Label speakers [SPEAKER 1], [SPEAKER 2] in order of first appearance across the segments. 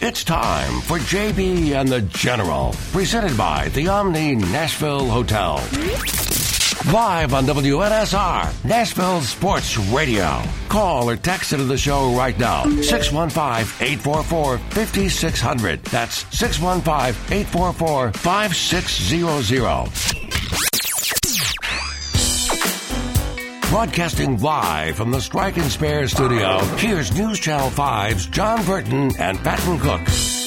[SPEAKER 1] It's time for JB and the General, presented by the Omni Nashville Hotel. Live on WNSR, Nashville Sports Radio. Call or text into the show right now. 615-844-5600. That's 615-844-5600. Broadcasting live from the Strike and Spare studio, here's News Channel 5's John Burton and Patton Cook.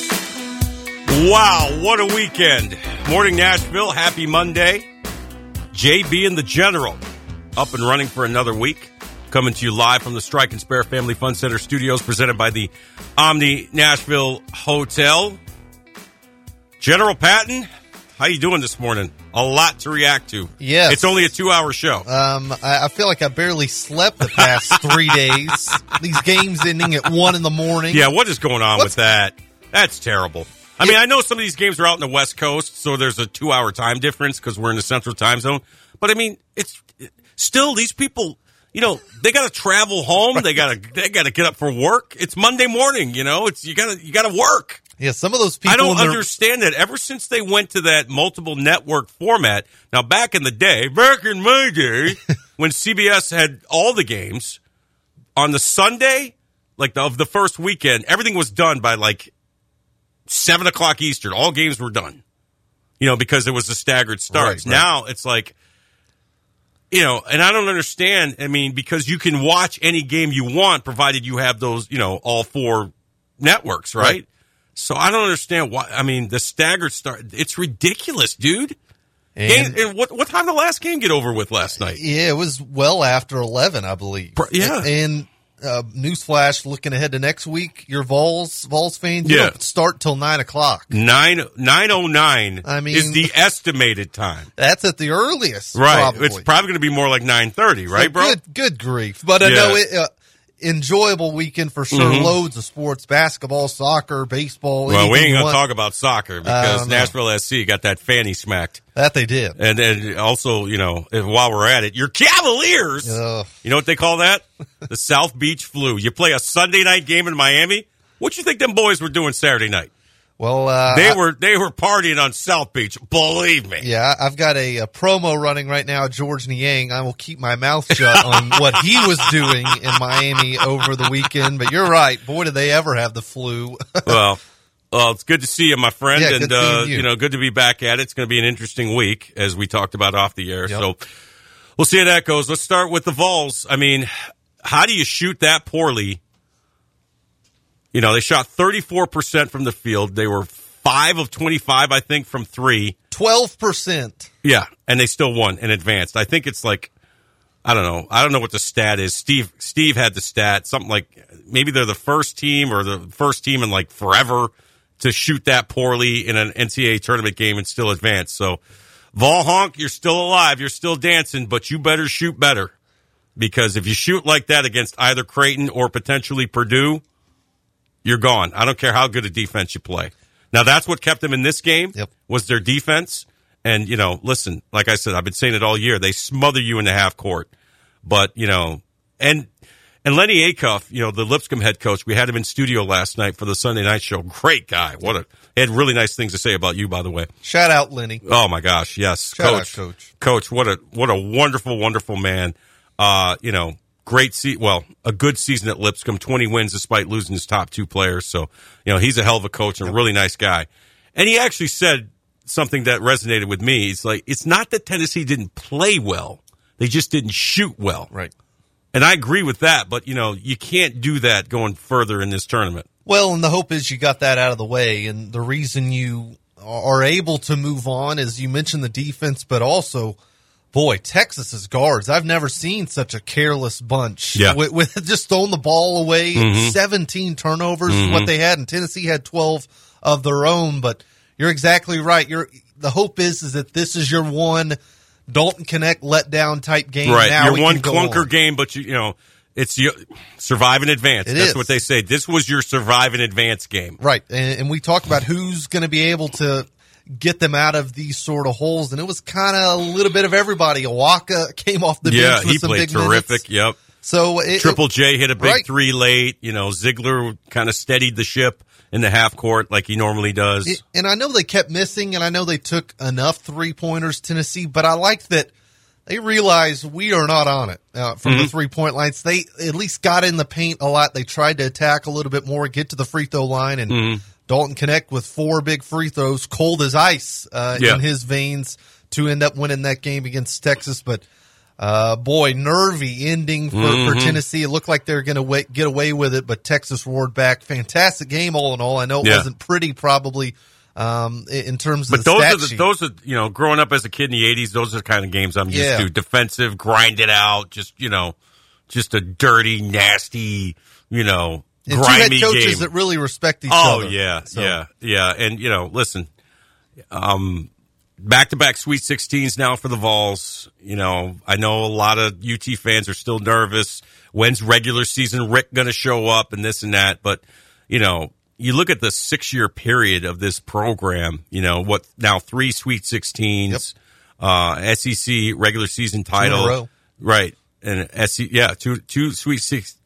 [SPEAKER 2] Wow, what a weekend. Morning, Nashville. Happy Monday. JB and the General up and running for another week. Coming to you live from the Strike and Spare Family Fun Center studios, presented by the Omni Nashville Hotel. General Patton, how you doing this morning? A lot to react to.
[SPEAKER 3] Yes.
[SPEAKER 2] It's only a 2-hour show.
[SPEAKER 3] I feel like I barely slept the past 3 days. These games ending at 1 in the morning.
[SPEAKER 2] Yeah, what is going on with that? That's terrible. I mean, I know some of these games are out in the West Coast, so there's a 2-hour time difference because we're in the Central Time Zone. But I mean, it's still these people. You know, they got to travel home. They got to get up for work. It's Monday morning. You know, you got to work.
[SPEAKER 3] Yeah, some of those people.
[SPEAKER 2] I don't understand that. Ever since they went to that multiple network format. Now, back in my day, when CBS had all the games on the Sunday, like of the first weekend, everything was done by like 7 o'clock Eastern. All games were done. You know, because it was the staggered starts. Right. Now it's like. You know, and I don't understand. I mean, because you can watch any game you want, provided you have those, you know, all 4 networks, right? So I don't understand why. I mean, the staggered start, it's ridiculous, dude. And what time did the last game get over with last night?
[SPEAKER 3] Yeah, it was well after 11, I believe.
[SPEAKER 2] Yeah.
[SPEAKER 3] And newsflash, looking ahead to next week, your Vols fans, you don't start till 9 o'clock.
[SPEAKER 2] 9:09 is the estimated time.
[SPEAKER 3] That's at the earliest,
[SPEAKER 2] right?
[SPEAKER 3] Probably.
[SPEAKER 2] It's probably going to be more like 9:30, right, bro?
[SPEAKER 3] Good grief! But I know it. Enjoyable weekend for sure. Mm-hmm. Loads of sports: basketball, soccer, baseball.
[SPEAKER 2] Well, we ain't gonna talk about soccer because Nashville SC got that fanny smacked.
[SPEAKER 3] That they did.
[SPEAKER 2] And then also, you know, while we're at it, your Cavaliers. You know what they call that? The South Beach flu. You play a Sunday night game in Miami. What you think them boys were doing Saturday night?
[SPEAKER 3] Well,
[SPEAKER 2] they were partying on South Beach. Believe me.
[SPEAKER 3] Yeah, I've got a promo running right now. George Niang. I will keep my mouth shut on what he was doing in Miami over the weekend. But you're right. Boy, did they ever have the flu.
[SPEAKER 2] Well, it's good to see you, my friend,
[SPEAKER 3] yeah,
[SPEAKER 2] and you know, good to be back at it. It's going to be an interesting week, as we talked about off the air. Yep. So we'll see how that goes. Let's start with the Vols. I mean, how do you shoot that poorly? You know, they shot 34% from the field. They were 5 of 25, I think, from 3.
[SPEAKER 3] 12%.
[SPEAKER 2] Yeah, and they still won and advanced. I think it's like, I don't know. I don't know what the stat is. Steve had the stat, something like maybe they're the first team or the first team in like forever to shoot that poorly in an NCAA tournament game and still advance. So, Vol Honk, you're still alive. You're still dancing, but you better shoot better. Because if you shoot like that against either Creighton or potentially Purdue, you're gone. I don't care how good a defense you play. Now, that's what kept them in this game, was their defense. And, you know, listen, like I said, I've been saying it all year. They smother you in the half court. But, you know, and Lenny Acuff, you know, the Lipscomb head coach, we had him in studio last night for the Sunday night show. Great guy. He had really nice things to say about you, by the way.
[SPEAKER 3] Shout out, Lenny.
[SPEAKER 2] Oh, my gosh, yes.
[SPEAKER 3] Shout out, Coach.
[SPEAKER 2] Coach, what a wonderful, wonderful man. You know, a good season at Lipscomb, 20 wins despite losing his top 2 players. So, you know, he's a hell of a coach and a really nice guy. And he actually said something that resonated with me. He's like, it's not that Tennessee didn't play well. They just didn't shoot well.
[SPEAKER 3] Right.
[SPEAKER 2] And I agree with that, but, you know, you can't do that going further in this tournament.
[SPEAKER 3] Well, and the hope is you got that out of the way. And the reason you are able to move on is you mentioned the defense, but also – boy, Texas's guards, I've never seen such a careless bunch.
[SPEAKER 2] Yeah.
[SPEAKER 3] With just throwing the ball away. 17 turnovers is what they had, and Tennessee had 12 of their own. But you're exactly right. The hope is that this is your one Dalton Connect letdown type game.
[SPEAKER 2] Right,
[SPEAKER 3] now
[SPEAKER 2] your one clunker game, but you know it's your survive in advance. That's what they say. This was your survive in advance game.
[SPEAKER 3] Right, and we talk about who's going to be able to get them out of these sort of holes, and it was kind of a little bit of everybody. Awaka came off the bench with some big minutes.
[SPEAKER 2] Yeah, he played terrific. Yep.
[SPEAKER 3] So
[SPEAKER 2] Triple J hit a big
[SPEAKER 3] right.
[SPEAKER 2] three late. Ziegler kind of steadied the ship in the half court like he normally does.
[SPEAKER 3] And I know they kept missing, and I know they took enough 3-pointers, Tennessee, but I like that they realized we are not on it from the 3-point lines. They at least got in the paint a lot. They tried to attack a little bit more, get to the free throw line, and Dalton Knecht with 4 big free throws, cold as ice in his veins to end up winning that game against Texas. But, boy, nervy ending for Tennessee. It looked like they were going to get away with it, but Texas roared back. Fantastic game all in all. I know it wasn't pretty probably in terms of
[SPEAKER 2] those are growing up as a kid in the 80s, those are the kind of games I'm used to. Defensive, grind it out, just a dirty, nasty,
[SPEAKER 3] and
[SPEAKER 2] grimy
[SPEAKER 3] two head coaches
[SPEAKER 2] game
[SPEAKER 3] that really respect each other.
[SPEAKER 2] Oh, yeah. And, listen, back-to-back Sweet 16s now for the Vols. I know a lot of UT fans are still nervous. When's regular season Rick going to show up and this and that? But, you look at the 6-year period of this program, what now 3 Sweet 16s, SEC regular season title.
[SPEAKER 3] 2 in a row.
[SPEAKER 2] Right. And two Sweet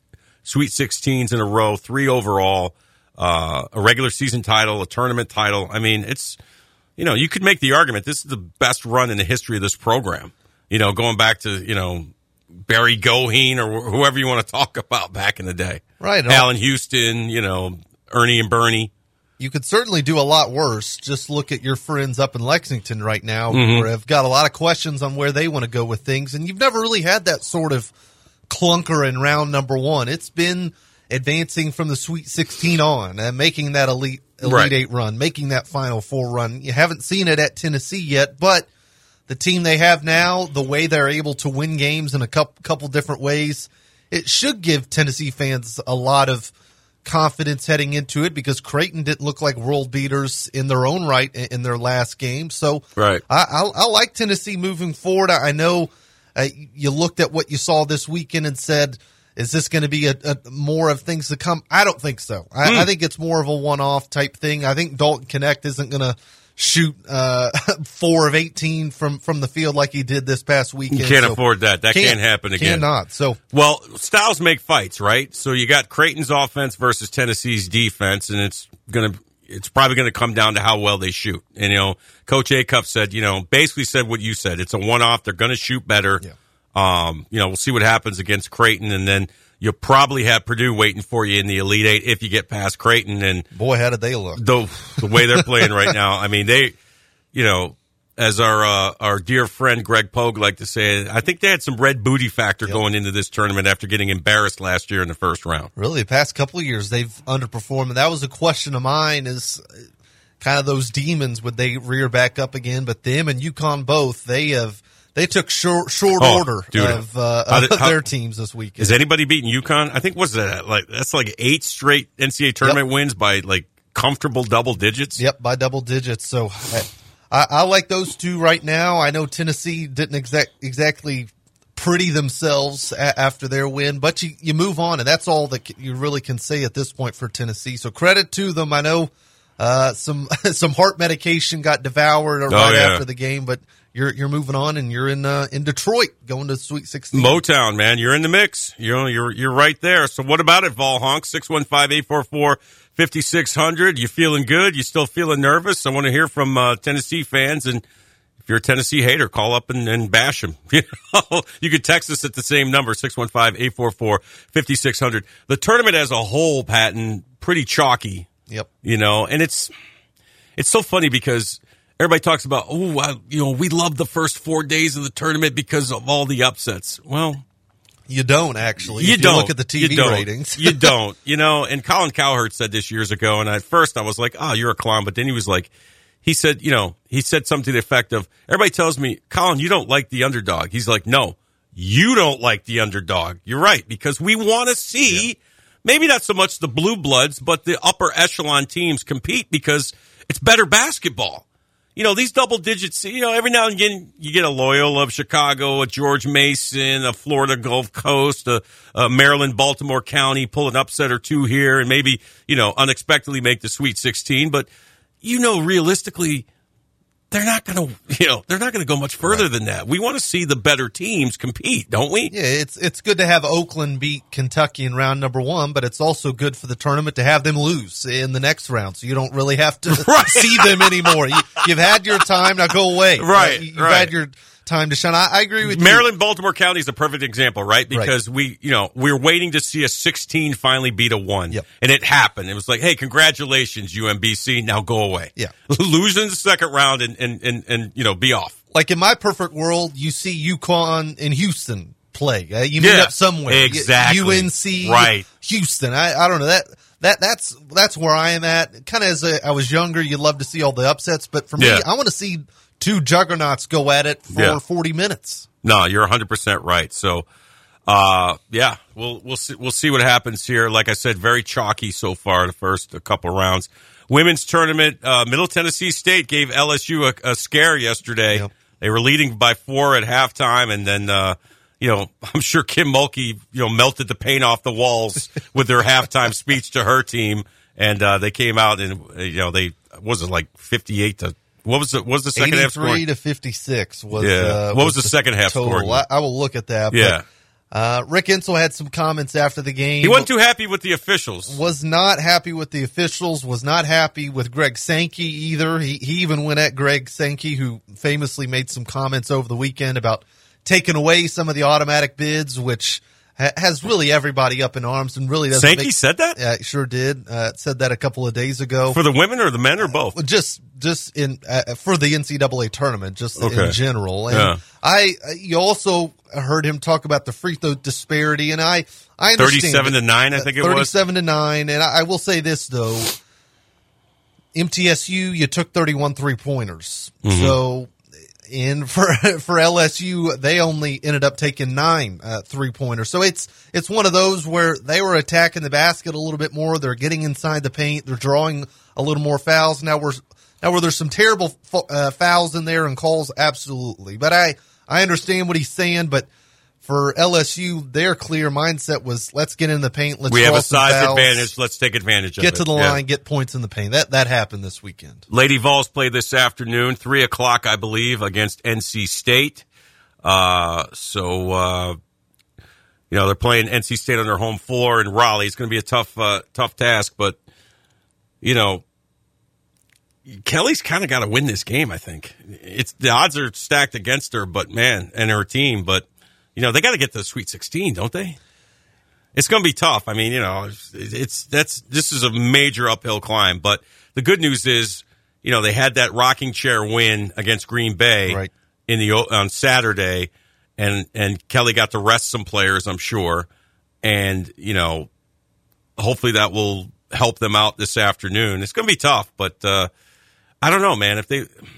[SPEAKER 2] 16s in a row, 3 overall, a regular season title, a tournament title. I mean, it's, you could make the argument this is the best run in the history of this program. Going back to, Barry Goheen or whoever you want to talk about back in the day.
[SPEAKER 3] Right.
[SPEAKER 2] Allen Houston, Ernie and Bernie.
[SPEAKER 3] You could certainly do a lot worse. Just look at your friends up in Lexington right now who have got a lot of questions on where they want to go with things. And you've never really had that sort of clunker in round number 1. It's been advancing from the Sweet 16 on and making that Elite 8 run, making that Final Four run. You haven't seen it at Tennessee yet, but the team they have now, the way they're able to win games in a couple different ways, it should give Tennessee fans a lot of confidence heading into it because Creighton didn't look like world beaters in their own right in their last game. So I like Tennessee moving forward. I know you looked at what you saw this weekend and said, is this going to be a more of things to come? I don't think so. I think it's more of a one-off type thing. I think Dalton Knecht isn't going to shoot 4 of 18 from the field like he did this past weekend.
[SPEAKER 2] You can't afford that. That can't happen again.
[SPEAKER 3] Cannot.
[SPEAKER 2] Well, styles make fights, right? So you got Creighton's offense versus Tennessee's defense, and it's probably going to come down to how well they shoot. And, Coach Acuff said, basically said what you said. It's a one-off. They're going to shoot better. Yeah. We'll see what happens against Creighton, and then you'll probably have Purdue waiting for you in the Elite 8 if you get past Creighton. And
[SPEAKER 3] boy, how did they look?
[SPEAKER 2] The way they're playing right now. I mean, they, as our dear friend Greg Pogue liked to say, I think they had some red booty factor going into this tournament after getting embarrassed last year in the first round.
[SPEAKER 3] Really, the past couple of years they've underperformed, and that was a question of mine is kind of those demons, would they rear back up again? But them and UConn both, they took short order of their teams this weekend.
[SPEAKER 2] Is anybody beating UConn? I think that's like 8 straight NCAA tournament wins by like comfortable double digits.
[SPEAKER 3] Yep, by double digits. So I like those two right now. I know Tennessee didn't exactly pretty themselves after their win, but you move on, and that's all that you really can say at this point for Tennessee. So credit to them. I know some heart medication got devoured after the game, but you're moving on, and you're in Detroit going to Sweet 16.
[SPEAKER 2] Motown, man, you're in the mix. You're right there. So what about it, Vol Honk? 615-844-5600. You feeling good? You still feeling nervous? I want to hear from Tennessee fans, and if you're a Tennessee hater, call up and bash them. You could text us at the same number, 615-844-5600. The tournament as a whole, Patton, pretty chalky.
[SPEAKER 3] Yep.
[SPEAKER 2] And it's so funny because everybody talks about, we love the first 4 days of the tournament because of all the upsets. Well,
[SPEAKER 3] you don't actually. You don't look at the TV ratings.
[SPEAKER 2] You don't. And Colin Cowherd said this years ago, and at first I was like, "Oh, you're a clown," but then he was like, he said something to the effect of, "Everybody tells me, Colin, you don't like the underdog." He's like, "No, you don't like the underdog. You're right, because we want to see." Yeah. Maybe not so much the blue bloods, but the upper echelon teams compete because it's better basketball. These double digits, every now and again you get a Loyola of Chicago, a George Mason, a Florida Gulf Coast, a Maryland, Baltimore County pull an upset or two here and maybe, unexpectedly make the Sweet 16. But, realistically, they're not going to go much further than that. We want to see the better teams compete, don't we?
[SPEAKER 3] Yeah, it's good to have Oakland beat Kentucky in round number 1, but it's also good for the tournament to have them lose in the next round, so you don't really have to see them anymore. You've had your time, now go away.
[SPEAKER 2] Right,
[SPEAKER 3] You've had your time to shine. I agree with
[SPEAKER 2] Maryland, Baltimore County is a perfect example, right? Because we're waiting to see a 16 finally beat a 1.
[SPEAKER 3] Yep.
[SPEAKER 2] And it happened. It was like, hey, congratulations, UMBC. Now go away.
[SPEAKER 3] Yeah.
[SPEAKER 2] Lose in the second round and be off.
[SPEAKER 3] Like in my perfect world, you see UConn and Houston play. You meet up somewhere.
[SPEAKER 2] Exactly.
[SPEAKER 3] UNC,
[SPEAKER 2] right.
[SPEAKER 3] Houston. I don't know that's where I am at. Kind of as I was younger, you'd love to see all the upsets, but for me, I want to see two juggernauts go at it for 40 minutes.
[SPEAKER 2] No, you're 100% right. So, we'll see what happens here. Like I said, very chalky so far the first couple rounds. Women's tournament, Middle Tennessee State gave LSU a scare yesterday.
[SPEAKER 3] Yep.
[SPEAKER 2] They were leading by 4 at halftime, and then I'm sure Kim Mulkey melted the paint off the walls with their halftime speech to her team, and they came out and they wasn't like 58 to. What was the second half score?
[SPEAKER 3] 83 to 56 was.
[SPEAKER 2] What was the second half
[SPEAKER 3] total?
[SPEAKER 2] score?
[SPEAKER 3] I will look at that.
[SPEAKER 2] Yeah.
[SPEAKER 3] But, Rick Insell had some comments after the game.
[SPEAKER 2] He wasn't too happy with the officials.
[SPEAKER 3] Was not happy with the officials. Was not happy with Greg Sankey either. He even went at Greg Sankey, who famously made some comments over the weekend about taking away some of the automatic bids, which has really everybody up in arms and really doesn't.
[SPEAKER 2] Sankey said that?
[SPEAKER 3] Yeah, sure did. Said that a couple of days ago.
[SPEAKER 2] For the women or the men or both?
[SPEAKER 3] Just in for the NCAA tournament, just in general. And you also heard him talk about the free throw disparity, and I understand
[SPEAKER 2] 37-9, I think it was
[SPEAKER 3] 37-9. And I will say this though, MTSU, you took 31 3-pointers, so. And for LSU, they only ended up taking 9 3-pointers. So it's one of those where they were attacking the basket a little bit more. They're getting inside the paint. They're drawing a little more fouls. Now were there some terrible fouls in there and calls? Absolutely. But I understand what he's saying. But for LSU, their clear mindset was let's get in the paint. We
[SPEAKER 2] have a size advantage. Let's take advantage of it.
[SPEAKER 3] Get to the line, get points in the paint. That happened this weekend.
[SPEAKER 2] Lady Vols play this afternoon, 3:00, I believe, against NC State. They're playing NC State on their home floor in Raleigh. It's going to be a tough task, but Kelly's kind of got to win this game. I think the odds are stacked against her, and her team, but. They got to get to the Sweet 16, don't they? It's going to be tough. I mean, this is a major uphill climb. But the good news is, they had that rocking chair win against Green Bay on Saturday, and Kelly got to rest some players, I'm sure, and hopefully that will help them out this afternoon. It's going to be tough, but I don't know, man.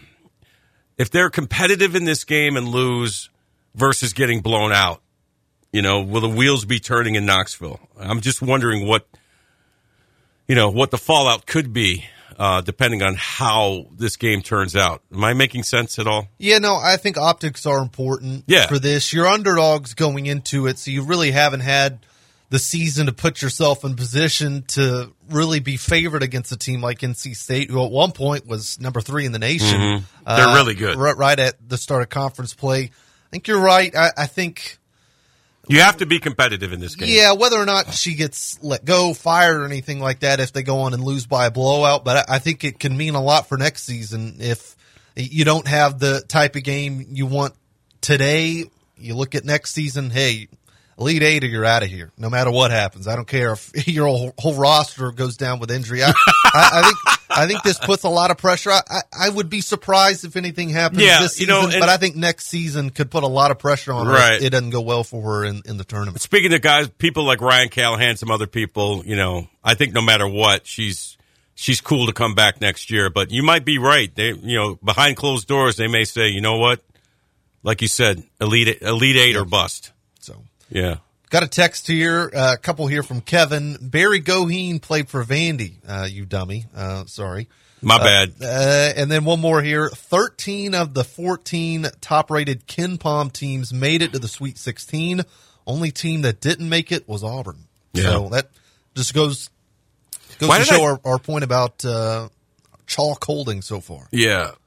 [SPEAKER 2] If they're competitive in this game and lose. Versus getting blown out, will the wheels be turning in Knoxville? I'm just wondering what the fallout could be, depending on how this game turns out. Am I making sense at all?
[SPEAKER 3] Yeah, no, I think optics are important for this. You're underdogs going into it, so you really haven't had the season to put yourself in position to really be favored against a team like NC State, who at one point was number 3 in the nation.
[SPEAKER 2] Mm-hmm. They're really good.
[SPEAKER 3] Right at the start of conference play. I think you're right. I think
[SPEAKER 2] you have to be competitive in this game.
[SPEAKER 3] Yeah, whether or not she gets let go, fired, or anything like that if they go on and lose by a blowout. But I think it can mean a lot for next season if you don't have the type of game you want today. You look at next season, hey, Elite Eight or you're out of here, no matter what happens. I don't care if your whole roster goes down with injury. I think this puts a lot of pressure. I would be surprised if anything happens this season, but I think next season could put a lot of pressure on her if it doesn't go well for her in the tournament.
[SPEAKER 2] Speaking of guys, people like Ryan Callahan, some other people, I think no matter what, she's cool to come back next year. But you might be right. They, behind closed doors, they may say, you know what? Like you said, Elite Eight or bust.
[SPEAKER 3] So
[SPEAKER 2] yeah.
[SPEAKER 3] Got a text here, a couple here from Kevin. Barry Goheen played for Vandy, you dummy. Sorry.
[SPEAKER 2] My bad.
[SPEAKER 3] And then one more here. 13 of the 14 top-rated KenPom teams made it to the Sweet 16. Only team that didn't make it was Auburn.
[SPEAKER 2] Yeah.
[SPEAKER 3] So that just goes to show our point about chalk holding so far.
[SPEAKER 2] Yeah.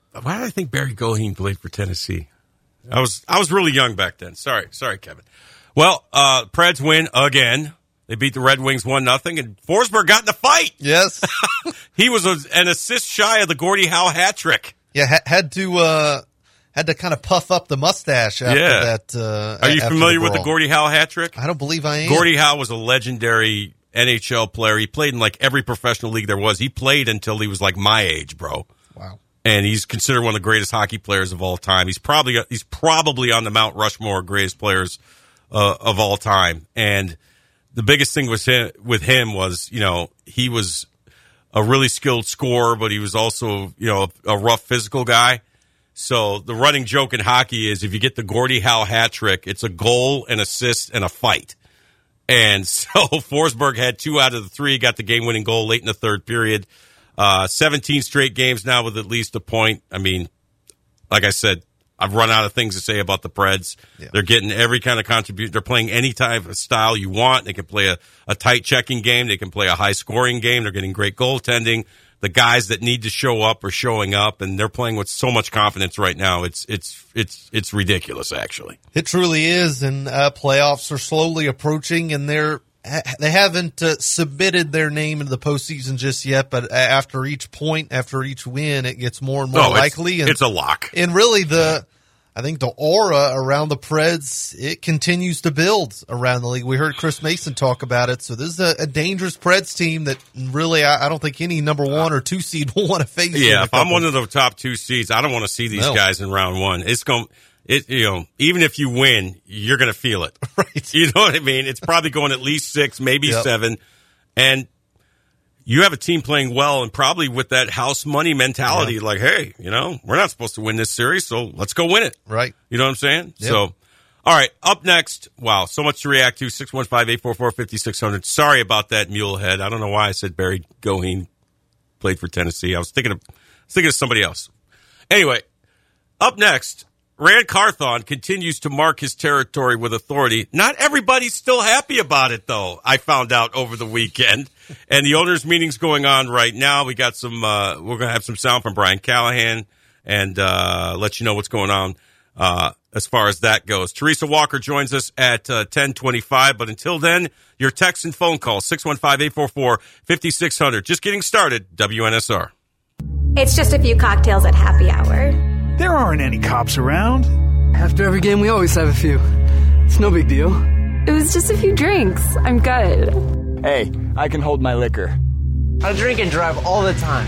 [SPEAKER 2] why did I think Barry Goheen played for Tennessee? I was really young back then. Sorry, Kevin. Well, Preds win again. They beat the Red Wings 1-0, and Forsberg got in the fight.
[SPEAKER 3] Yes.
[SPEAKER 2] He was an assist shy of the Gordie Howe hat trick.
[SPEAKER 3] Yeah, had to kind of puff up the mustache after that.
[SPEAKER 2] Are you familiar with the Gordie Howe hat trick?
[SPEAKER 3] I don't believe I am.
[SPEAKER 2] Gordie Howe was a legendary NHL player. He played in like every professional league there was. He played until he was like my age, bro.
[SPEAKER 3] Wow.
[SPEAKER 2] And he's considered one of the greatest hockey players of all time. He's probably on the Mount Rushmore of greatest players of all time. And the biggest thing with him was, he was a really skilled scorer, but he was also, a rough physical guy. So the running joke in hockey is if you get the Gordie Howe hat trick, it's a goal, an assist, and a fight. And so Forsberg had 2 out of the 3, got the game-winning goal late in the third period. 17 straight games now with at least a point. I mean, like I said, I've run out of things to say about the Preds. Yeah. They're getting every kind of contribution. They're playing any type of style you want. They can play a tight checking game. They can play a high-scoring game. They're getting great goaltending. The guys that need to show up are showing up, and they're playing with so much confidence right now. It's ridiculous, actually.
[SPEAKER 3] It truly is, and playoffs are slowly approaching, and they haven't submitted their name into the postseason just yet, but after each point, after each win, it gets more and more likely.
[SPEAKER 2] It's a lock.
[SPEAKER 3] And really, I think the aura around the Preds, it continues to build around the league. We heard Chris Mason talk about it. So this is a dangerous Preds team that really I don't think any number 1 or 2 seed will want to face.
[SPEAKER 2] Yeah, if I'm one of the top 2 seeds, I don't want to see these guys in round 1. Even if you win, you're going to feel it.
[SPEAKER 3] Right.
[SPEAKER 2] You know what I mean? It's probably going at least 6, maybe 7. And you have a team playing well and probably with that house money mentality, like, hey, we're not supposed to win this series, so let's go win it.
[SPEAKER 3] Right.
[SPEAKER 2] You know what I'm saying?
[SPEAKER 3] Yep.
[SPEAKER 2] So, all right, up next, wow, so much to react to, 615-844-5600. Sorry about that mulehead. I don't know why I said Barry Goheen played for Tennessee. I was thinking of somebody else. Anyway, up next, Rand Carthon continues to mark his territory with authority. Not everybody's still happy about it, though, I found out over the weekend. And the owners' meeting's going on right now. We got some, we're going to have some sound from Brian Callahan and let you know what's going on as far as that goes. Teresa Walker joins us at 10:25. But until then, your text and phone call, 615-844-5600. Just getting started, WNSR.
[SPEAKER 4] It's just a few cocktails at happy hour.
[SPEAKER 5] There aren't any cops around.
[SPEAKER 6] After every game, we always have a few. It's no big deal.
[SPEAKER 4] It was just a few drinks. I'm good.
[SPEAKER 6] Hey, I can hold my liquor.
[SPEAKER 7] I drink and drive all the time.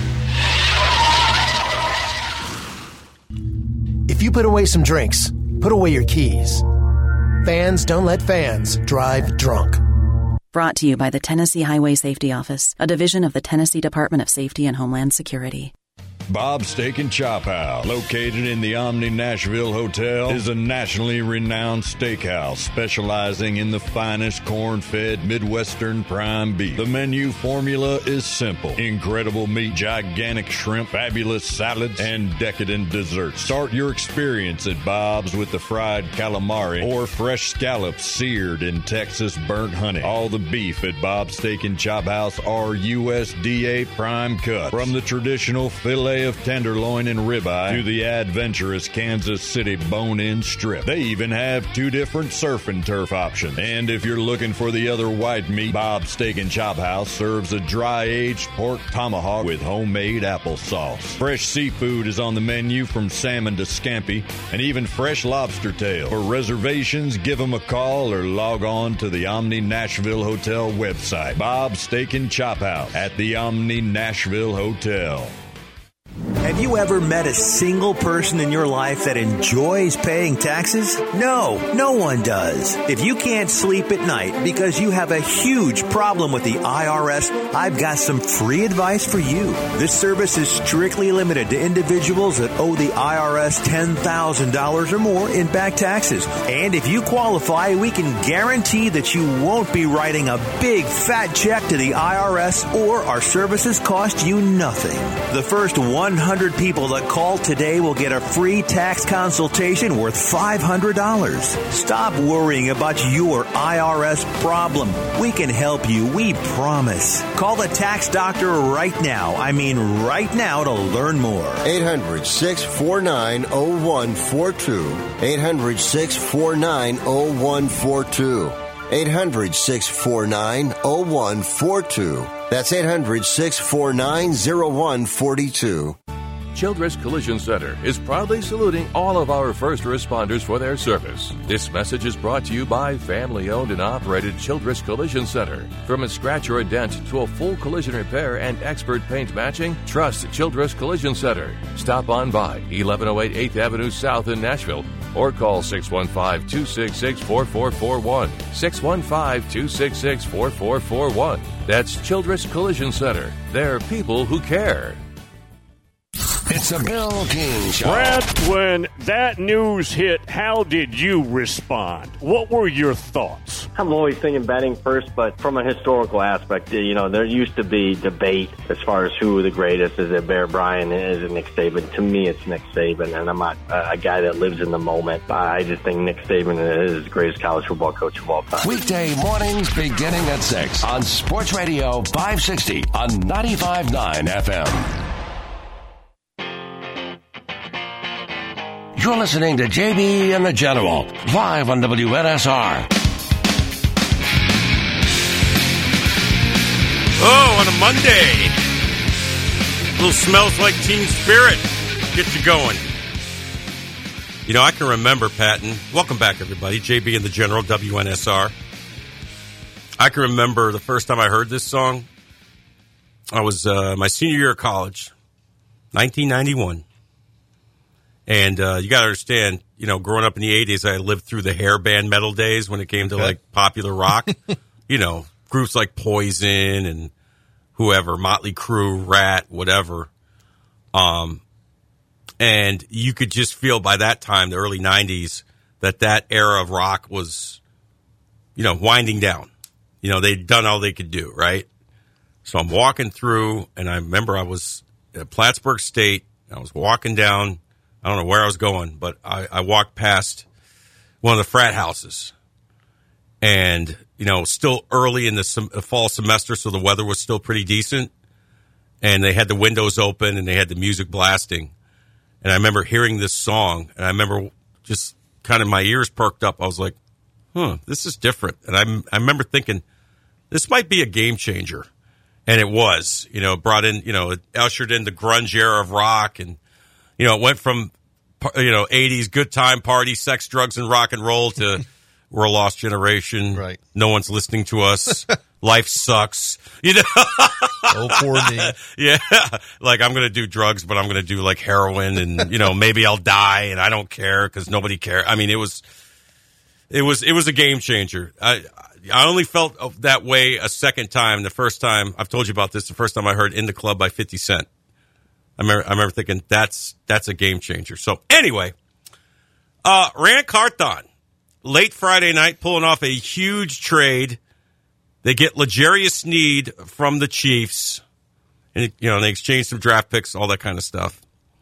[SPEAKER 8] If you put away some drinks, put away your keys. Fans don't let fans drive drunk.
[SPEAKER 9] Brought to you by the Tennessee Highway Safety Office, a division of the Tennessee Department of Safety and Homeland Security.
[SPEAKER 10] Bob's Steak and Chop House, located in the Omni Nashville Hotel, is a nationally renowned steakhouse specializing in the finest corn-fed Midwestern prime beef. The menu formula is simple. Incredible meat, gigantic shrimp, fabulous salads, and decadent desserts. Start your experience at Bob's with the fried calamari or fresh scallops seared in Texas burnt honey. All the beef at Bob's Steak and Chop House are USDA prime cut. From the traditional filet of tenderloin and ribeye to the adventurous Kansas City bone-in strip. They even have 2 different surf and turf options. And if you're looking for the other white meat, Bob's Steak and Chop House serves a dry-aged pork tomahawk with homemade applesauce. Fresh seafood is on the menu from salmon to scampi and even fresh lobster tail. For reservations, give them a call or log on to the Omni Nashville Hotel website. Bob's Steak and Chop House at the Omni Nashville Hotel.
[SPEAKER 11] Have you ever met a single person in your life that enjoys paying taxes? No one does. If you can't sleep at night because you have a huge problem with the IRS, I've got some free advice for you. This service is strictly limited to individuals that owe the IRS $10,000 or more in back taxes. And if you qualify, we can guarantee that you won't be writing a big fat check to the IRS or our services cost you nothing. The first 100 100 people that call today will get a free tax consultation worth $500. Stop worrying about your IRS problem. We can help you, we promise. Call the tax doctor right now. I mean right now to learn more.
[SPEAKER 12] 800-649-0142. 800-649-0142. 800-649-0142. That's 800-649-0142.
[SPEAKER 13] Childress Collision Center is proudly saluting all of our first responders for their service. This message is brought to you by family-owned and operated Childress Collision Center. From a scratch or a dent to a full collision repair and expert paint matching, trust Childress Collision Center. Stop on by 1108 8th Avenue South in Nashville or call 615-266-4441. 615-266-4441. That's Childress Collision Center. They're people who care.
[SPEAKER 1] It's a Bill King Show.
[SPEAKER 14] Brad, when that news hit, how did you respond? What were your thoughts?
[SPEAKER 7] I'm always thinking betting first, but from a historical aspect, there used to be debate as far as who the greatest is. It Bear Bryant? Is it Nick Saban? To me, it's Nick Saban, and I'm not a guy that lives in the moment. I just think Nick Saban is the greatest college football coach of all time.
[SPEAKER 1] Weekday mornings beginning at 6 on Sports Radio 560 on 95.9 FM. You're listening to JB and the General, live on WNSR.
[SPEAKER 2] Oh, on a Monday. Little Smells Like Teen Spirit. Get you going. I can remember, Patton. Welcome back, everybody. JB and the General, WNSR. I can remember the first time I heard this song. I was my senior year of college, 1991. And you got to understand, growing up in the 80s, I lived through the hair band metal days when it came to, like, popular rock. Groups like Poison and whoever, Motley Crue, Rat, whatever. And you could just feel by that time, the early 90s, that era of rock was, winding down. They'd done all they could do, right? So I'm walking through, and I remember I was at Plattsburgh State. I was walking down. I don't know where I was going, but I walked past one of the frat houses. And, still early in the fall semester, so the weather was still pretty decent. And they had the windows open, and they had the music blasting. And I remember hearing this song, and I remember just kind of my ears perked up. I was like, this is different. And I remember thinking, this might be a game changer. And it was. It brought in, it ushered in the grunge era of rock, and it went from, 80s good time party, sex, drugs, and rock and roll to we're a lost generation.
[SPEAKER 3] Right.
[SPEAKER 2] No one's listening to us. Life sucks.
[SPEAKER 3] Oh, poor me.
[SPEAKER 2] Yeah. Like, I'm going to do drugs, but I'm going to do, like, heroin, and, maybe I'll die, and I don't care because nobody cares. I mean, it was a game changer. I only felt that way a second time. The first time, I've told you about this, the first time I heard In the Club by 50 Cent. I remember thinking that's a game changer. So anyway, Rand Carthon, late Friday night, pulling off a huge trade. They get L'Jarius Sneed from the Chiefs, and they exchange some draft picks, all that kind of stuff.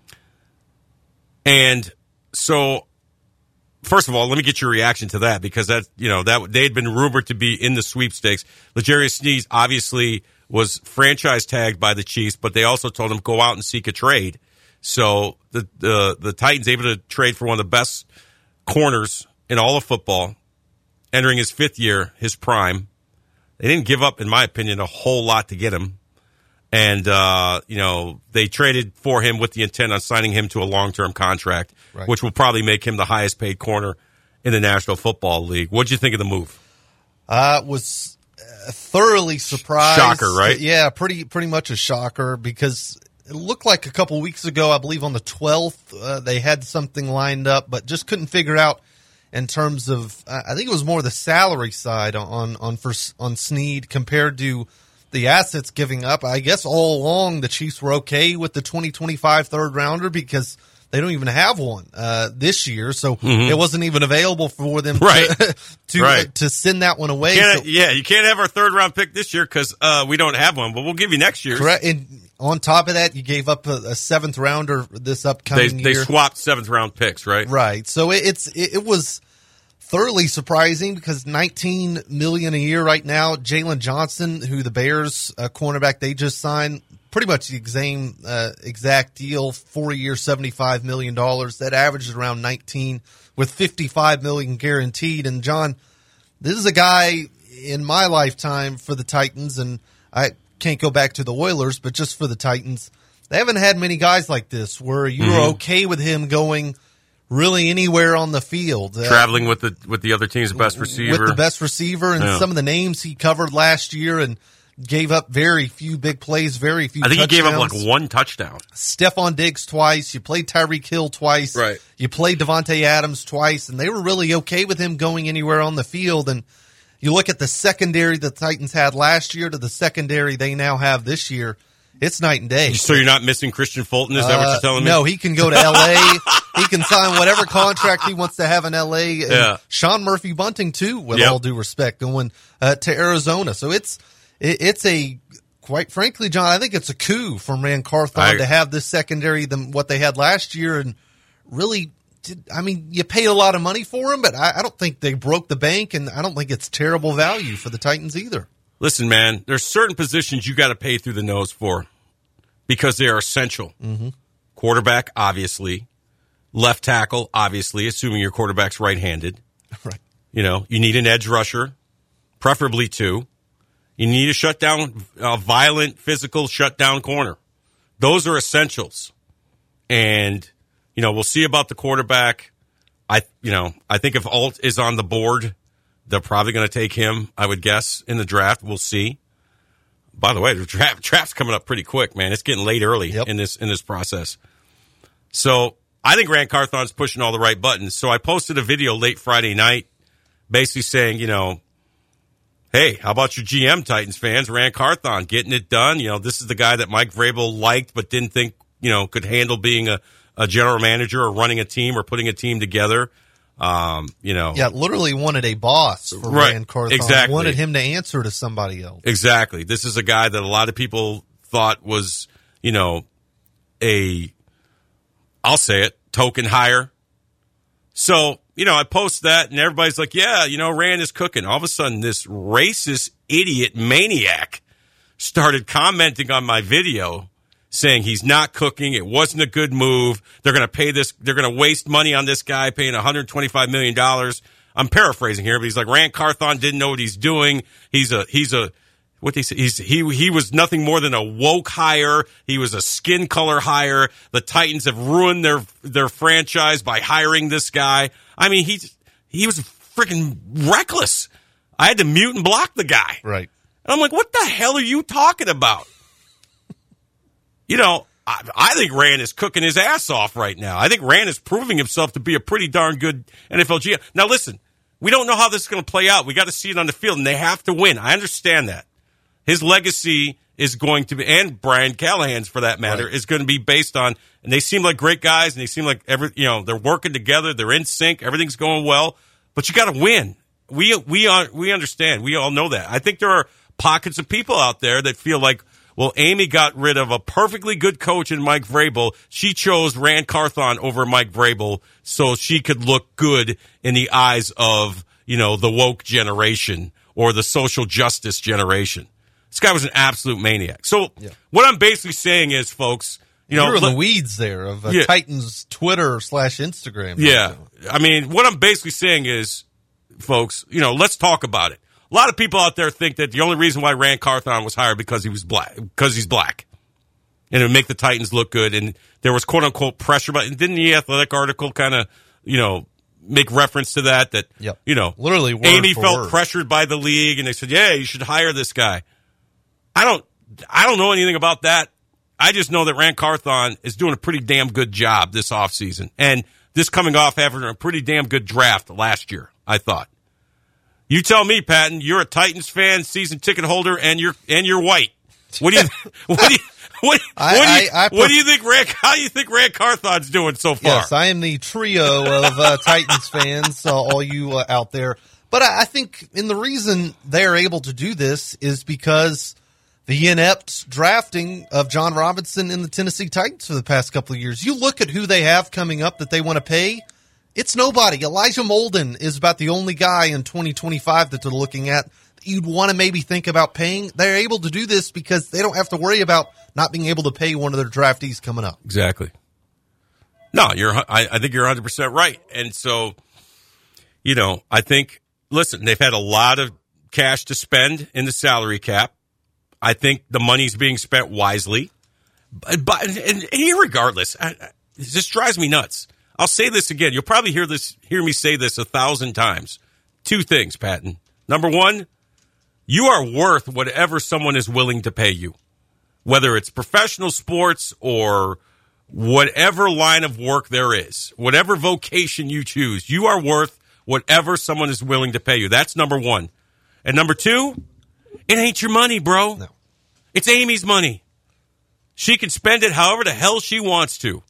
[SPEAKER 2] And so, first of all, let me get your reaction to that, because that they had been rumored to be in the sweepstakes. L'Jarius Sneed obviously was franchise tagged by the Chiefs, but they also told him go out and seek a trade. So the Titans able to trade for one of the best corners in all of football, entering his fifth year, his prime. They didn't give up, in my opinion, a whole lot to get him. And, they traded for him with the intent on signing him to a long-term contract, right, which will probably make him the highest paid corner in the National Football League. What'd you think of the move?
[SPEAKER 3] Was thoroughly surprised.
[SPEAKER 2] Shocker, right?
[SPEAKER 3] Yeah, pretty much a shocker, because it looked like a couple weeks ago, I believe on the 12th, they had something lined up, but just couldn't figure out in terms of, I think it was more the salary side on Sneed compared to the assets giving up. I guess all along the Chiefs were okay with the 2025 third rounder because they don't even have one this year, so it wasn't even available for them to send that one away.
[SPEAKER 2] You can't have our third round pick this year because we don't have one, but we'll give you next year's.
[SPEAKER 3] Correct. And on top of that, you gave up a seventh rounder this upcoming year.
[SPEAKER 2] They swapped seventh-round picks, right?
[SPEAKER 3] Right. So it was thoroughly surprising because $19 million a year right now. Jalen Johnson, who the Bears cornerback they just signed, pretty much the same exact deal, 4-year, $75 million. That averages around 19 with $55 million guaranteed. And John, this is a guy in my lifetime for the Titans, and I can't go back to the Oilers, but just for the Titans, they haven't had many guys like this where you're okay with him going really anywhere on the field.
[SPEAKER 2] Traveling with the other team's best receiver.
[SPEAKER 3] With the best receiver, and some of the names he covered last year, and gave up very few big plays, very few touchdowns.
[SPEAKER 2] I think he gave up like one touchdown.
[SPEAKER 3] Stephon Diggs twice. You played Tyreek Hill twice.
[SPEAKER 2] Right.
[SPEAKER 3] You played Devontae Adams twice, and they were really okay with him going anywhere on the field. And you look at the secondary the Titans had last year to the secondary they now have this year, it's night and day.
[SPEAKER 2] So you're not missing Christian Fulton? Is that what you're telling me?
[SPEAKER 3] No, he can go to L.A. He can sign whatever contract he wants to have in L.A. And Sean Murphy Bunting, too, with all due respect, going to Arizona. So it's a, quite frankly, John, I think it's a coup from Ran Carthon to have this secondary than what they had last year. And really, you paid a lot of money for him, but I don't think they broke the bank, and I don't think it's terrible value for the Titans either.
[SPEAKER 2] Listen, man, there's certain positions you got to pay through the nose for because they are essential.
[SPEAKER 3] Mm-hmm.
[SPEAKER 2] Quarterback, obviously. Left tackle, obviously, assuming your quarterback's right-handed.
[SPEAKER 3] Right.
[SPEAKER 2] You need an edge rusher, preferably two. You need a shutdown, violent, physical shutdown corner. Those are essentials. And, we'll see about the quarterback. I think if Alt is on the board, they're probably going to take him, I would guess, in the draft. We'll see. By the way, the draft's coming up pretty quick, man. It's getting late early in this process. So I think Ran Carthon's pushing all the right buttons. So I posted a video late Friday night basically saying, hey, how about your GM, Titans fans? Ran Carthon getting it done. This is the guy that Mike Vrabel liked but didn't think, could handle being a general manager or running a team or putting a team together.
[SPEAKER 3] Yeah, literally wanted a boss for Ran Carthon.
[SPEAKER 2] Exactly.
[SPEAKER 3] Wanted him to answer to somebody else.
[SPEAKER 2] Exactly. This is a guy that a lot of people thought was, I'll say it, token hire. So, I post that and everybody's like, yeah, Ran is cooking. All of a sudden, this racist idiot maniac started commenting on my video saying he's not cooking. It wasn't a good move. They're going to pay this. They're going to waste money on this guy paying $125 million. I'm paraphrasing here, but he's like, Ran Carthon didn't know what he's doing. He's a, what they say, he was nothing more than a woke hire. He was a skin color hire. The Titans have ruined their franchise by hiring this guy. I mean, he was freaking reckless. I had to mute and block the guy.
[SPEAKER 3] Right.
[SPEAKER 2] And I'm like, what the hell are you talking about? I think Ran is cooking his ass off right now. I think Ran is proving himself to be a pretty darn good NFL GM. Now, listen, we don't know how this is going to play out. We got to see it on the field, and they have to win. I understand that. His legacy is going to be, and Brian Callahan's for that matter, is going to be based on, and they seem like great guys, and they seem like they're working together, they're in sync, everything's going well, but you got to win. We understand. We all know that. I think there are pockets of people out there that feel like, well, Amy got rid of a perfectly good coach in Mike Vrabel. She chose Ran Carthon over Mike Vrabel so she could look good in the eyes of, the woke generation or the social justice generation. This guy was an absolute maniac. So what I'm basically saying is, folks,
[SPEAKER 3] you're in the weeds there of Titans Twitter / Instagram.
[SPEAKER 2] Yeah. I mean, what I'm basically saying is, folks, let's talk about it. A lot of people out there think that the only reason why Ran Carthon was hired because he's black. And it would make the Titans look good. And there was quote unquote pressure, but didn't the Athletic article kind of, make reference to that
[SPEAKER 3] literally
[SPEAKER 2] Amy felt pressured by the league and they said, yeah, you should hire this guy. I don't know anything about that. I just know that Ran Carthon is doing a pretty damn good job this offseason. And this coming off after a pretty damn good draft last year, I thought. You tell me, Patton, you're a Titans fan, season ticket holder, and you're white. What do you think how do you think Ran Carthon's doing so far?
[SPEAKER 3] Yes, I am the trio of Titans fans, all you out there. But I think the reason they're able to do this is because the inept drafting of John Robinson and the Tennessee Titans for the past couple of years. You look at who they have coming up that they want to pay, it's nobody. Elijah Molden is about the only guy in 2025 that they're looking at that you'd want to maybe think about paying. They're able to do this because they don't have to worry about not being able to pay one of their draftees coming up.
[SPEAKER 2] Exactly. No, I think you're 100% right. And so, I think, listen, they've had a lot of cash to spend in the salary cap. I think the money's being spent wisely. But irregardless, this drives me nuts. I'll say this again. You'll probably hear me say this 1,000 times. Two things, Patton. Number one, you are worth whatever someone is willing to pay you, whether it's professional sports or whatever line of work there is, whatever vocation you choose. You are worth whatever someone is willing to pay you. That's number one. And number two, it ain't your money, bro.
[SPEAKER 3] No.
[SPEAKER 2] It's Amy's money. She can spend it however the hell she wants to.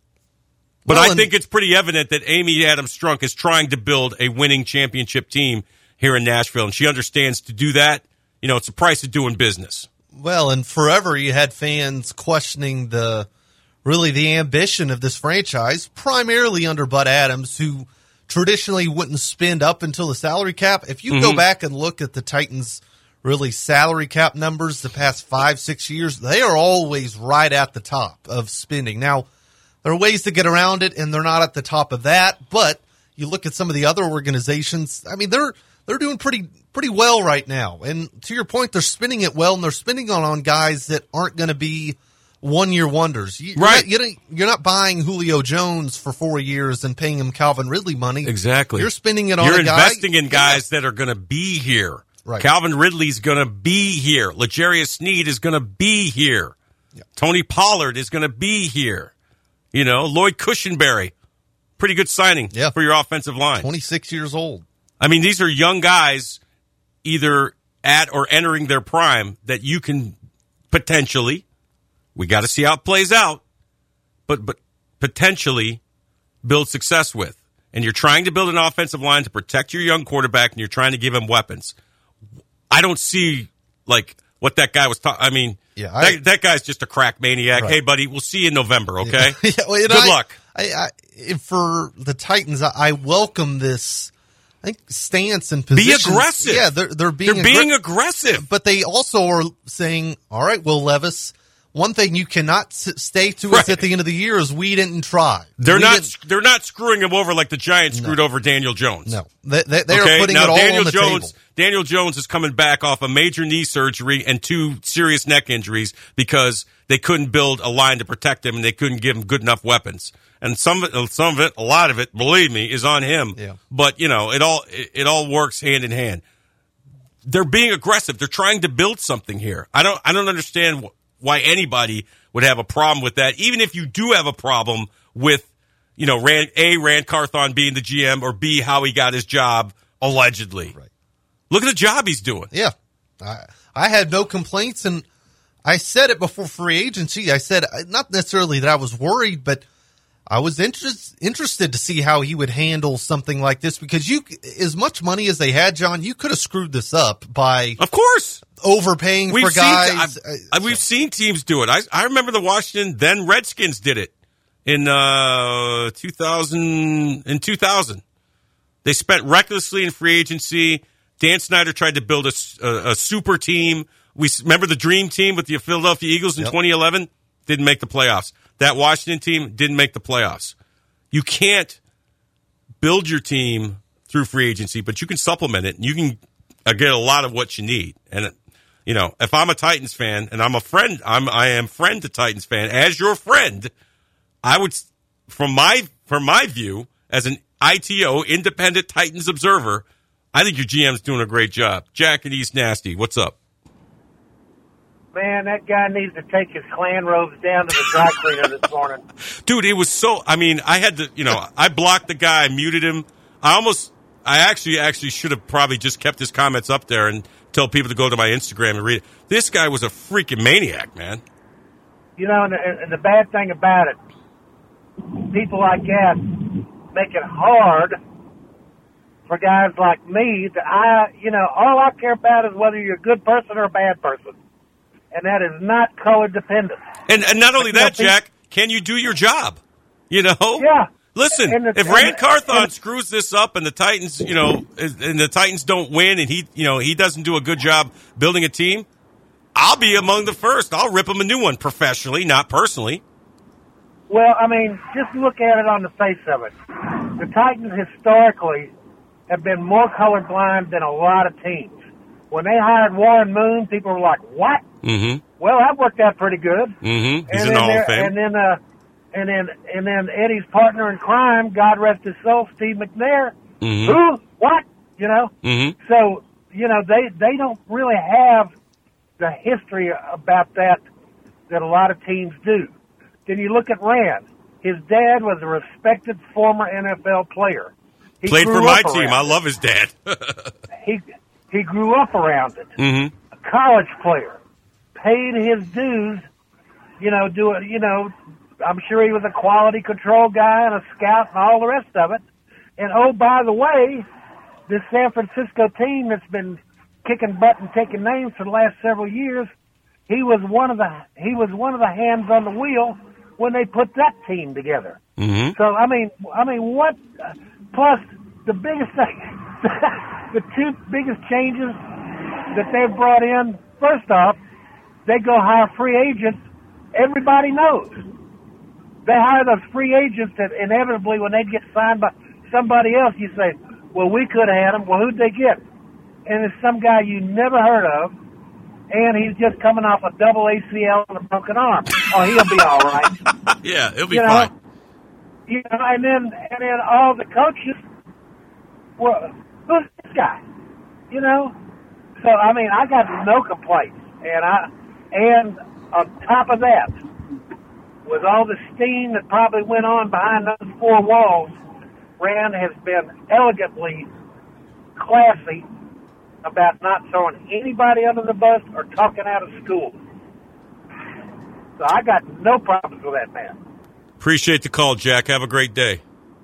[SPEAKER 2] But I think it's pretty evident that Amy Adams Strunk is trying to build a winning championship team here in Nashville, and she understands to do that. It's the price of doing business.
[SPEAKER 3] Well, and forever you had fans questioning the ambition of this franchise, primarily under Bud Adams, who traditionally wouldn't spend up until the salary cap. If you go back and look at the Titans' salary cap numbers the past 5-6 years, they are always right at the top of spending. Now, there are ways to get around it, and they're not at the top of that. But you look at some of the other organizations. I mean, they're doing pretty well right now. And to your point, they're spending it well, and they're spending it on guys that aren't going to be one-year wonders. You're not buying Julio Jones for 4 years and paying him Calvin Ridley money.
[SPEAKER 2] Exactly.
[SPEAKER 3] You're spending it on
[SPEAKER 2] You're
[SPEAKER 3] a guy.
[SPEAKER 2] investing in guys that are going to be here.
[SPEAKER 3] Right.
[SPEAKER 2] Calvin Ridley's going to be here. L'Jarius Sneed is going to be here.
[SPEAKER 3] Yeah.
[SPEAKER 2] Tony Pollard is going to be here. Lloyd Cushenberry, pretty good signing for your offensive line.
[SPEAKER 3] 26 years old.
[SPEAKER 2] I mean, these are young guys either at or entering their prime that you can potentially, we got to see how it plays out, but potentially build success with. And you're trying to build an offensive line to protect your young quarterback, and you're trying to give him weapons. I don't see, what that guy was talking. I mean, that guy's just a crack maniac. Right. Hey, buddy, we'll see you in November, okay? Good luck.
[SPEAKER 3] For the Titans, I welcome this stance and position.
[SPEAKER 2] Be aggressive.
[SPEAKER 3] Yeah, they're being
[SPEAKER 2] aggressive.
[SPEAKER 3] But they also are saying, all right, Will Levis, one thing you cannot stay to us at the end of the year is we didn't try.
[SPEAKER 2] They're not screwing him over like the Giants screwed over Daniel Jones.
[SPEAKER 3] No, they are putting it all on the table.
[SPEAKER 2] Daniel Jones is coming back off a major knee surgery and 2 serious neck injuries because they couldn't build a line to protect him and they couldn't give him good enough weapons. And some of it, a lot of it, believe me, is on him.
[SPEAKER 3] Yeah.
[SPEAKER 2] But it all works hand in hand. They're being aggressive. They're trying to build something here. I don't understand why anybody would have a problem with that, even if you do have a problem with, Rand Carthon being the GM or B, how he got his job, allegedly.
[SPEAKER 3] Right.
[SPEAKER 2] Look at the job he's doing.
[SPEAKER 3] Yeah. I had no complaints, and I said it before free agency. I said, not necessarily that I was worried, but I was interested to see how he would handle something like this, because as much money as they had, John, you could have screwed this up by,
[SPEAKER 2] of course,
[SPEAKER 3] overpaying for guys.
[SPEAKER 2] We've seen teams do it. I remember the Washington then Redskins did it in 2000. They spent recklessly in free agency. Dan Snyder tried to build a super team. We remember the dream team with the Philadelphia Eagles in 2011. Didn't make the playoffs. That Washington team didn't make the playoffs. You can't build your team through free agency, but you can supplement it, and you can get a lot of what you need. And if I'm a Titans fan and I'm a friend, I am friend to Titans fan. As your friend, I would, from my view as an ITO, independent Titans observer, I think your GM's doing a great job. Jack and East Nasty, what's up?
[SPEAKER 15] Man, that guy needs to take his Klan robes down to the dry cleaner this morning.
[SPEAKER 2] Dude, it was so, I had to, I blocked the guy, I muted him. I actually should have probably just kept his comments up there and tell people to go to my Instagram and read it. This guy was a freaking maniac, man.
[SPEAKER 15] And the bad thing about it, people like that make it hard for guys like me that all I care about is whether you're a good person or a bad person. and that is not color dependent.
[SPEAKER 2] And not only that, Jack, can you do your job? You know?
[SPEAKER 15] Yeah.
[SPEAKER 2] Listen, if Rand Carthon screws this up and the Titans, and the Titans don't win and he doesn't do a good job building a team, I'll be among the first. I'll rip him a new one professionally, not personally.
[SPEAKER 15] Well, I mean, just look at it on the face of it. The Titans historically have been more colorblind than a lot of teams. When they hired Warren Moon, people were like, "What?" Mm-hmm. Well, that worked out pretty good.
[SPEAKER 2] Mm-hmm. He's in the Hall of Fame.
[SPEAKER 15] And then Eddie's partner in crime, God rest his soul, Steve McNair.
[SPEAKER 2] Mm-hmm.
[SPEAKER 15] Who? What?
[SPEAKER 2] Mm-hmm.
[SPEAKER 15] So they don't really have the history about that a lot of teams do. Then you look at Rand. His dad was a respected former NFL player. He
[SPEAKER 2] played for my team. I love his dad.
[SPEAKER 15] He grew up around it.
[SPEAKER 2] Mm-hmm.
[SPEAKER 15] A college player, paid his dues. I'm sure he was a quality control guy and a scout and all the rest of it. And oh, by the way, this San Francisco team that's been kicking butt and taking names for the last several years, he was one of the hands on the wheel when they put that team together.
[SPEAKER 2] Mm-hmm.
[SPEAKER 15] So I mean, what? Plus, the biggest thing, the two biggest changes that they've brought in. First off, they go hire free agents. Everybody knows. They hire those free agents that inevitably, when they get signed by somebody else, you say, well, we could have had them. Well, who'd they get? And it's some guy you never heard of, and he's just coming off a double ACL and a broken arm. Oh, he'll be all right.
[SPEAKER 2] Yeah, he'll be fine.
[SPEAKER 15] And then all the coaches, well, who's this guy? So, I mean, I got no complaints. And on top of that, with all the steam that probably went on behind those four walls, Rand has been elegantly classy about not throwing anybody under the bus or talking out of school. So I got no problems with that man.
[SPEAKER 2] Appreciate the call, Jack. Have a great day.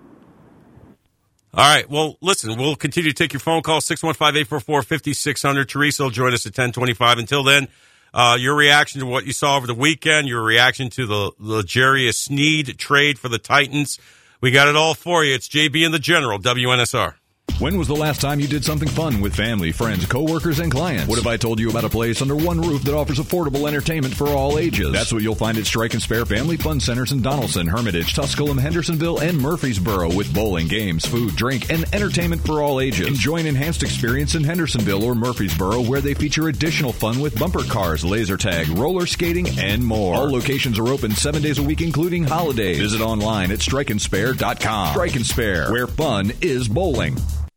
[SPEAKER 2] All right. Well, listen, we'll continue to take your phone call, 615-844-5600. Teresa will join us at 10:25. Until then, your reaction to what you saw over the weekend, your reaction to the L'Jarius Sneed trade for the Titans. We got it all for you. It's JB and the General, WNSR.
[SPEAKER 10] When was the last time you did something fun with family, friends, coworkers, and clients? What if I told you about a place under one roof that offers affordable entertainment for all ages? That's what you'll find at Strike and Spare Family Fun Centers in Donaldson, Hermitage, Tusculum, Hendersonville, and Murfreesboro with bowling, games, food, drink, and entertainment for all ages. Enjoy an enhanced experience in Hendersonville or Murfreesboro where they feature additional fun with bumper cars, laser tag, roller skating, and more. All locations are open 7 days a week, including holidays. Visit online at strikeandspare.com. Strike and Spare, where fun is bowling.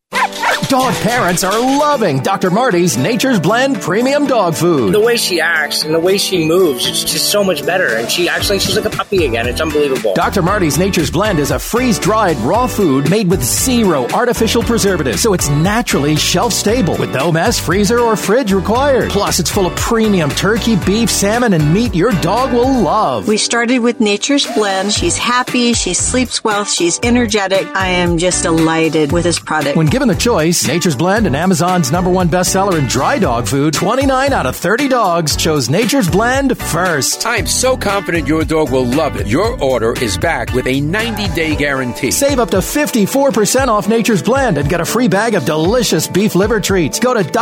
[SPEAKER 8] Dog parents are loving Dr. Marty's Nature's Blend Premium Dog Food.
[SPEAKER 16] The way she acts and the way she moves, it's just so much better. And she acts like she's like a puppy again. It's unbelievable.
[SPEAKER 8] Dr. Marty's Nature's Blend is a freeze-dried raw food made with 0 artificial preservatives, so it's naturally shelf-stable with no mess, freezer, or fridge required. Plus, it's full of premium turkey, beef, salmon, and meat your dog will love.
[SPEAKER 17] We started with Nature's Blend. She's happy. She sleeps well. She's energetic. I am just delighted with this product.
[SPEAKER 8] When given the choice, Nature's Blend and Amazon's #1 bestseller in dry dog food, 29 out of 30 dogs chose Nature's Blend first.
[SPEAKER 18] I'm so confident your dog will love it. Your order is back with a 90-day guarantee.
[SPEAKER 8] Save up to 54% off Nature's Blend and get a free bag of delicious beef liver treats. Go to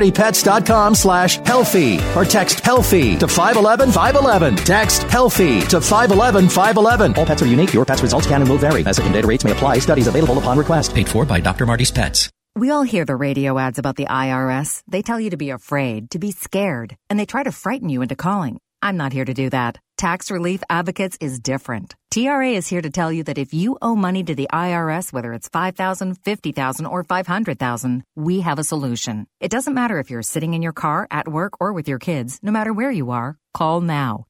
[SPEAKER 8] drmartypets.com/healthy or text healthy to 511-511. Text healthy to 511-511.
[SPEAKER 19] All pets are unique. Your pet's results can and will vary. Message and data rates may apply. Studies available upon request. Paid for by Dr. Marty's Pets.
[SPEAKER 20] We all hear the radio ads about the IRS. They tell you to be afraid, to be scared, and they try to frighten you into calling. I'm not here to do that. Tax Relief Advocates is different. TRA is here to tell you that if you owe money to the IRS, whether it's $5,000, $50,000, or $500,000, we have a solution. It doesn't matter if you're sitting in your car, at work, or with your kids. No matter where you are, call now.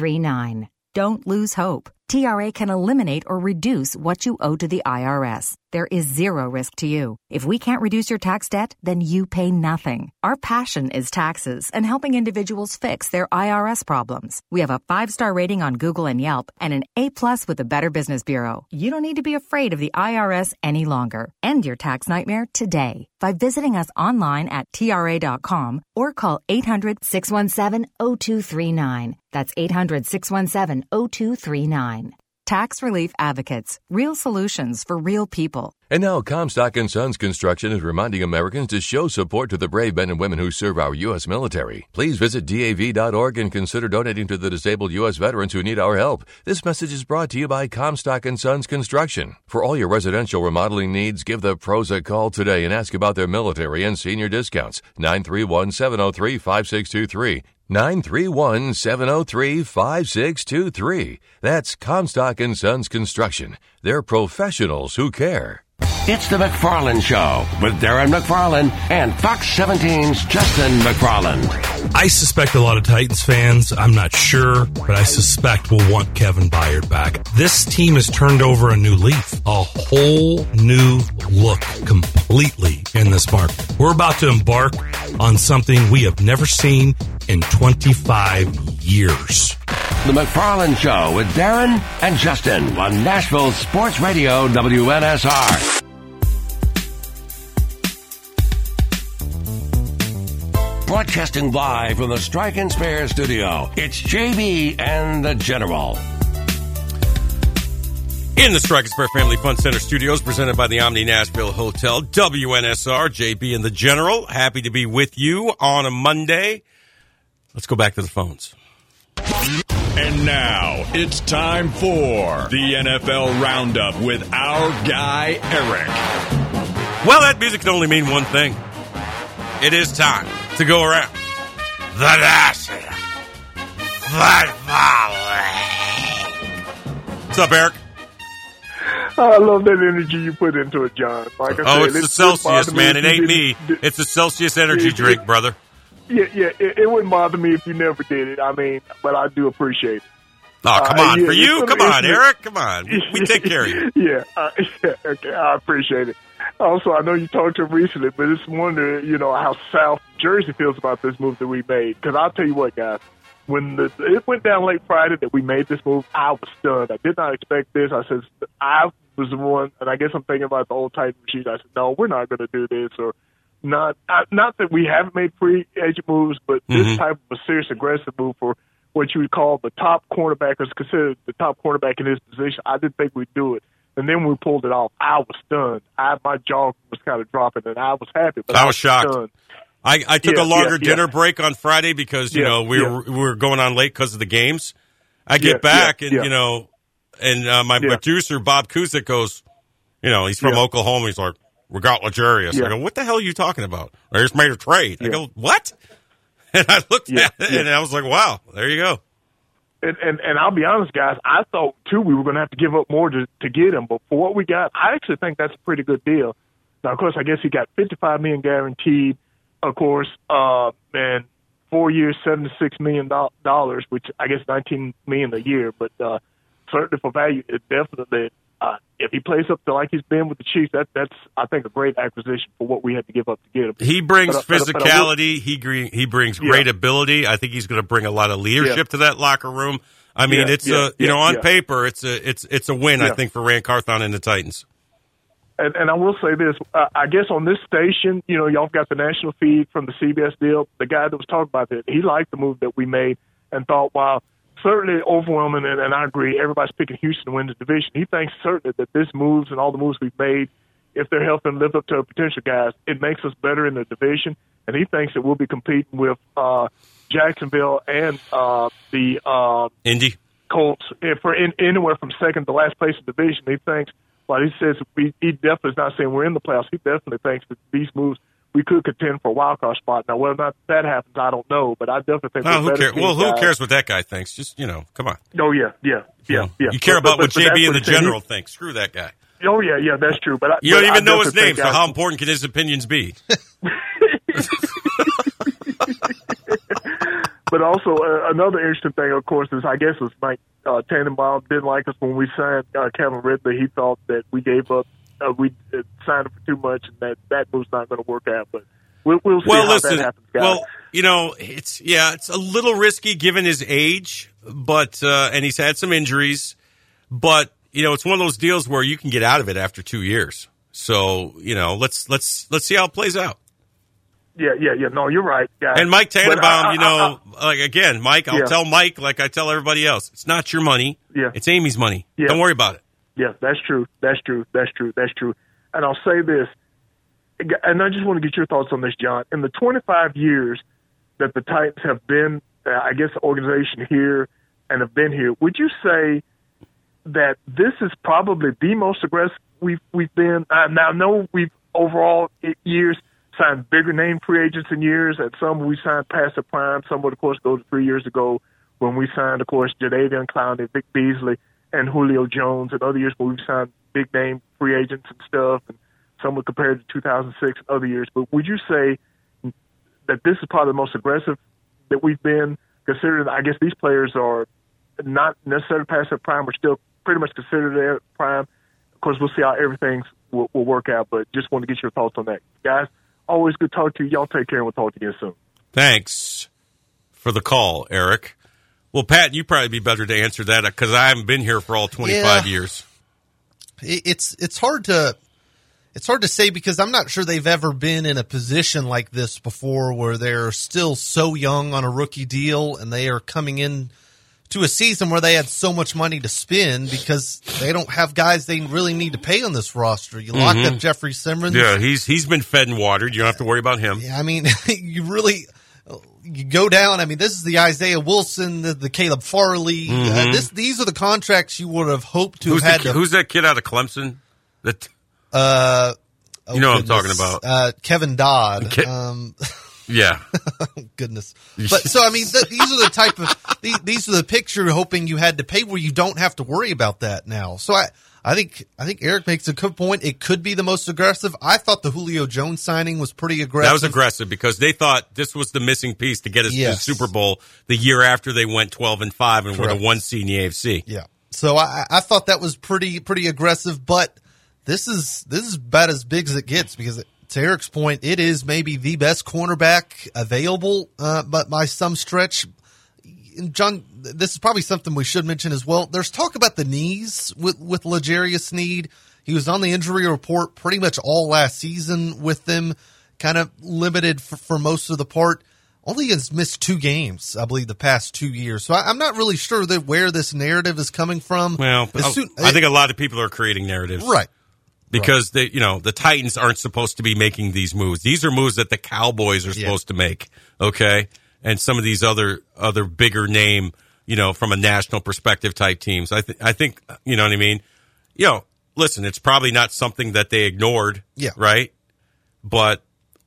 [SPEAKER 20] 800-617-0239. Don't lose hope. TRA can eliminate or reduce what you owe to the IRS. there is zero risk to you. If we can't reduce your tax debt, then you pay nothing. Our passion is taxes and helping individuals fix their IRS problems. We have a 5-star rating on Google and Yelp and an A+ with the Better Business Bureau. You don't need to be afraid of the IRS any longer. End your tax nightmare today by visiting us online at TRA.com or call 800-617-0239. That's 800-617-0239. Tax Relief Advocates. Real solutions for real people.
[SPEAKER 13] And now Comstock & Sons Construction is reminding Americans to show support to the brave men and women who serve our U.S. military. Please visit DAV.org and consider donating to the disabled U.S. veterans who need our help. This message is brought to you by Comstock & Sons Construction. For all your residential remodeling needs, give the pros a call today and ask about their military and senior discounts. 931-703-5623. 931-703-5623. That's Comstock & Sons Construction. They're professionals who care.
[SPEAKER 1] It's the McFarland Show with Darren McFarland and Fox 17's Justin McFarland.
[SPEAKER 21] I suspect a lot of Titans fans, I'm not sure, but I suspect will want Kevin Byard back. This team has turned over a new leaf, a whole new look completely in this market. We're about to embark on something we have never seen in 25 years.
[SPEAKER 1] The McFarland Show with Darren and Justin on Nashville Sports Radio WNSR. Broadcasting live from the Strike and Spare studio, it's JB and the General.
[SPEAKER 2] In the Strike and Spare Family Fun Center studios, presented by the Omni Nashville Hotel, WNSR, JB and the General. Happy to be with you on a Monday. Let's go back to the phones.
[SPEAKER 10] And now it's time for the NFL Roundup with our guy, Eric.
[SPEAKER 2] Well, that music can only mean one thing. It is time to go around the National Football League. What's up, Eric?
[SPEAKER 22] I love that energy you put into it, John. Like I said,
[SPEAKER 2] it's the Celsius, man. It ain't me. It's the Celsius energy drink, brother.
[SPEAKER 22] Yeah, it wouldn't bother me if you never did it. I mean, but I do appreciate it.
[SPEAKER 2] Oh, come on. For you? Come on, Eric. Come on. We take care of you.
[SPEAKER 22] Yeah, okay. I appreciate it. Also, I know you talked to him recently, but it's wonder, how South Jersey feels about this move that we made. Because I'll tell you what, guys, when it went down late Friday that we made this move, I was stunned. I did not expect this. I said, I was the one, and I guess I'm thinking about the old Titan machine. I said, no, we're not going to do this, or not that we haven't made free agent moves, but this type of a serious aggressive move for what you would call the top cornerback, or is considered the top cornerback in his position. I didn't think we'd do it. And then we pulled it off. I was stunned. My jaw was kind of dropping, and I was happy. But
[SPEAKER 2] I was shocked.
[SPEAKER 22] Stunned.
[SPEAKER 2] I took a longer dinner break on Friday because, we were going on late because of the games. I get back, and my producer, Bob Kuzik, goes, he's from Oklahoma. He's like, we got luxurious. I go, what the hell are you talking about? I just made a trade. I go, what? And I looked at it, and I was like, wow, there you go.
[SPEAKER 22] And I'll be honest, guys, I thought, too, we were going to have to give up more to get him. But for what we got, I actually think that's a pretty good deal. Now, of course, I guess he got $55 million guaranteed, of course, and 4 years, $76 million, which I guess $19 million a year. But certainly for value, it definitely, if he plays up to like he's been with the Chiefs, that's I think, a great acquisition for what we had to give up to get him.
[SPEAKER 2] He brings physicality. He brings great ability. I think he's going to bring a lot of leadership to that locker room. I mean, on paper, it's a win. I think for Rand Carthon and the Titans.
[SPEAKER 22] And I will say this: I guess on this station, y'all got the national feed from the CBS deal. The guy that was talking about that, he liked the move that we made and thought, wow. Certainly overwhelming, and I agree, everybody's picking Houston to win the division. He thinks certainly that this moves and all the moves we've made, if they're helping live up to our potential guys, it makes us better in the division. And he thinks that we'll be competing with Jacksonville and the
[SPEAKER 2] Indy
[SPEAKER 22] Colts for anywhere from second to last place in the division. He thinks, well, he says he definitely is not saying we're in the playoffs. He definitely thinks that these moves, we could contend for a wild card spot. Now, whether or not that happens, I don't know, but I definitely think
[SPEAKER 2] who cares? Well, who cares what that guy thinks? Just, come on.
[SPEAKER 22] Oh, yeah.
[SPEAKER 2] You care about what JB and the General think. Screw that guy.
[SPEAKER 22] Oh, yeah, that's true. But
[SPEAKER 2] you don't even know his name, so how important can his opinions be?
[SPEAKER 22] But also, another interesting thing, of course, is I guess was Mike Tannenbaum didn't like us when we signed Kevin Ridley. He thought that we gave up we signed him for too much, and that move's not going to work out. But we'll see
[SPEAKER 2] listen,
[SPEAKER 22] that happens, guys.
[SPEAKER 2] Well, it's a little risky given his age, but and he's had some injuries, but it's one of those deals where you can get out of it after 2 years. So let's see how it plays out.
[SPEAKER 22] Yeah. No, you're right, guys.
[SPEAKER 2] And Mike Tannenbaum, Mike, I'll tell Mike like I tell everybody else. It's not your money.
[SPEAKER 22] Yeah.
[SPEAKER 2] It's Amy's money.
[SPEAKER 22] Yeah.
[SPEAKER 2] Don't worry about it.
[SPEAKER 22] Yeah, that's true. And I'll say this, and I just want to get your thoughts on this, John. In the 25 years that the Titans have been, I guess, the organization here and have been here, would you say that this is probably the most aggressive we've been? Now, I know we've overall years signed bigger name free agents in years. At some we signed past the prime. Some would, of course, go to 3 years ago when we signed, of course, Jadeveon Clowney, Vic Beasley, and Julio Jones. And other years where we've signed big name free agents and stuff. And some would compare to 2006 and other years. But would you say that this is probably the most aggressive that we've been, considering, I guess, these players are not necessarily past their prime, but still pretty much considered their prime? Of course, we'll see how everything will work out, but just want to get your thoughts on that. Guys, always good to talk to you. Y'all take care, and we'll talk to you again soon.
[SPEAKER 2] Thanks for the call, Eric. Well, Pat, you'd probably be better to answer that because I haven't been here for all 25 years.
[SPEAKER 3] It's hard to say because I'm not sure they've ever been in a position like this before where they're still so young on a rookie deal and they are coming in to a season where they had so much money to spend because they don't have guys they really need to pay on this roster. You locked up Jeffrey Simmons.
[SPEAKER 2] Yeah, he's been fed and watered. You don't have to worry about him.
[SPEAKER 3] Yeah, I mean, you go down. I mean, this is the Isaiah Wilson, the Caleb Farley. These are the contracts you would have hoped to have had.
[SPEAKER 2] Who's that kid out of Clemson? That
[SPEAKER 3] what
[SPEAKER 2] I'm talking about.
[SPEAKER 3] Kevin Dodd.
[SPEAKER 2] Yeah.
[SPEAKER 3] Goodness. But so, I mean, these are the type of, these are the picture hoping you had to pay where you don't have to worry about that now. So I think Eric makes a good point. It could be the most aggressive. I thought the Julio Jones signing was pretty aggressive.
[SPEAKER 2] That was aggressive because they thought this was the missing piece to get us to the Super Bowl the year after they went 12-5 and were the 1 seed in the AFC.
[SPEAKER 3] Yeah. So I thought that was pretty aggressive, but this is about as big as it gets because to Eric's point, it is maybe the best cornerback available, but by some stretch. John, this is probably something we should mention as well. There's talk about the knees with L'Jarius Sneed. He was on the injury report pretty much all last season with them, kind of limited for most of the part. Only has missed 2 games, I believe, the past 2 years. So I'm not really sure where this narrative is coming from.
[SPEAKER 2] Well, I think a lot of people are creating narratives.
[SPEAKER 3] Right.
[SPEAKER 2] Because the Titans aren't supposed to be making these moves. These are moves that the Cowboys are supposed to make. Okay. And some of these other bigger name, from a national perspective type teams. I think, you know what I mean? Listen, it's probably not something that they ignored.
[SPEAKER 3] Yeah.
[SPEAKER 2] Right. But,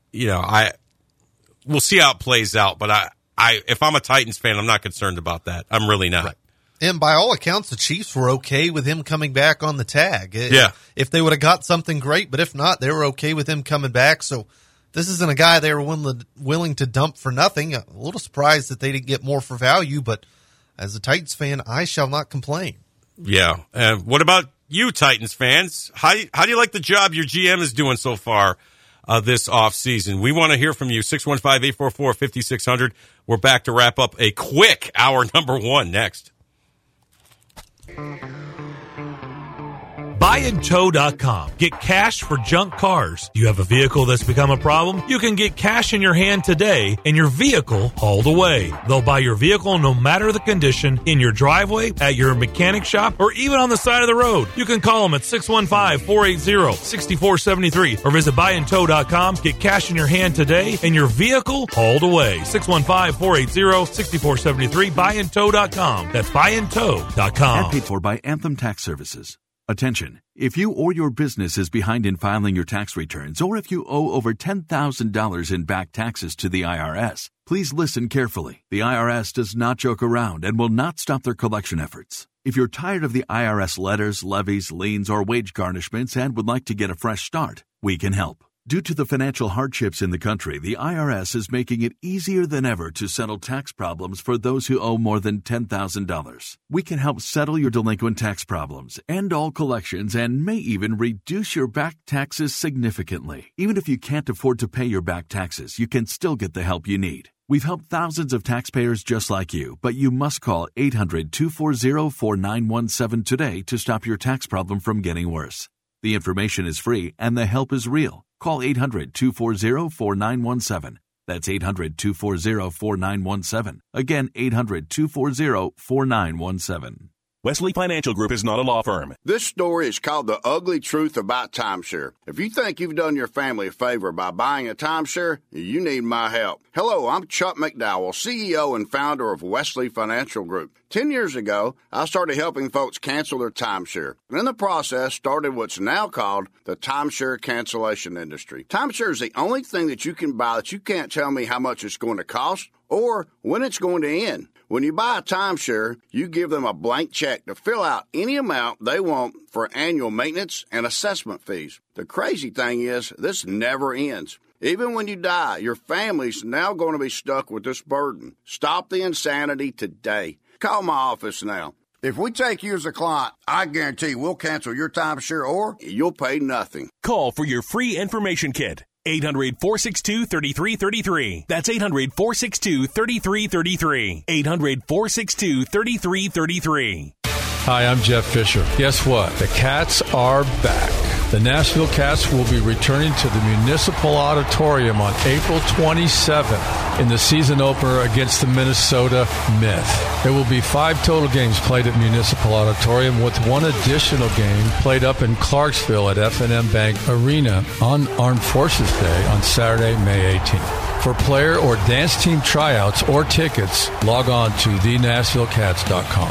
[SPEAKER 2] we'll see how it plays out. But if I'm a Titans fan, I'm not concerned about that. I'm really not. Right.
[SPEAKER 3] And by all accounts, the Chiefs were okay with him coming back on the tag. If they would have got something great, but if not, they were okay with him coming back. So this isn't a guy they were willing to dump for nothing. A little surprised that they didn't get more for value, but as a Titans fan, I shall not complain.
[SPEAKER 2] Yeah. What about you, Titans fans? How do you like the job your GM is doing so far this offseason? We want to hear from you. 615-844-5600. We're back to wrap up a quick hour number 1 next.
[SPEAKER 21] Buyandtow.com. Get cash for junk cars. Do you have a vehicle that's become a problem? You can get cash in your hand today and your vehicle hauled away. They'll buy your vehicle no matter the condition, in your driveway, at your mechanic shop, or even on the side of the road. You can call them at 615-480-6473 or visit buyandtow.com. Get cash in your hand today and your vehicle hauled away. 615-480-6473. Buyandtow.com. That's buyandtow.com.
[SPEAKER 4] And paid for by Anthem Tax Services. Attention, if you or your business is behind in filing your tax returns, or if you owe over $10,000 in back taxes to the IRS, please listen carefully. The IRS does not joke around and will not stop their collection efforts. If you're tired of the IRS letters, levies, liens, or wage garnishments and would like to get a fresh start, we can help. Due to the financial hardships in the country, the IRS is making it easier than ever to settle tax problems for those who owe more than $10,000. We can help settle your delinquent tax problems, end all collections, and may even reduce your back taxes significantly. Even if you can't afford to pay your back taxes, you can still get the help you need. We've helped thousands of taxpayers just like you, but you must call 800-240-4917 today to stop your tax problem from getting worse. The information is free and the help is real. Call 800-240-4917. That's 800-240-4917. Again, 800-240-4917.
[SPEAKER 5] Wesley Financial Group is not a law firm.
[SPEAKER 6] This story is called The Ugly Truth About Timeshare. If you think you've done your family a favor by buying a timeshare, you need my help. Hello, I'm Chuck McDowell, CEO and founder of Wesley Financial Group. 10 years ago, I started helping folks cancel their timeshare. And in the process, started what's now called the timeshare cancellation industry. Timeshare is the only thing that you can buy that you can't tell me how much it's going to cost or when it's going to end. When you buy a timeshare, you give them a blank check to fill out any amount they want for annual maintenance and assessment fees. The crazy thing is, this never ends. Even when you die, your family's now going to be stuck with this burden. Stop the insanity today. Call my office now. If we take you as a client, I guarantee we'll cancel your timeshare or you'll pay nothing.
[SPEAKER 5] Call for your free information kit. 800-462-3333. That's 800-462-3333. 800-462-3333.
[SPEAKER 23] Hi, I'm Jeff Fisher. Guess what? The Cats are back. The Nashville Cats will be returning to the Municipal Auditorium on April 27th in the season opener against the Minnesota Myth. There will be 5 total games played at Municipal Auditorium with one additional game played up in Clarksville at F&M Bank Arena on Armed Forces Day on Saturday, May 18th. For player or dance team tryouts or tickets, log on to thenashvillecats.com.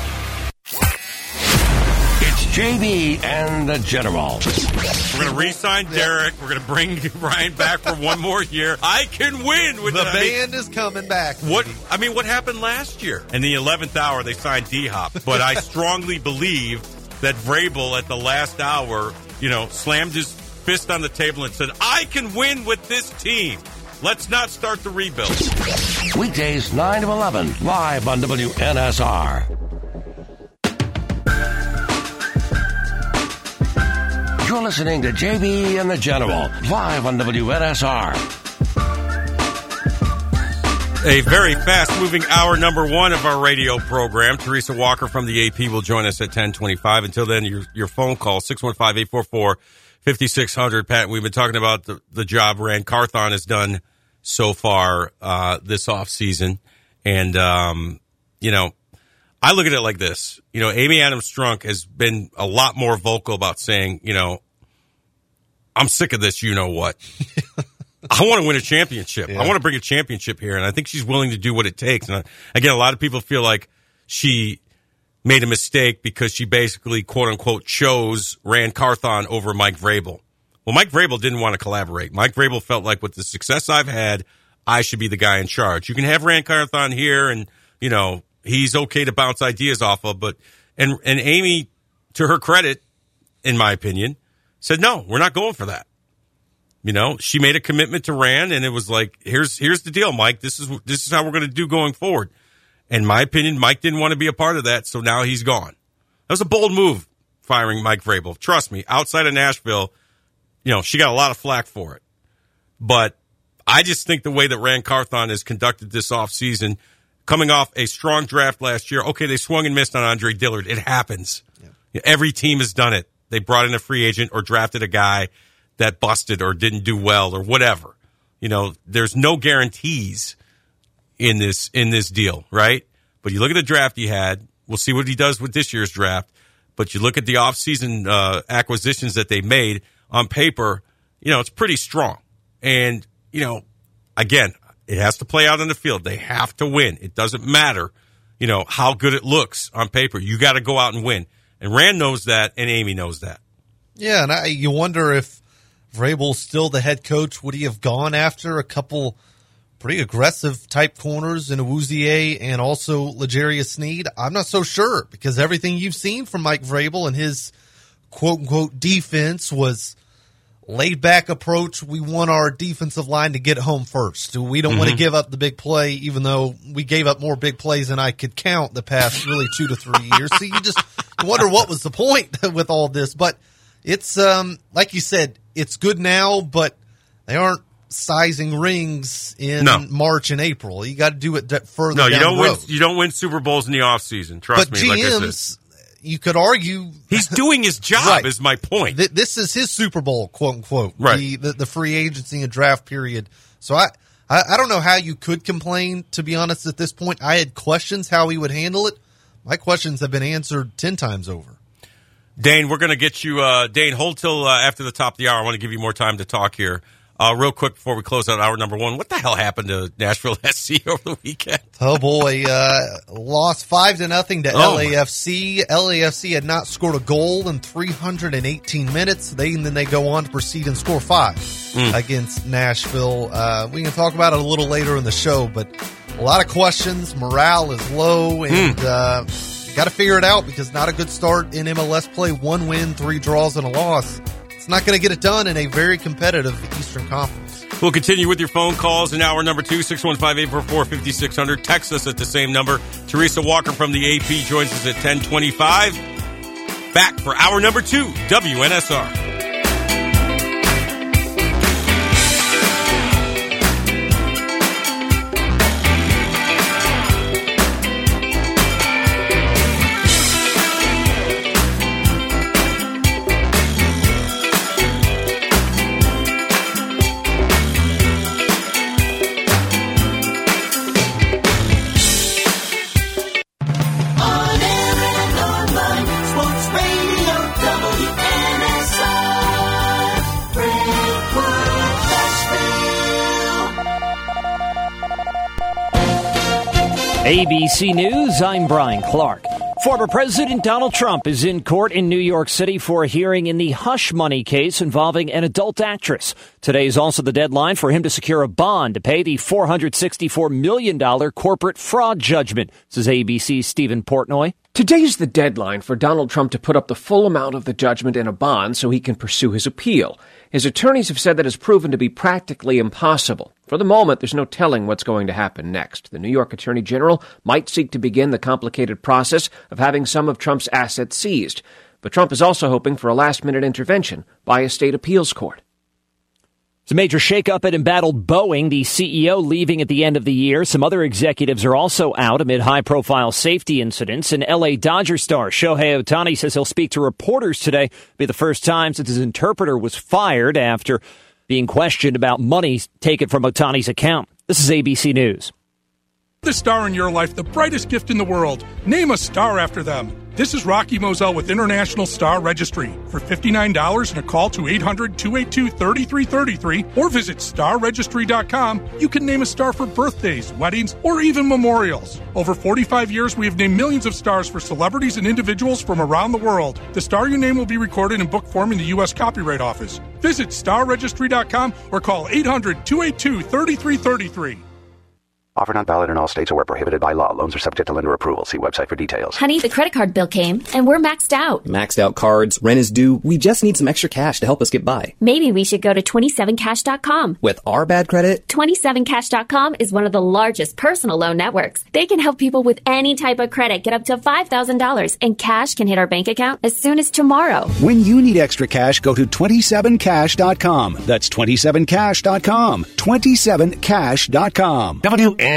[SPEAKER 1] JB and the General.
[SPEAKER 2] We're going to re-sign Derek. We're going to bring Ryan back for one more year. I can win with
[SPEAKER 3] the band is coming back.
[SPEAKER 2] What happened last year? In the 11th hour, they signed D-Hop. But I strongly believe that Vrabel at the last hour, slammed his fist on the table and said, I can win with this team. Let's not start the rebuild.
[SPEAKER 1] Weekdays 9 to 11, live on WNSR. You're listening to JB and the General, live on WNSR.
[SPEAKER 2] A very fast-moving hour number one of our radio program. Teresa Walker from the AP will join us at 10:25. Until then, your phone call, 615-844-5600. Pat, we've been talking about the job Ran Carthon has done so far this offseason. And, I look at it like this. Amy Adams Strunk has been a lot more vocal about saying, I'm sick of this, what. I want to win a championship. Yeah. I want to bring a championship here, and I think she's willing to do what it takes. And again, a lot of people feel like she made a mistake because she basically, quote-unquote, chose Ran Carthon over Mike Vrabel. Well, Mike Vrabel didn't want to collaborate. Mike Vrabel felt like with the success I've had, I should be the guy in charge. You can have Ran Carthon here, and, he's okay to bounce ideas off of, but and Amy, to her credit, in my opinion, said, no, we're not going for that. She made a commitment to Ran, and it was like, here's the deal, Mike. This is how we're going to do going forward. In my opinion, Mike didn't want to be a part of that, so now he's gone. That was a bold move, firing Mike Vrabel. Trust me, outside of Nashville, she got a lot of flack for it. But I just think the way that Ran Carthon has conducted this offseason, coming off a strong draft last year, okay, they swung and missed on Andre Dillard. It happens. Yeah. Every team has done it. They brought in a free agent or drafted a guy that busted or didn't do well or whatever. There's no guarantees in this deal, right? But you look at the draft he had. We'll see what he does with this year's draft. But you look at the offseason acquisitions that they made on paper, it's pretty strong. And, again, it has to play out on the field. They have to win. It doesn't matter, how good it looks on paper. You got to go out and win. And Rand knows that, and Amy knows that. Yeah,
[SPEAKER 3] and you wonder if Vrabel's still the head coach. Would he have gone after a couple pretty aggressive type corners in Awuzie and also L'Jarius Sneed? I'm not so sure, because everything you've seen from Mike Vrabel and his quote-unquote defense was laid-back approach. We want our defensive line to get home first. We don't want to give up the big play, even though we gave up more big plays than I could count the past really 2 to 3 years. So you just wonder what was the point with all this. But it's, like you said, it's good now, but they aren't sizing rings in March and April. You got to do it further down the road.
[SPEAKER 2] You don't win Super Bowls in the offseason. Trust me.
[SPEAKER 3] GMs,
[SPEAKER 2] like I said.
[SPEAKER 3] You could argue
[SPEAKER 2] he's doing his job.
[SPEAKER 3] Right.
[SPEAKER 2] Is my point.
[SPEAKER 3] This is his Super Bowl, quote unquote.
[SPEAKER 2] Right.
[SPEAKER 3] The free agency and draft period. So I don't know how you could complain. To be honest, at this point, I had questions how he would handle it. My questions have been answered 10 times over.
[SPEAKER 2] Dane, we're going to get you. Dane, hold till after the top of the hour. I want to give you more time to talk here. Real quick before we close out hour number 1, what the hell happened to Nashville SC over the weekend?
[SPEAKER 3] Oh boy, lost 5-0 to LAFC. LAFC had not scored a goal in 318 minutes. Then they go on to proceed and score 5 against Nashville. We can talk about it a little later in the show, but a lot of questions. Morale is low, and got to figure it out because not a good start in MLS play. 1 win, 3 draws, and a loss. It's not going to get it done in a very competitive Eastern Conference.
[SPEAKER 2] We'll continue with your phone calls in hour number 2, 615-844-5600. Text us at the same number. Teresa Walker from the AP joins us at 10:25. Back for hour number 2, WNSR.
[SPEAKER 9] ABC News, I'm Brian Clark. Former President Donald Trump is in court in New York City for a hearing in the hush money case involving an adult actress. Today is also the deadline for him to secure a bond to pay the $464 million corporate fraud judgment, says ABC's Stephen Portnoy.
[SPEAKER 11] Today's the deadline for Donald Trump to put up the full amount of the judgment in a bond so he can pursue his appeal. His attorneys have said that has proven to be practically impossible. For the moment, there's no telling what's going to happen next. The New York Attorney General might seek to begin the complicated process of having some of Trump's assets seized. But Trump is also hoping for a last-minute intervention by a state appeals court.
[SPEAKER 9] There's a major shakeup at embattled Boeing, the CEO leaving at the end of the year. Some other executives are also out amid high-profile safety incidents. And L.A. Dodger star Shohei Ohtani says he'll speak to reporters today. It'll be the first time since his interpreter was fired after being questioned about money taken from Ohtani's account. This is ABC News.
[SPEAKER 12] The star in your life, the brightest gift in the world. Name a star after them. This is Rocky Moselle with International Star Registry. For $59 and a call to 800-282-3333 or visit starregistry.com, you can name a star for birthdays, weddings, or even memorials. Over 45 years, we have named millions of stars for celebrities and individuals from around the world. The star you name will be recorded in book form in the U.S. Copyright Office. Visit starregistry.com or call 800-282-3333.
[SPEAKER 24] Offer not valid in all states or where prohibited by law. Loans are subject to lender approval. See website for details.
[SPEAKER 25] Honey, the credit card bill came, and we're maxed out.
[SPEAKER 26] Maxed out cards, rent is due. We just need some extra cash to help us get by.
[SPEAKER 25] Maybe we should go to 27cash.com.
[SPEAKER 26] With our bad credit?
[SPEAKER 25] 27cash.com is one of the largest personal loan networks. They can help people with any type of credit get up to $5,000, and cash can hit our bank account as soon as tomorrow.
[SPEAKER 27] When you need extra cash, go to 27cash.com. That's 27cash.com. 27cash.com.
[SPEAKER 1] WNSR.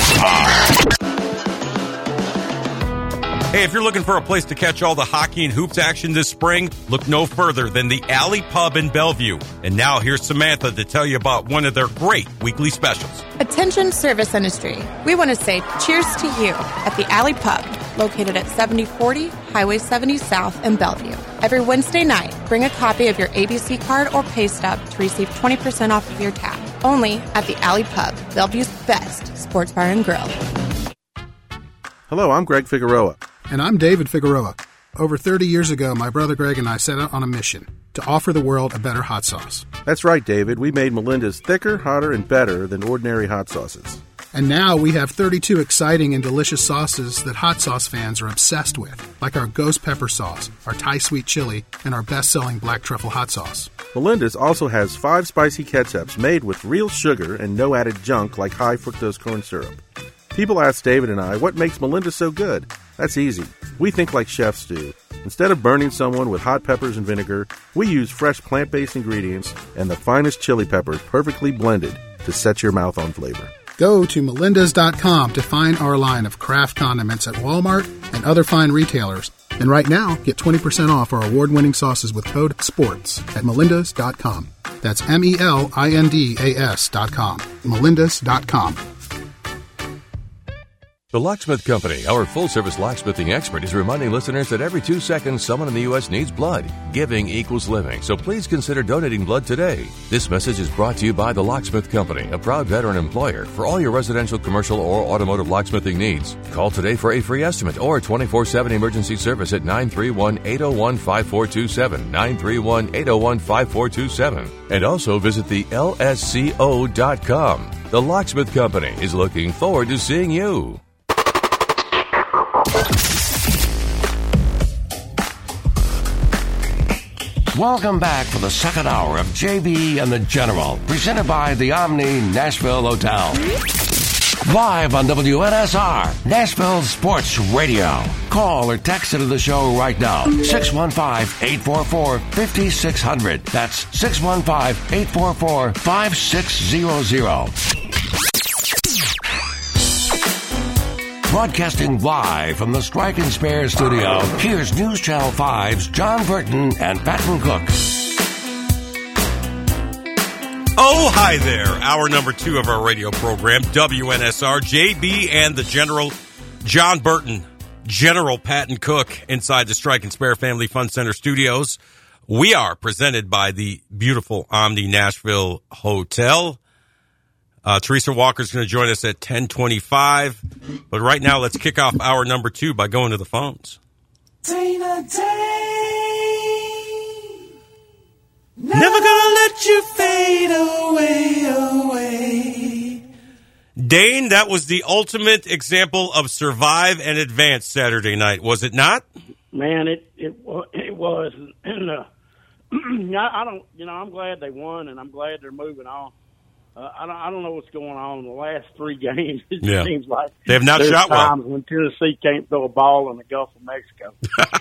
[SPEAKER 2] Hey, if you're looking for a place to catch all the hockey and hoops action this spring, look no further than the Alley Pub in Bellevue. And now here's Samantha to tell you about one of their great weekly specials.
[SPEAKER 28] Attention service industry. We want to say cheers to you at the Alley Pub, located at 7040 Highway 70 South in Bellevue. Every Wednesday night, bring a copy of your ABC card or pay stub to receive 20% off of your tab. Only at the Alley Pub, Bellevue's best sports bar and grill.
[SPEAKER 29] Hello, I'm Greg Figueroa.
[SPEAKER 30] And I'm David Figueroa. Over 30 years ago, my brother Greg and I set out on a mission to offer the world a better hot sauce.
[SPEAKER 29] That's right, David. We made Melinda's thicker, hotter, and better than ordinary hot sauces.
[SPEAKER 30] And now we have 32 exciting and delicious sauces that hot sauce fans are obsessed with, like our Ghost Pepper Sauce, our Thai Sweet Chili, and our best-selling Black Truffle Hot Sauce.
[SPEAKER 29] Melinda's also has 5 spicy ketchups made with real sugar and no added junk like high fructose corn syrup. People ask David and I what makes Melinda so good. That's easy. We think like chefs do. Instead of burning someone with hot peppers and vinegar, we use fresh plant-based ingredients and the finest chili peppers perfectly blended to set your mouth on flavor.
[SPEAKER 30] Go to melindas.com to find our line of craft condiments at Walmart and other fine retailers. And right now, get 20% off our award-winning sauces with code SPORTS at melindas.com. That's melindas.com. melindas.com.
[SPEAKER 7] The Locksmith Company, our full-service locksmithing expert, is reminding listeners that every 2 seconds someone in the U.S. needs blood. Giving equals living, so please consider donating blood today. This message is brought to you by The Locksmith Company, a proud veteran employer for all your residential, commercial, or automotive locksmithing needs. Call today for a free estimate or 24/7 emergency service at 931-801-5427, 931-801-5427. And also visit the LSCO.com. The Locksmith Company is looking forward to seeing you.
[SPEAKER 1] Welcome back for the second hour of JB and the General, presented by the Omni Nashville Hotel. Live on WNSR, Nashville Sports Radio. Call or text into the show right now. 615-844-5600. That's 615-844-5600. Broadcasting live from the Strike and Spare studio, here's News Channel 5's John Burton and Patton Cook.
[SPEAKER 2] Oh, hi there. Hour number 2 of our radio program, WNSR, JB and the General, John Burton, General Patton Cook, inside the Strike and Spare Family Fun Center studios. We are presented by the beautiful Omni Nashville Hotel. Teresa Walker's going to join us at 10:25. But right now, let's kick off hour number 2 by going to the phones.
[SPEAKER 8] Dana Dane, never gonna let you fade away.
[SPEAKER 2] Dane, that was the ultimate example of survive and advance Saturday night, was it not?
[SPEAKER 13] Man, it was. And I don't, I'm glad they won, and I'm glad they're moving on. I don't know what's going on in the last 3 games. It seems like
[SPEAKER 2] they have not shot well.
[SPEAKER 13] Times when Tennessee can't throw a ball in the Gulf of Mexico.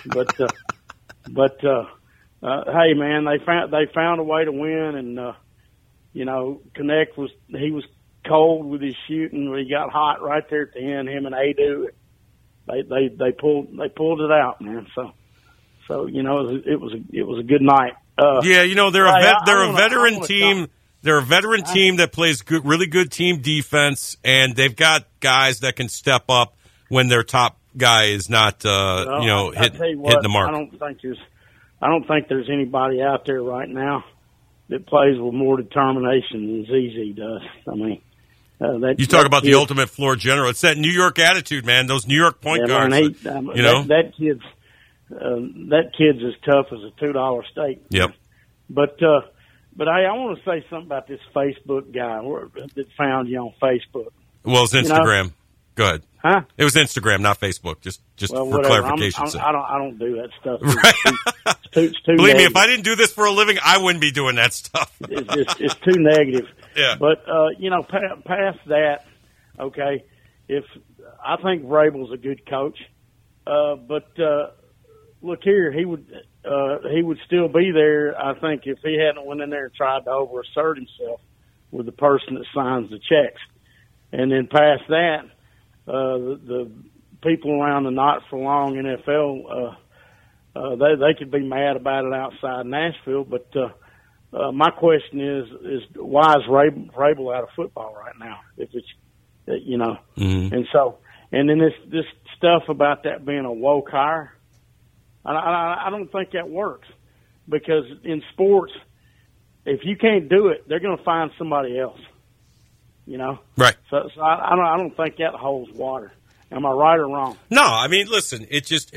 [SPEAKER 13] but hey, man, they found a way to win, and Connect was cold with his shooting. He got hot right there at the end. Him and Adu, they pulled it out, man. So it was a good night.
[SPEAKER 2] They're a veteran team. They're a veteran team that plays really good team defense, and they've got guys that can step up when their top guy is not, hitting the mark.
[SPEAKER 13] I don't think there's anybody out there right now that plays with more determination than ZZ does. I mean,
[SPEAKER 2] you talk about the ultimate floor general. It's that New York attitude, man. Those New York point guards.
[SPEAKER 13] Man, that kid's as tough as a $2 steak.
[SPEAKER 2] Yep.
[SPEAKER 13] But I want to say something about this Facebook guy that found you on Facebook.
[SPEAKER 2] Well, it's Instagram. Go ahead.
[SPEAKER 13] Huh?
[SPEAKER 2] It was Instagram, not Facebook. Just for clarification's sake.
[SPEAKER 13] I don't do that stuff. It's too
[SPEAKER 2] Believe
[SPEAKER 13] negative.
[SPEAKER 2] me, if I didn't do this for a living, I wouldn't be doing that stuff.
[SPEAKER 13] It's too negative.
[SPEAKER 2] Yeah.
[SPEAKER 13] But past that, okay. If I think Vrabel's a good coach, but look here, he would still be there, I think, if he hadn't went in there and tried to overassert himself with the person that signs the checks. And then past that, the people around the not-for-long NFL, they could be mad about it outside Nashville. But my question is why is Vrabel out of football right now? If it's,
[SPEAKER 2] Mm-hmm.
[SPEAKER 13] and then this stuff about that being a woke hire, I don't think that works, because in sports, if you can't do it, they're going to find somebody else.
[SPEAKER 2] Right.
[SPEAKER 13] So I don't think that holds water. Am I right or wrong?
[SPEAKER 2] No, I mean, listen, it just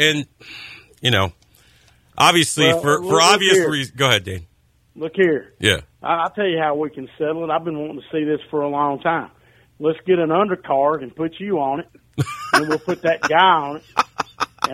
[SPEAKER 2] obviously for obvious reasons. Go ahead, Dane.
[SPEAKER 13] Look here.
[SPEAKER 2] Yeah.
[SPEAKER 13] I'll tell you how we can settle it. I've been wanting to see this for a long time. let's get an undercard and put you on it, and we'll put that guy on it. And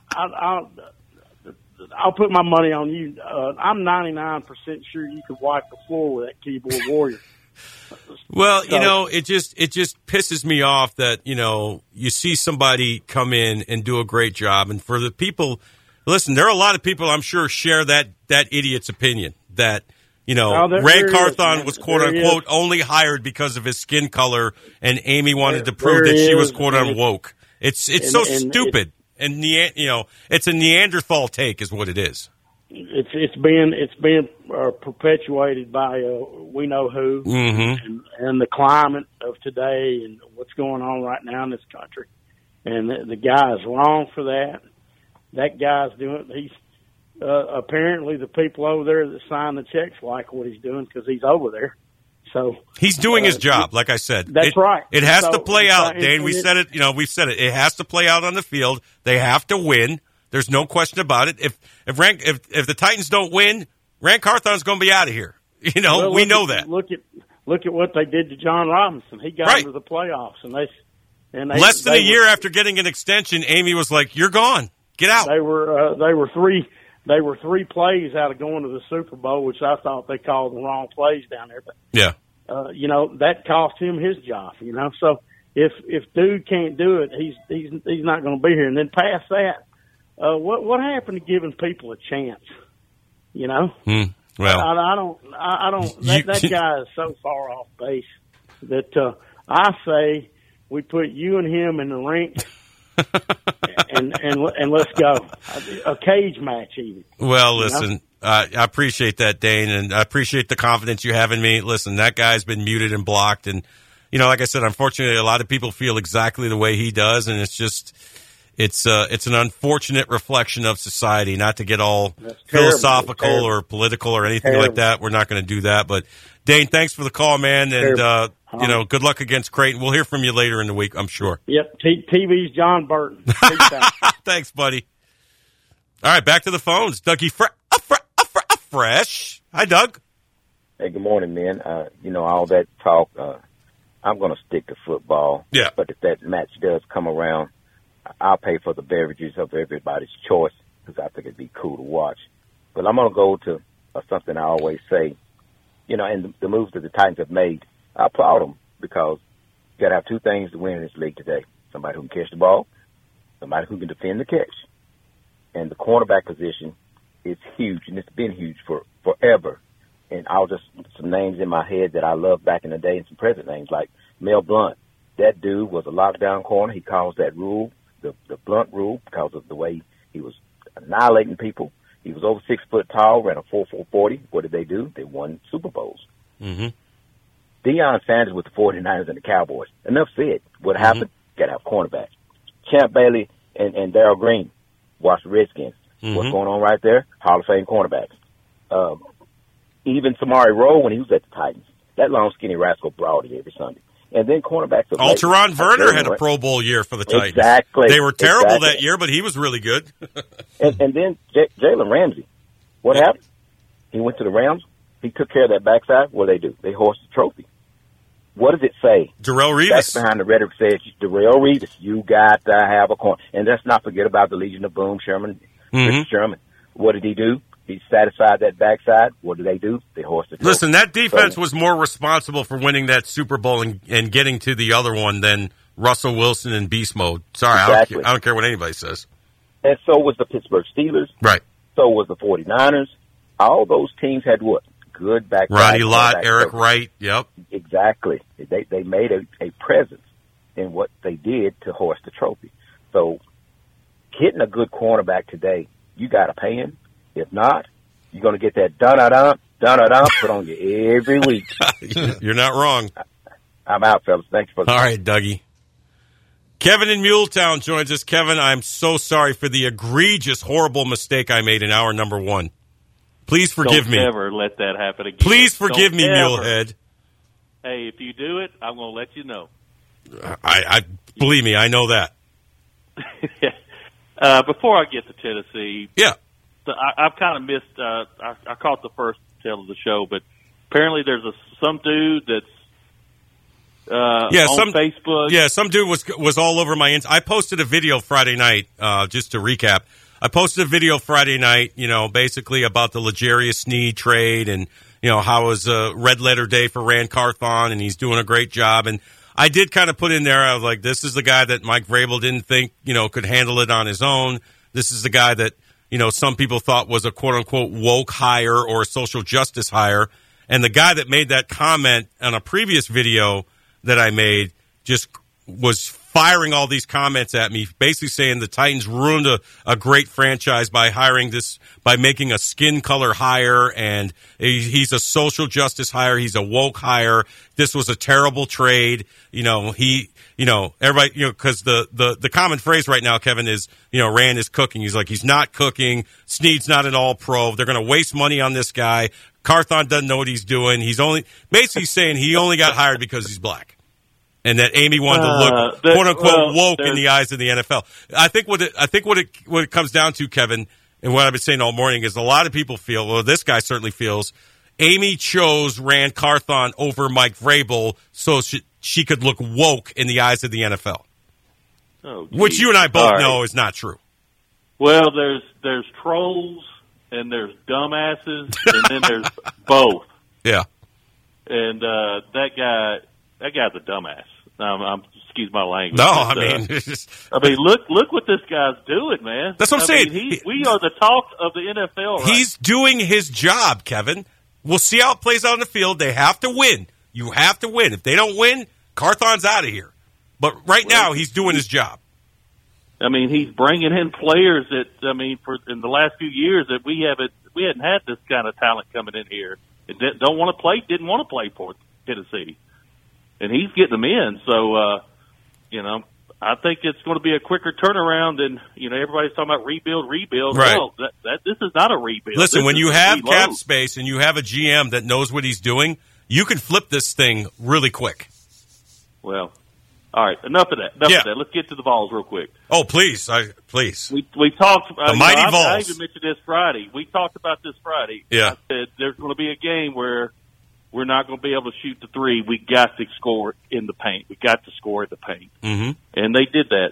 [SPEAKER 13] I'll put my money on you. I'm 99% sure you could wipe the floor with that keyboard warrior.
[SPEAKER 2] Well, so, it just pisses me off that, you see somebody come in and do a great job. And for the people, listen, there are a lot of people I'm sure share that idiot's opinion that, Ran Carthon was quote unquote only hired because of his skin color, and Amy wanted to prove that she was quote unquote woke. It's so stupid. And it's a Neanderthal take, is what it is.
[SPEAKER 13] It's being perpetuated by we know who, and the climate of today and what's going on right now in this country. And the guy is wrong for that. That guy's doing. He's apparently the people over there that sign the checks like what he's doing because he's over there. So
[SPEAKER 2] he's doing his job, like I said.
[SPEAKER 13] That's right.
[SPEAKER 2] It has to play out, Dane. We said it. We've said it. It has to play out on the field. They have to win. There's no question about it. If the Titans don't win, Ran Carthon's going to be out of here. We know that.
[SPEAKER 13] Look at what they did to John Robinson. He got into the playoffs, and they
[SPEAKER 2] less than a year after getting an extension, Amy was like, "You're gone. Get out."
[SPEAKER 13] They were three plays out of going to the Super Bowl, which I thought they called the wrong plays down there. But
[SPEAKER 2] yeah,
[SPEAKER 13] that cost him his job. So if dude can't do it, he's not going to be here. And then past that, what happened to giving people a chance?
[SPEAKER 2] Well,
[SPEAKER 13] I don't. That guy is so far off base that I say we put you and him in the rink. and let's go. A cage match even.
[SPEAKER 2] Well, listen, I appreciate that, Dane, and I appreciate the confidence you have in me. Listen, that guy's been muted and blocked, and like I said, unfortunately, a lot of people feel exactly the way he does, and it's just it's an unfortunate reflection of society. Not to get all philosophical or political or anything like that. We're not going to do that, but Dane, thanks for the call, man, and good luck against Creighton. We'll hear from you later in the week, I'm sure.
[SPEAKER 13] Yep, TV's John Burton.
[SPEAKER 2] Thanks, buddy. All right, back to the phones. Dougie Fresh. Hi, Doug.
[SPEAKER 10] Hey, good morning, man. All that talk, I'm going to stick to football.
[SPEAKER 2] Yeah.
[SPEAKER 10] But if that match does come around, I'll pay for the beverages of everybody's choice because I think it'd be cool to watch. But I'm going to go to something I always say, and the moves that the Titans have made, I applaud them because you got to have two things to win in this league today. Somebody who can catch the ball, somebody who can defend the catch. And the cornerback position is huge, and it's been huge for forever. And some names in my head that I loved back in the day and some present names like Mel Blount. That dude was a lockdown corner. He calls that rule the Blount rule because of the way he was annihilating people. He was over 6 foot tall, ran a 4.40. What did they do? They won Super Bowls.
[SPEAKER 2] Mm-hmm.
[SPEAKER 10] Deion Sanders with the 49ers and the Cowboys. Enough said. What happened? Got to have cornerbacks. Champ Bailey and Darrell Green watch the Redskins. What's going on right there? Hall of Fame cornerbacks. Even Samari Rowe when he was at the Titans. That long, skinny rascal brought it every Sunday. And then cornerbacks.
[SPEAKER 2] Alteron Werner had a Pro Bowl year for the Titans.
[SPEAKER 10] Exactly.
[SPEAKER 2] They were terrible that year, but he was really good.
[SPEAKER 10] and then Jalen Ramsey. What happened? He went to the Rams. He took care of that backside. What do? They hoist the trophy. What does it say?
[SPEAKER 2] Darrelle Revis.
[SPEAKER 10] That's behind the rhetoric says Darrelle Revis. You got to have a corner. And let's not forget about the Legion of Boom, Sherman. Richard Sherman. What did he do? He satisfied that backside. What do? They hoist the trophy.
[SPEAKER 2] Listen, that defense was more responsible for winning that Super Bowl and getting to the other one than Russell Wilson in beast mode. Sorry,
[SPEAKER 10] exactly.
[SPEAKER 2] I don't care what anybody says.
[SPEAKER 10] And so was the Pittsburgh Steelers.
[SPEAKER 2] Right.
[SPEAKER 10] So was the 49ers. All those teams had what? Good backside.
[SPEAKER 2] Ronnie Lott, Eric Wright. Yep.
[SPEAKER 10] Exactly. They made a presence in what they did to hoist the trophy. So hitting a good cornerback today, you got to pay him. If not, you're going to get that dun-a-dun put on you every week.
[SPEAKER 2] You're not wrong.
[SPEAKER 10] I'm out, fellas. Thanks for the
[SPEAKER 2] All right, Dougie. Kevin in Muletown joins us. Kevin, I'm so sorry for the egregious, horrible mistake I made in hour number 1. Please forgive me.
[SPEAKER 14] Don't ever let that happen again.
[SPEAKER 2] Please forgive me, Mulehead.
[SPEAKER 14] Hey, if you do it, I'm going to let you know.
[SPEAKER 2] I believe me, I know that.
[SPEAKER 14] Before I get to Tennessee,
[SPEAKER 2] yeah,
[SPEAKER 14] I've kind of missed. I caught the first tale of the show, but apparently there's some dude that's on Facebook.
[SPEAKER 2] Yeah, some dude was all over my. I posted a video Friday night. Just to recap, I posted a video Friday night. Basically about the L'Jarius Sneed trade, and how it was a red letter day for Rand Carthon, and he's doing a great job. And I did kind of put in there. I was like, this is the guy that Mike Vrabel didn't think could handle it on his own. This is the guy that some people thought was a quote unquote woke hire or a social justice hire. And the guy that made that comment on a previous video that I made just was firing all these comments at me, basically saying the Titans ruined a great franchise by making a skin color hire, and he's a social justice hire. He's a woke hire. This was a terrible trade. Everybody, because the common phrase right now, Kevin, is, Rand is cooking. He's like, he's not cooking. Snead's not an all pro. They're going to waste money on this guy. Carthon doesn't know what he's doing. He's basically saying he only got hired because he's black. And that Amy wanted to look "quote unquote" woke in the eyes of the NFL. I think what it comes down to, Kevin, and what I've been saying all morning is a lot of people feel. Well, this guy certainly feels Amy chose Rand Carthon over Mike Vrabel so she could look woke in the eyes of the NFL, which you and I both know is not true.
[SPEAKER 14] Well, there's trolls and there's dumbasses, and then there's both.
[SPEAKER 2] Yeah.
[SPEAKER 14] And that guy's a dumbass. Excuse my language.
[SPEAKER 2] No,
[SPEAKER 14] look what this guy's doing, man.
[SPEAKER 2] That's what I'm saying.
[SPEAKER 14] We are the talk of the NFL. Right?
[SPEAKER 2] He's doing his job, Kevin. We'll see how it plays out on the field. They have to win. You have to win. If they don't win, Carthon's out of here. But now he's doing his job.
[SPEAKER 14] He's bringing in players that in the last few years that we hadn't had this kind of talent coming in here. And didn't want to play for Tennessee. And he's getting them in, so I think it's going to be a quicker turnaround than everybody's talking about rebuild.
[SPEAKER 2] Right.
[SPEAKER 14] No, this is not a rebuild.
[SPEAKER 2] Listen, when you have
[SPEAKER 14] reload.
[SPEAKER 2] cap space and you have a GM that knows what he's doing, you can flip this thing really quick.
[SPEAKER 14] Well, all right, enough of that. Enough of that. Let's get to the Vols real quick.
[SPEAKER 2] Oh, please, please.
[SPEAKER 14] We talked
[SPEAKER 2] the mighty Vols.
[SPEAKER 14] I even mentioned this Friday. We talked about this Friday.
[SPEAKER 2] Yeah.
[SPEAKER 14] I said there's going to be a game where we're not going to be able to shoot the three. We got to score in the paint. We got to score in the paint.
[SPEAKER 2] Mm-hmm.
[SPEAKER 14] And they did that.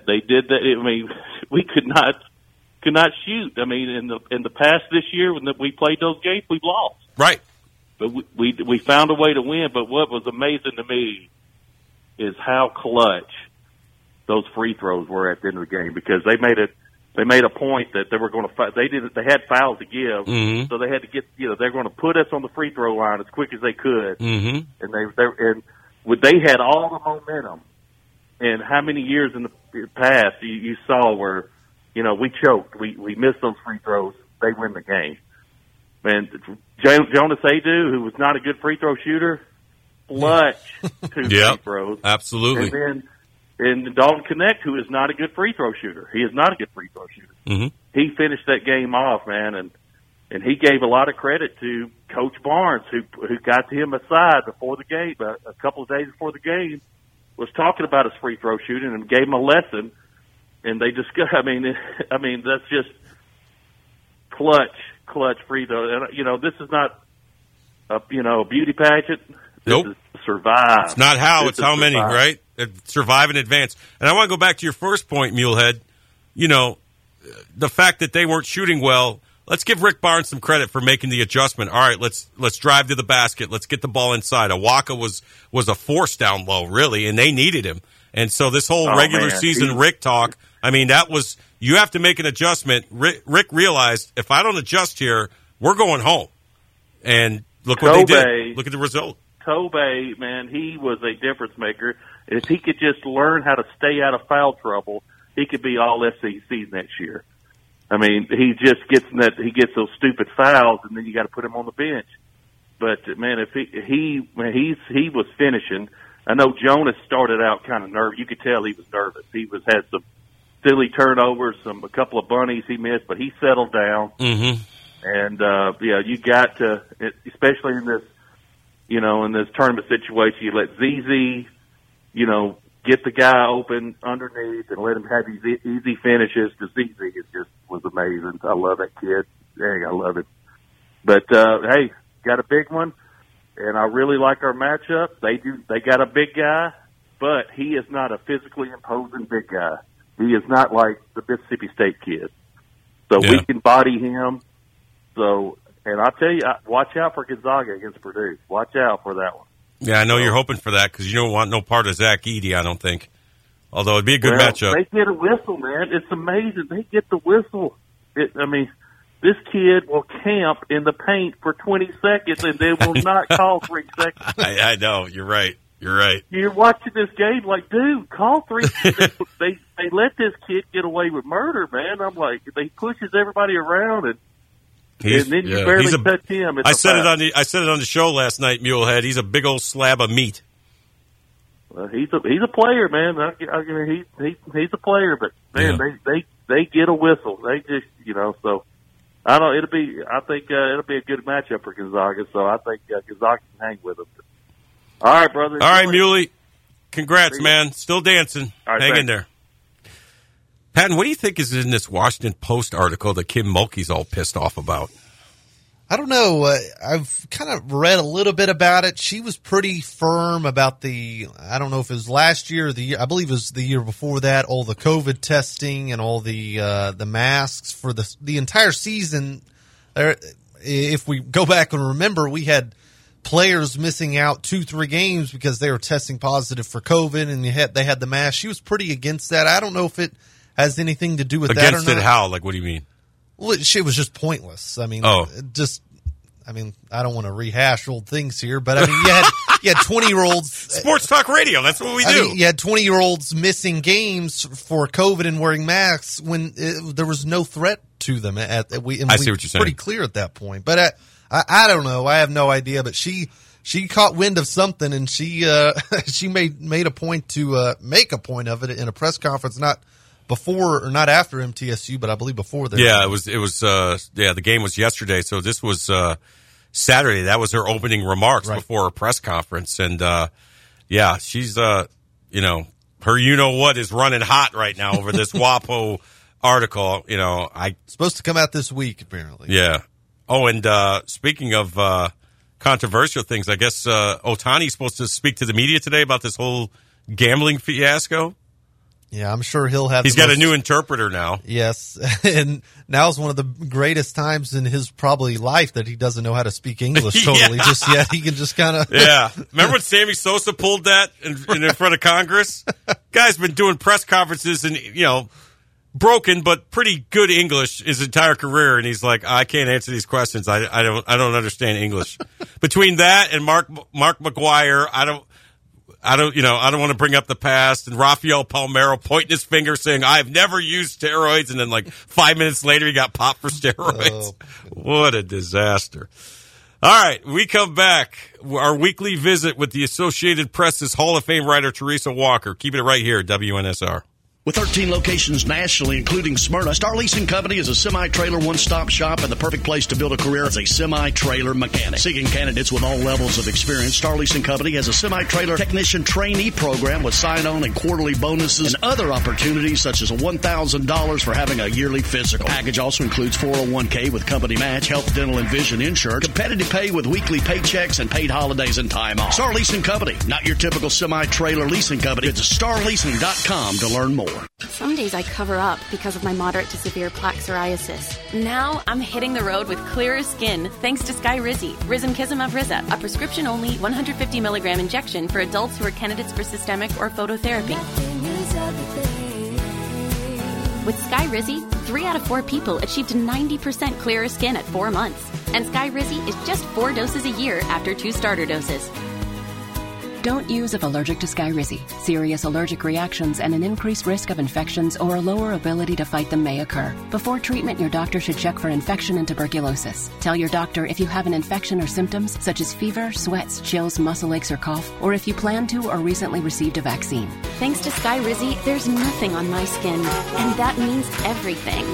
[SPEAKER 14] We could not shoot. In the past this year when we played those games, we lost.
[SPEAKER 2] Right.
[SPEAKER 14] But we found a way to win. But what was amazing to me is how clutch those free throws were at the end of the game, because they made a point that they were going to they had fouls to give,
[SPEAKER 2] mm-hmm.
[SPEAKER 14] so they had to get they're going to put us on the free throw line as quick as they could,
[SPEAKER 2] mm-hmm.
[SPEAKER 14] and they had all the momentum. And how many years in the past you saw where we choked, we missed those free throws, they win the game. And Jonas Adu, who was not a good free throw shooter, clutch two free throws,
[SPEAKER 2] absolutely,
[SPEAKER 14] and Dalton Connect, who is not a good free throw shooter. He is not a good free throw shooter.
[SPEAKER 2] Mm-hmm.
[SPEAKER 14] He finished that game off, man, and he gave a lot of credit to Coach Barnes, who got to him aside before the game, a couple of days before the game, was talking about his free throw shooting and gave him a lesson. And they discussed. That's just clutch free throw. And this is not a beauty pageant.
[SPEAKER 2] Nope.
[SPEAKER 14] This is survive.
[SPEAKER 2] It's not how,
[SPEAKER 14] this
[SPEAKER 2] it's how many,
[SPEAKER 14] survive.
[SPEAKER 2] right? Survive and advance. And I want to go back to your first point, Mulehead. The fact that they weren't shooting well, let's give Rick Barnes some credit for making the adjustment. All right, let's drive to the basket. Let's get the ball inside. Awaka was a force down low, really, and they needed him. And so this whole regular season Rick talk, that was, you have to make an adjustment. Rick realized, if I don't adjust here, we're going home. And look what they did. Look at the result.
[SPEAKER 14] Tobe, man, he was a difference maker. If he could just learn how to stay out of foul trouble, he could be all SEC next year. He just gets he gets those stupid fouls, and then you got to put him on the bench. But man, if he was finishing. I know Jonas started out kind of nervous. You could tell he was nervous. He had some silly turnovers, a couple of bunnies he missed, but he settled down.
[SPEAKER 2] Mm-hmm.
[SPEAKER 14] And you got to, especially in this. In this tournament situation, you let ZZ, get the guy open underneath and let him have these easy finishes. Because ZZ was amazing. I love that kid. Dang, I love it. But hey, got a big one, and I really like our matchup. They got a big guy, but he is not a physically imposing big guy. He is not like the Mississippi State kid. So we can body him. So, and I'll tell you, watch out for Gonzaga against Purdue. Watch out for that one.
[SPEAKER 2] Yeah, I know you're hoping for that because you don't want no part of Zach Edey, I don't think. Although it'd be a good matchup.
[SPEAKER 14] They get a whistle, man. It's amazing. They get the whistle. This kid will camp in the paint for 20 seconds and they will not call 3 seconds.
[SPEAKER 2] I know. You're right. You're right.
[SPEAKER 14] You're watching this game like, dude, call 3 seconds. They let this kid get away with murder, man. I'm like, they pushes everybody around and then you barely touch him.
[SPEAKER 2] I said it on the show last night, Mulehead. He's a big old slab of meat.
[SPEAKER 14] He's a player, man. He's a player, but man, they get a whistle. They just, so I don't. I think it'll be a good matchup for Gonzaga. So I think Gonzaga can hang with them. All right, brother.
[SPEAKER 2] All right, Muley. Congrats, man. Still dancing.
[SPEAKER 14] Right,
[SPEAKER 2] hang
[SPEAKER 14] thanks.
[SPEAKER 2] in there. Patton, what do you think is in this Washington Post article that Kim Mulkey's all pissed off about?
[SPEAKER 3] I don't know. I've kind of read a little bit about it. She was pretty firm about I don't know if it was last year or the year, I believe it was the year before that, all the COVID testing and all the masks for the entire season. If we go back and remember, we had players missing out 2-3 games because they were testing positive for COVID and they had the mask. She was pretty against that. I don't know if it has anything to do with that or not.
[SPEAKER 2] Against it how? Like, what do you mean?
[SPEAKER 3] Well, it was just pointless. I mean, I don't want to rehash old things here, but I mean, you had 20-year-olds.
[SPEAKER 2] Sports talk radio. That's what we do.
[SPEAKER 3] You had 20-year-olds missing games for COVID and wearing masks when there was no threat to them. I see what you're saying. Pretty clear at that point. But I don't know. I have no idea. But she caught wind of something, and she made a point to make a point of it in a press conference, not before or not after MTSU, but I believe before that.
[SPEAKER 2] Yeah, it was. The game was yesterday, so this was Saturday. That was her opening remarks before her press conference, and she's her what is running hot right now over this WAPO article.
[SPEAKER 3] Supposed to come out this week apparently.
[SPEAKER 2] Yeah. Oh, and speaking of controversial things, I guess Ohtani's supposed to speak to the media today about this whole gambling fiasco.
[SPEAKER 3] Yeah, I'm sure he'll have.
[SPEAKER 2] He's got a new interpreter now.
[SPEAKER 3] Yes, and now's one of the greatest times in his probably life that he doesn't know how to speak English totally just yet. He can just kind of.
[SPEAKER 2] Yeah, remember when Sammy Sosa pulled that in front of Congress? Guy's been doing press conferences and broken but pretty good English his entire career, and he's like, I can't answer these questions. I don't understand English. Between that and Mark McGuire, I don't want to bring up the past, and Rafael Palmeiro pointing his finger saying, I've never used steroids, and then like 5 minutes later he got popped for steroids. What a disaster. All right, we come back. Our weekly visit with the Associated Press's Hall of Fame writer Teresa Walker. Keeping it right here at WNSR.
[SPEAKER 4] With 13 locations nationally, including Smyrna, Star Leasing Company is a semi-trailer one-stop shop and the perfect place to build a career as a semi-trailer mechanic. Seeking candidates with all levels of experience, Star Leasing Company has a semi-trailer technician trainee program with sign-on and quarterly bonuses and other opportunities such as $1,000 for having a yearly physical. Package also includes 401k with company match, health, dental, and vision insurance, competitive pay with weekly paychecks, and paid holidays and time off. Star Leasing Company, not your typical semi-trailer leasing company. Visit starleasing.com to learn more.
[SPEAKER 6] Some days I cover up because of my moderate to severe plaque psoriasis. Now I'm hitting the road with clearer skin thanks to Skyrizi, Rizumkizumab Riza, a prescription-only 150 milligram injection for adults who are candidates for systemic or phototherapy. With Skyrizi, 3 out of 4 people achieved 90% clearer skin at 4 months. And Skyrizi is just 4 doses a year after 2 starter doses.
[SPEAKER 15] Don't use if allergic to Skyrizi. Serious allergic reactions and an increased risk of infections or a lower ability to fight them may occur. Before treatment, your doctor should check for infection and tuberculosis. Tell your doctor if you have an infection or symptoms such as fever, sweats, chills, muscle aches, or cough, or if you plan to or recently received a vaccine.
[SPEAKER 6] Thanks to Skyrizi, there's nothing on my skin, and that means everything.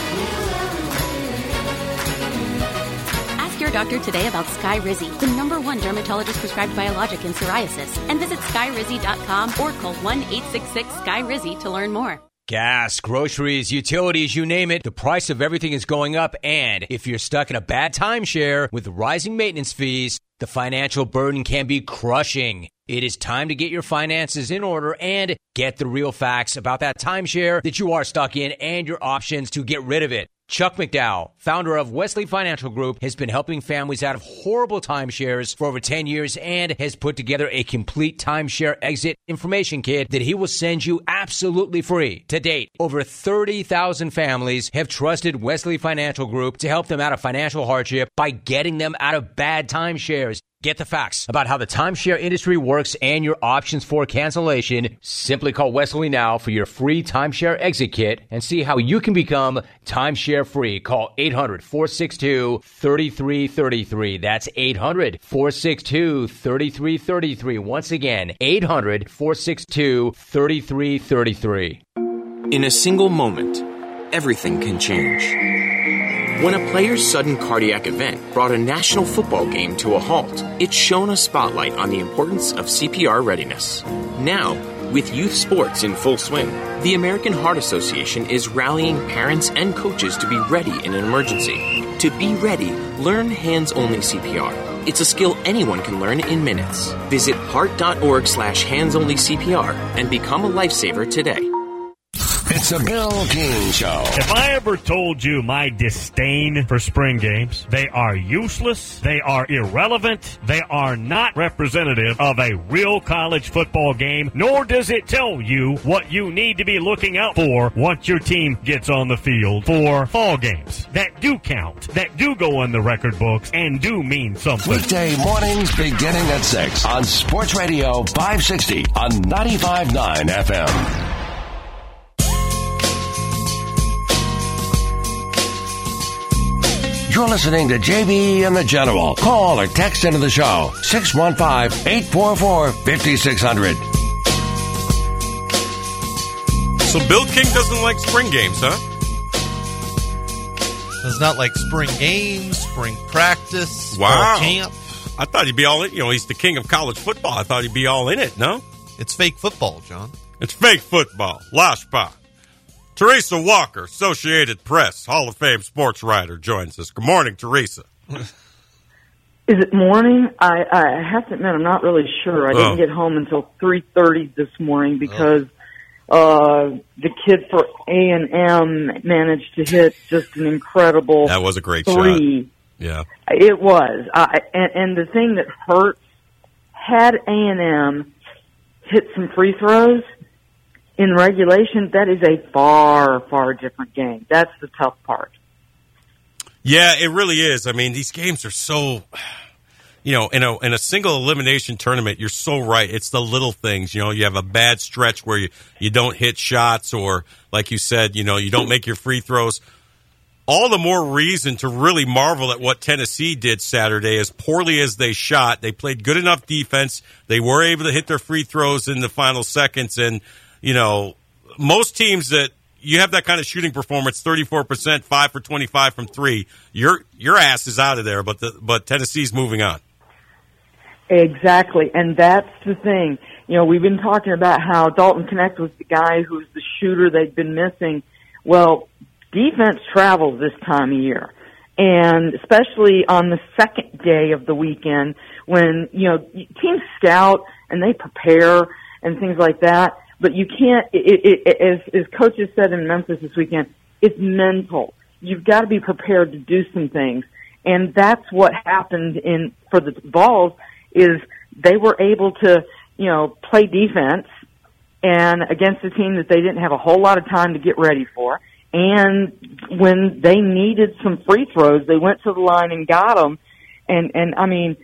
[SPEAKER 6] Your doctor today about Skyrizi, the #1 dermatologist prescribed biologic in psoriasis, and visit skyrizi.com or call 1-866-SKYRIZI to learn more.
[SPEAKER 16] Gas, groceries, utilities, you name it, the price of everything is going up, and if you're stuck in a bad timeshare with rising maintenance fees, The financial burden can be crushing. It is time to get your finances in order and get the real facts about that timeshare that you are stuck in and your options to get rid of it. Chuck McDowell, founder of Wesley Financial Group, has been helping families out of horrible timeshares for over 10 years and has put together a complete timeshare exit information kit that he will send you absolutely free. To date, over 30,000 families have trusted Wesley Financial Group to help them out of financial hardship by getting them out of bad timeshares. Get the facts about how the timeshare industry works and your options for cancellation. Simply call Wesley now for your free timeshare exit kit and see how you can become timeshare free. Call 800-462-3333. That's 800-462-3333. Once again, 800-462-3333.
[SPEAKER 5] In a single moment, everything can change. When a player's sudden cardiac event brought a national football game to a halt, it shone a spotlight on the importance of CPR readiness. Now, with youth sports in full swing, the American Heart Association is rallying parents and coaches to be ready in an emergency. To be ready, learn hands-only CPR. It's a skill anyone can learn in minutes. Visit heart.org/hands-only-CPR and become a lifesaver today.
[SPEAKER 1] It's a Bill King Show.
[SPEAKER 9] If I ever told you my disdain for spring games, they are useless, they are irrelevant, they are not representative of a real college football game, nor does it tell you what you need to be looking out for once your team gets on the field for fall games that do count, that do go in the record books, and do mean something.
[SPEAKER 1] Weekday mornings beginning at 6 on Sports Radio 560 on 95.9 FM. You're listening to JB and the General. Call or text into the show. 615-844-5600.
[SPEAKER 2] So Bill King doesn't like spring games, huh?
[SPEAKER 3] Does not like spring games, spring practice,
[SPEAKER 2] wow.
[SPEAKER 3] fall camp.
[SPEAKER 2] I thought he'd be all in. You know, he's the king of college football. I thought he'd be all in it, no?
[SPEAKER 3] It's fake football, John.
[SPEAKER 2] It's fake football. Lashpa. Teresa Walker, Associated Press, Hall of Fame sports writer, joins us. Good morning, Teresa.
[SPEAKER 11] Is it morning? I have to admit, I'm not really sure. I didn't get home until 3:30 this morning because the kid for A&M managed to hit just an incredible
[SPEAKER 2] that was a great
[SPEAKER 11] three.
[SPEAKER 2] Shot. Yeah.
[SPEAKER 11] It was. And the thing that hurts, had A&M hit some free throws in regulation, that is a far, far different game. That's the tough part.
[SPEAKER 2] Yeah, it really is. I mean, these games are so, you know, in a single elimination tournament, you're so right. It's the little things. You know, you have a bad stretch where you don't hit shots or, like you said, you know, you don't make your free throws. All the more reason to really marvel at what Tennessee did Saturday. As poorly as they shot, they played good enough defense. They were able to hit their free throws in the final seconds. And, you know, most teams that you have that kind of shooting performance, 34%, 5 for 25 from three, your ass is out of there, but Tennessee's moving on.
[SPEAKER 11] Exactly, and that's the thing. You know, we've been talking about how Dalton Knecht was the guy who's the shooter they've been missing. Well, defense travels this time of year, and especially on the second day of the weekend when, you know, teams scout and they prepare and things like that. But you can't, as coaches said in Memphis this weekend, it's mental. You've got to be prepared to do some things. And that's what happened for the Vols is they were able to, you know, play defense and against a team that they didn't have a whole lot of time to get ready for. And when they needed some free throws, they went to the line and got them. And I mean,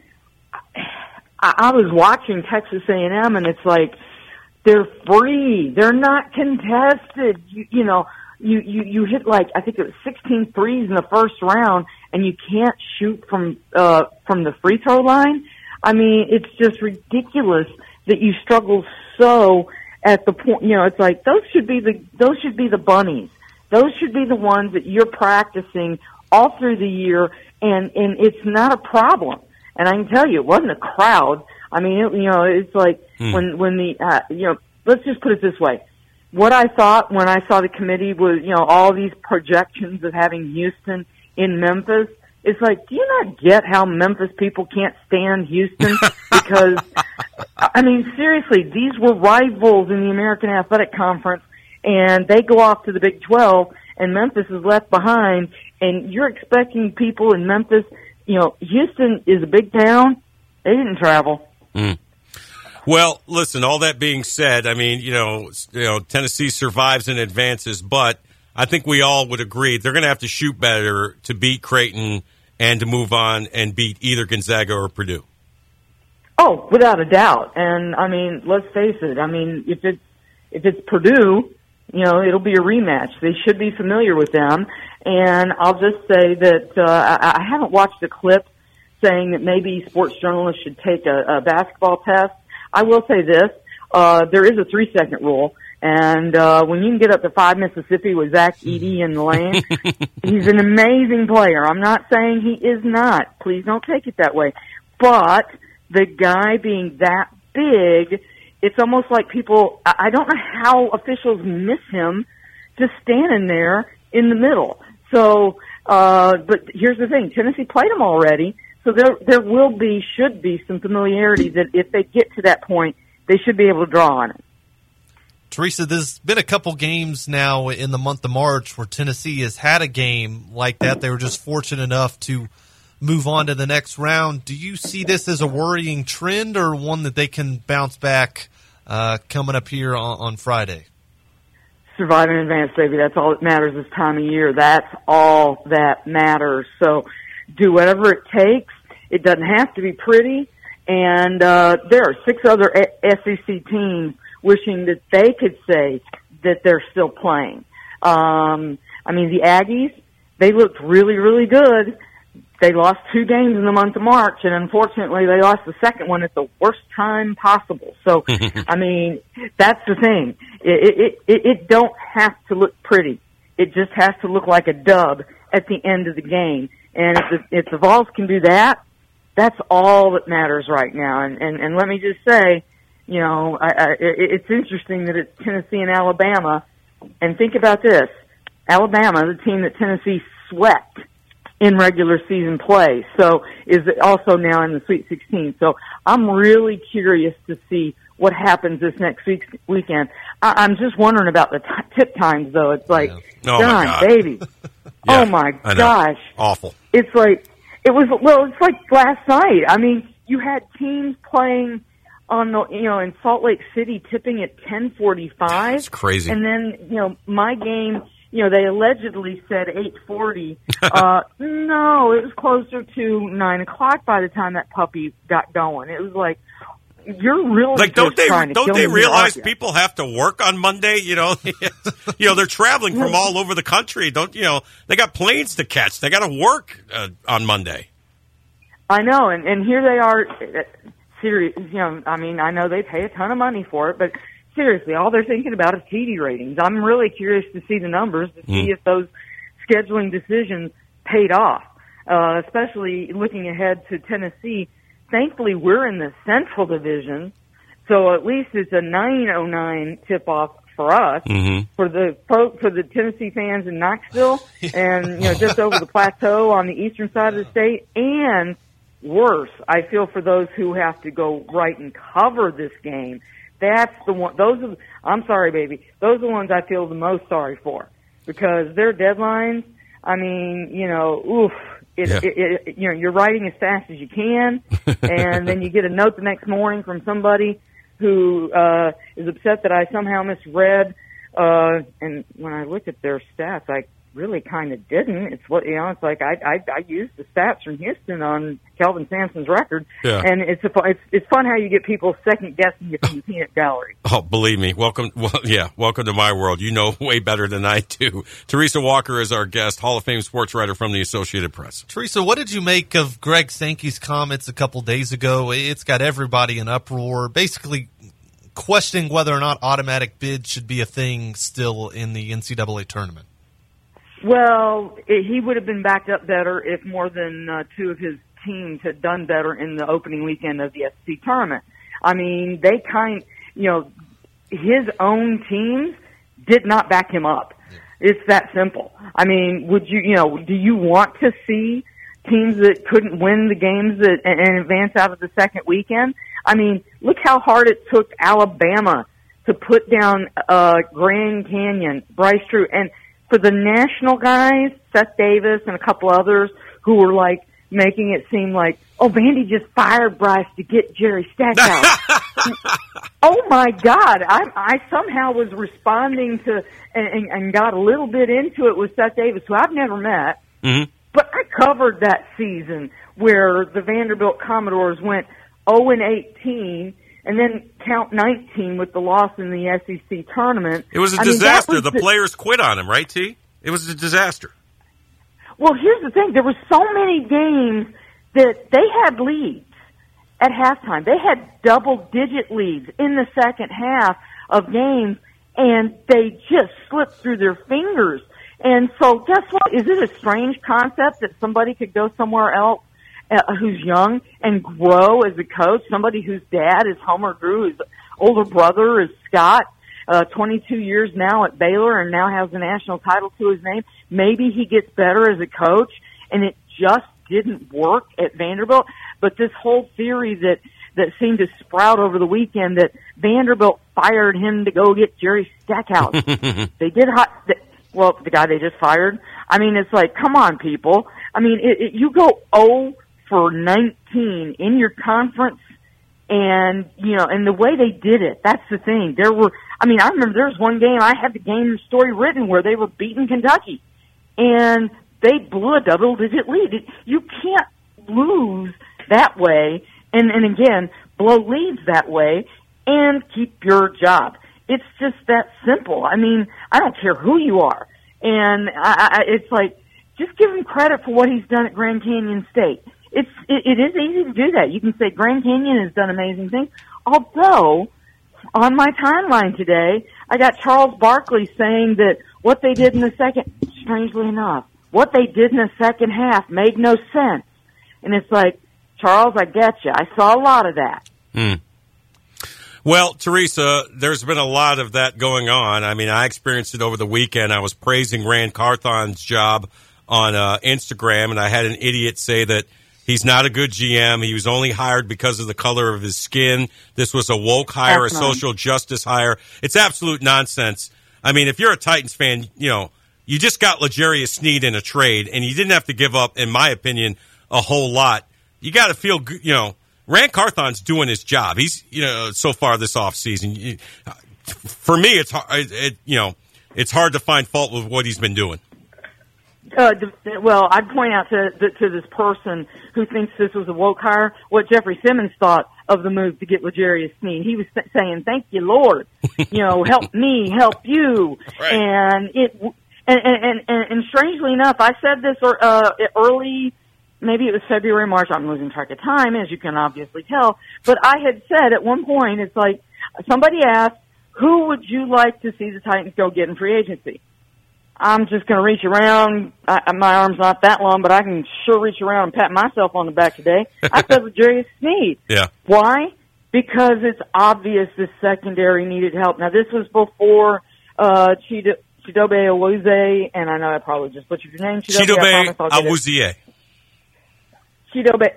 [SPEAKER 11] I was watching Texas A&M and it's like, they're free. They're not contested. You know, you hit like, I think it was 16 threes in the first round and you can't shoot from the free throw line. I mean, it's just ridiculous that you struggle so at the point, you know, it's like those should be the bunnies. Those should be the ones that you're practicing all through the year and it's not a problem. And I can tell you, it wasn't a crowd. I mean, it's like when the, let's just put it this way. What I thought when I saw the committee was, you know, all these projections of having Houston in Memphis, It's like, do you not get how Memphis people can't stand Houston? Because, I mean, seriously, these were rivals in the American Athletic Conference, and they go off to the Big 12, and Memphis is left behind, and you're expecting people in Memphis, Houston is a big town. They didn't travel.
[SPEAKER 2] Mm. Well, listen, all that being said, I mean, Tennessee survives and advances, but I think we all would agree they're going to have to shoot better to beat Creighton and to move on and beat either Gonzaga or Purdue.
[SPEAKER 11] Oh, without a doubt. And I mean, let's face it. I mean, if it's Purdue, it'll be a rematch. They should be familiar with them. And I'll just say that I haven't watched a clip saying that maybe sports journalists should take a basketball test. I will say this: there is a 3-second rule. And when you can get up to 5 Mississippi with Zach Edey in the lane, he's an amazing player. I'm not saying he is not. Please don't take it that way. But the guy being that big, it's almost like people, I don't know how officials miss him just standing there in the middle. So, but here's the thing. Tennessee played him already. So there should be some familiarity that if they get to that point, they should be able to draw on it.
[SPEAKER 3] Teresa, there's been a couple games now in the month of March where Tennessee has had a game like that. They were just fortunate enough to move on to the next round. Do you see this as a worrying trend or one that they can bounce back coming up here on Friday?
[SPEAKER 11] Survive in advance, baby. That's all that matters this time of year. That's all that matters. So do whatever it takes. It doesn't have to be pretty. And there are 6 other SEC teams wishing that they could say that they're still playing. I mean, the Aggies, they looked really, really good. They lost 2 games in the month of March, and unfortunately they lost the second one at the worst time possible. So, I mean, that's the thing. It don't have to look pretty. It just has to look like a dub at the end of the game. And if the Vols can do that, that's all that matters right now. And let me just say, it's interesting that it's Tennessee and Alabama. And think about this. Alabama, the team that Tennessee swept in regular season play, so is also now in the Sweet 16. So I'm really curious to see what happens this next weekend. I'm just wondering about the tip times, though. It's like, John, baby.
[SPEAKER 2] Yeah,
[SPEAKER 11] oh, my gosh.
[SPEAKER 2] Awful.
[SPEAKER 11] It's like last night. I mean, you had teams playing on the, in Salt Lake City tipping at 10:45.
[SPEAKER 2] It's crazy.
[SPEAKER 11] And then, my game, they allegedly said 8:40. No, it was closer to 9 o'clock by the time that puppy got going. It was like, you're really
[SPEAKER 2] don't they realize people have to work on Monday? They're traveling from all over the country. They got planes to catch. They got to work on Monday.
[SPEAKER 11] I know, and here they are. Serious, I mean, I know they pay a ton of money for it, but seriously, all they're thinking about is TV ratings. I'm really curious to see the numbers to see if those scheduling decisions paid off, especially looking ahead to Tennessee. Thankfully, we're in the Central Division, so at least it's a 9:09 tip-off for us, for the Tennessee fans in Knoxville, and just over the plateau on the eastern side of the state, and worse, I feel for those who have to go right and cover this game. That's the one. I'm sorry, baby. Those are the ones I feel the most sorry for because their deadlines. I mean, oof. You're writing as fast as you can, and then you get a note the next morning from somebody who is upset that I somehow misread. And when I look at their stats, I really kind of didn't. It's it's like I used the stats from Houston on Kelvin Sampson's record, and it's fun how you get people second guessing you from the peanut gallery.
[SPEAKER 2] Oh, believe me, welcome to my world. You know way better than I do. Teresa Walker is our guest, Hall of Fame sports writer from the Associated Press.
[SPEAKER 3] Teresa, what did you make of Greg Sankey's comments a couple days ago? It's got everybody in uproar, basically questioning whether or not automatic bids should be a thing still in the NCAA tournament.
[SPEAKER 11] Well, he would have been backed up better if more than 2 of his teams had done better in the opening weekend of the SEC tournament. I mean, his own teams did not back him up. It's that simple. I mean, do you want to see teams that couldn't win the games and advance out of the second weekend. I mean, look how hard it took Alabama to put down Grand Canyon, Bryce Drew. And for the national guys, Seth Davis and a couple others who were like making it seem like, oh, Vandy just fired Bryce to get Jerry Stackhouse. Oh my God. I somehow was responding to and got a little bit into it with Seth Davis, who I've never met.
[SPEAKER 2] Mm-hmm.
[SPEAKER 11] But I covered that season where the Vanderbilt Commodores went 0-18 and then count 19 with the loss in the SEC tournament.
[SPEAKER 2] It was a disaster. The players quit on him, right, T? It was a disaster.
[SPEAKER 11] Well, here's the thing. There were so many games that they had leads at halftime. They had double-digit leads in the second half of games, and they just slipped through their fingers. And so guess what? Is it a strange concept that somebody could go somewhere else who's young and grow as a coach? Somebody whose dad is Homer Drew, his older brother is Scott, 22 years now at Baylor and now has a national title to his name. Maybe he gets better as a coach, and it just didn't work at Vanderbilt. But this whole theory that seemed to sprout over the weekend that Vanderbilt fired him to go get Jerry Stackhouse. They did well, the guy they just fired. I mean, it's like, come on, people. I mean, you go 0-19 in your conference, and, you know, and the way they did it, that's the thing. I remember there was one game, I had the game story written where they were beating Kentucky, and they blew a double-digit lead. You can't lose that way, and again, blow leads that way, and keep your job. It's just that simple. I mean, I don't care who you are. And it's like, just give him credit for what he's done at Grand Canyon State. It is easy to do that. You can say Grand Canyon has done amazing things. Although, on my timeline today, I got Charles Barkley saying that what they did in the second, strangely enough, what they did in the second half made no sense. And it's like, Charles, I get you. I saw a lot of that.
[SPEAKER 2] Well, Teresa, there's been a lot of that going on. I mean, I experienced it over the weekend. I was praising Rand Carthon's job on Instagram, and I had an idiot say that he's not a good GM. He was only hired because of the color of his skin. This was a woke hire, a social justice hire. It's absolute nonsense. I mean, if you're a Titans fan, you know, you just got L'Jarius Sneed in a trade, and you didn't have to give up, in my opinion, a whole lot. You got to feel good, you know. Rand Carthon's doing his job. He's, you know, so far this offseason. For me, it's hard to find fault with what he's been doing.
[SPEAKER 11] Well, I'd point out to this person who thinks this was a woke hire what Jeffrey Simmons thought of the move to get L'Jarius Sneed. He was saying, "Thank you, Lord. You know, help me, help you." Right. And strangely enough, I said this early. Maybe it was February, March. I'm losing track of time, as you can obviously tell. But I had said at one point, it's like somebody asked, who would you like to see the Titans go get in free agency? I'm just going to reach around. My arm's not that long, but I can sure reach around and pat myself on the back today. I said L'Jarius Sneed.
[SPEAKER 2] Yeah.
[SPEAKER 11] Why? Because it's obvious the secondary needed help. Now, this was before Chidobe Awuzie, and I know I probably just butchered your name.
[SPEAKER 2] Chidobe Awuzie.
[SPEAKER 11] Chidobe,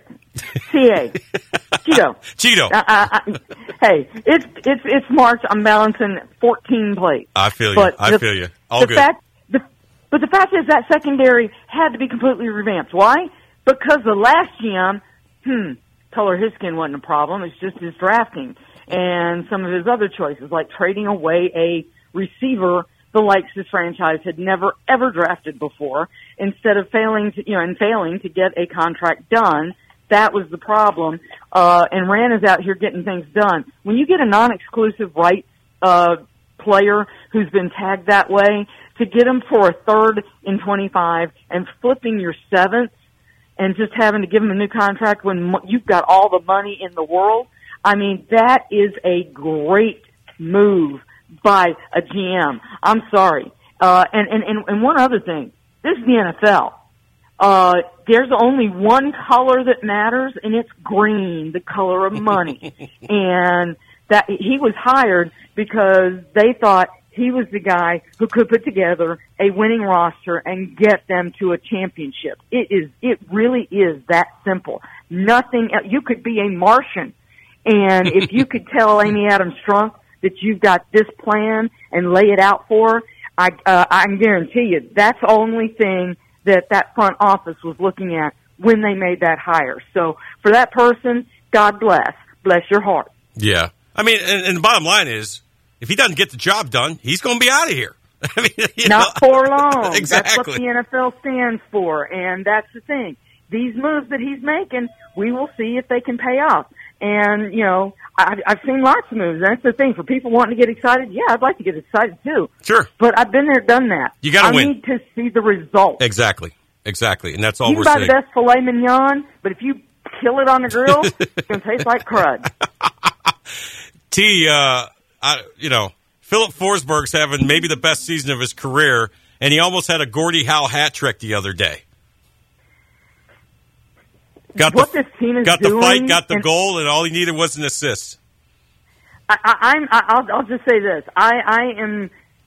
[SPEAKER 11] Cheeto. Hey, it's March. I'm balancing 14 plates.
[SPEAKER 2] I feel you. I feel you. All good.
[SPEAKER 11] But the fact is that secondary had to be completely revamped. Why? Because the last GM, color of his skin wasn't a problem. It's just his drafting and some of his other choices, like trading away a receiver the likes his franchise had never ever drafted before, instead of failing to get a contract done. That was the problem. And Rand is out here getting things done. When you get a non-exclusive rights player who's been tagged that way, to get him for a 3rd and 25 and flipping your 7th and just having to give him a new contract when you've got all the money in the world, I mean, that is a great move by a GM. I'm sorry. And one other thing. This is the NFL. There's only one color that matters, and it's green, the color of money. And that he was hired because they thought he was the guy who could put together a winning roster and get them to a championship. It really is that simple. Nothing, you could be a Martian, and if you could tell Amy Adams Strunk that you've got this plan and lay it out for her, I can guarantee you that's the only thing that front office was looking at when they made that hire. So for that person, God bless. Bless your heart.
[SPEAKER 2] Yeah. I mean, and the bottom line is, if he doesn't get the job done, he's going to be out of here. I mean,
[SPEAKER 11] Not for long.
[SPEAKER 2] Exactly.
[SPEAKER 11] That's what the NFL stands for, and that's the thing. These moves that he's making, we will see if they can pay off. And, you know, I've seen lots of moves. That's the thing. For people wanting to get excited, yeah, I'd like to get excited too.
[SPEAKER 2] Sure.
[SPEAKER 11] But I've been there, done that.
[SPEAKER 2] You got to win.
[SPEAKER 11] I need to see the result.
[SPEAKER 2] Exactly. And that's all
[SPEAKER 11] you
[SPEAKER 2] we're
[SPEAKER 11] can
[SPEAKER 2] saying.
[SPEAKER 11] buy the best filet mignon, but if you kill it on the grill, it's going to taste like crud.
[SPEAKER 2] T, Philip Forsberg's having maybe the best season of his career, and he almost had a Gordie Howe hat trick the other day.
[SPEAKER 11] This team is
[SPEAKER 2] got
[SPEAKER 11] doing,
[SPEAKER 2] the fight, got the goal, and all he needed was an assist.
[SPEAKER 11] I'll just say this: I'm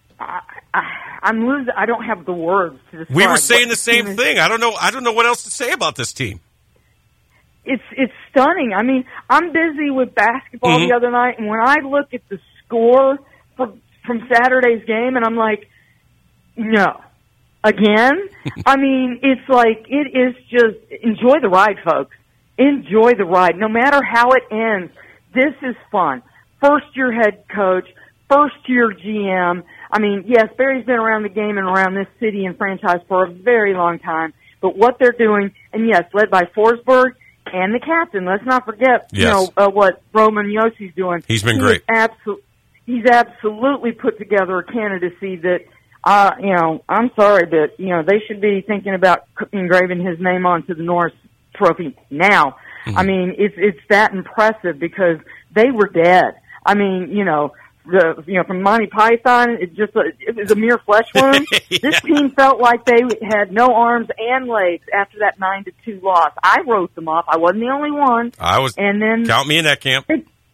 [SPEAKER 11] losing. I don't have the words to describe.
[SPEAKER 2] We were saying the same thing. I don't know what else to say about this team.
[SPEAKER 11] It's stunning. I mean, I'm busy with basketball the other night, and when I look at the score from Saturday's game, and I'm like, no. Again? I mean, it's like, it is just, enjoy the ride, folks. Enjoy the ride. No matter how it ends, this is fun. First-year head coach, first-year GM. I mean, yes, Barry's been around the game and around this city and franchise for a very long time, but what they're doing, and yes, led by Forsberg and the captain, let's not forget, what Roman Yossi's doing.
[SPEAKER 2] He's been great.
[SPEAKER 11] He's absolutely put together a candidacy that, I'm sorry, but, they should be thinking about engraving his name onto the Norris Trophy now. Mm-hmm. I mean, it's that impressive because they were dead. I mean, from Monty Python, it was a mere flesh wound. Yeah. This team felt like they had no arms and legs after that 9-2 loss. I wrote them off. I wasn't the only one.
[SPEAKER 2] Count me in that camp.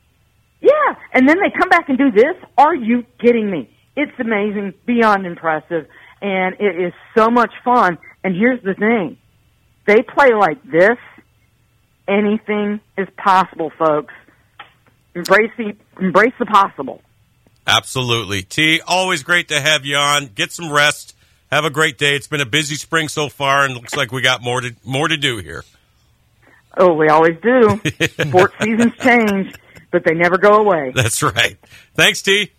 [SPEAKER 11] Yeah, and then they come back and do this? Are you kidding me? It's amazing, beyond impressive, and it is so much fun. And here's the thing. They play like this, anything is possible, folks. Embrace the possible.
[SPEAKER 2] Absolutely. T, always great to have you on. Get some rest. Have a great day. It's been a busy spring so far, and looks like we got more to do here.
[SPEAKER 11] Oh, we always do. Sports seasons change, but they never go away.
[SPEAKER 2] That's right. Thanks, T.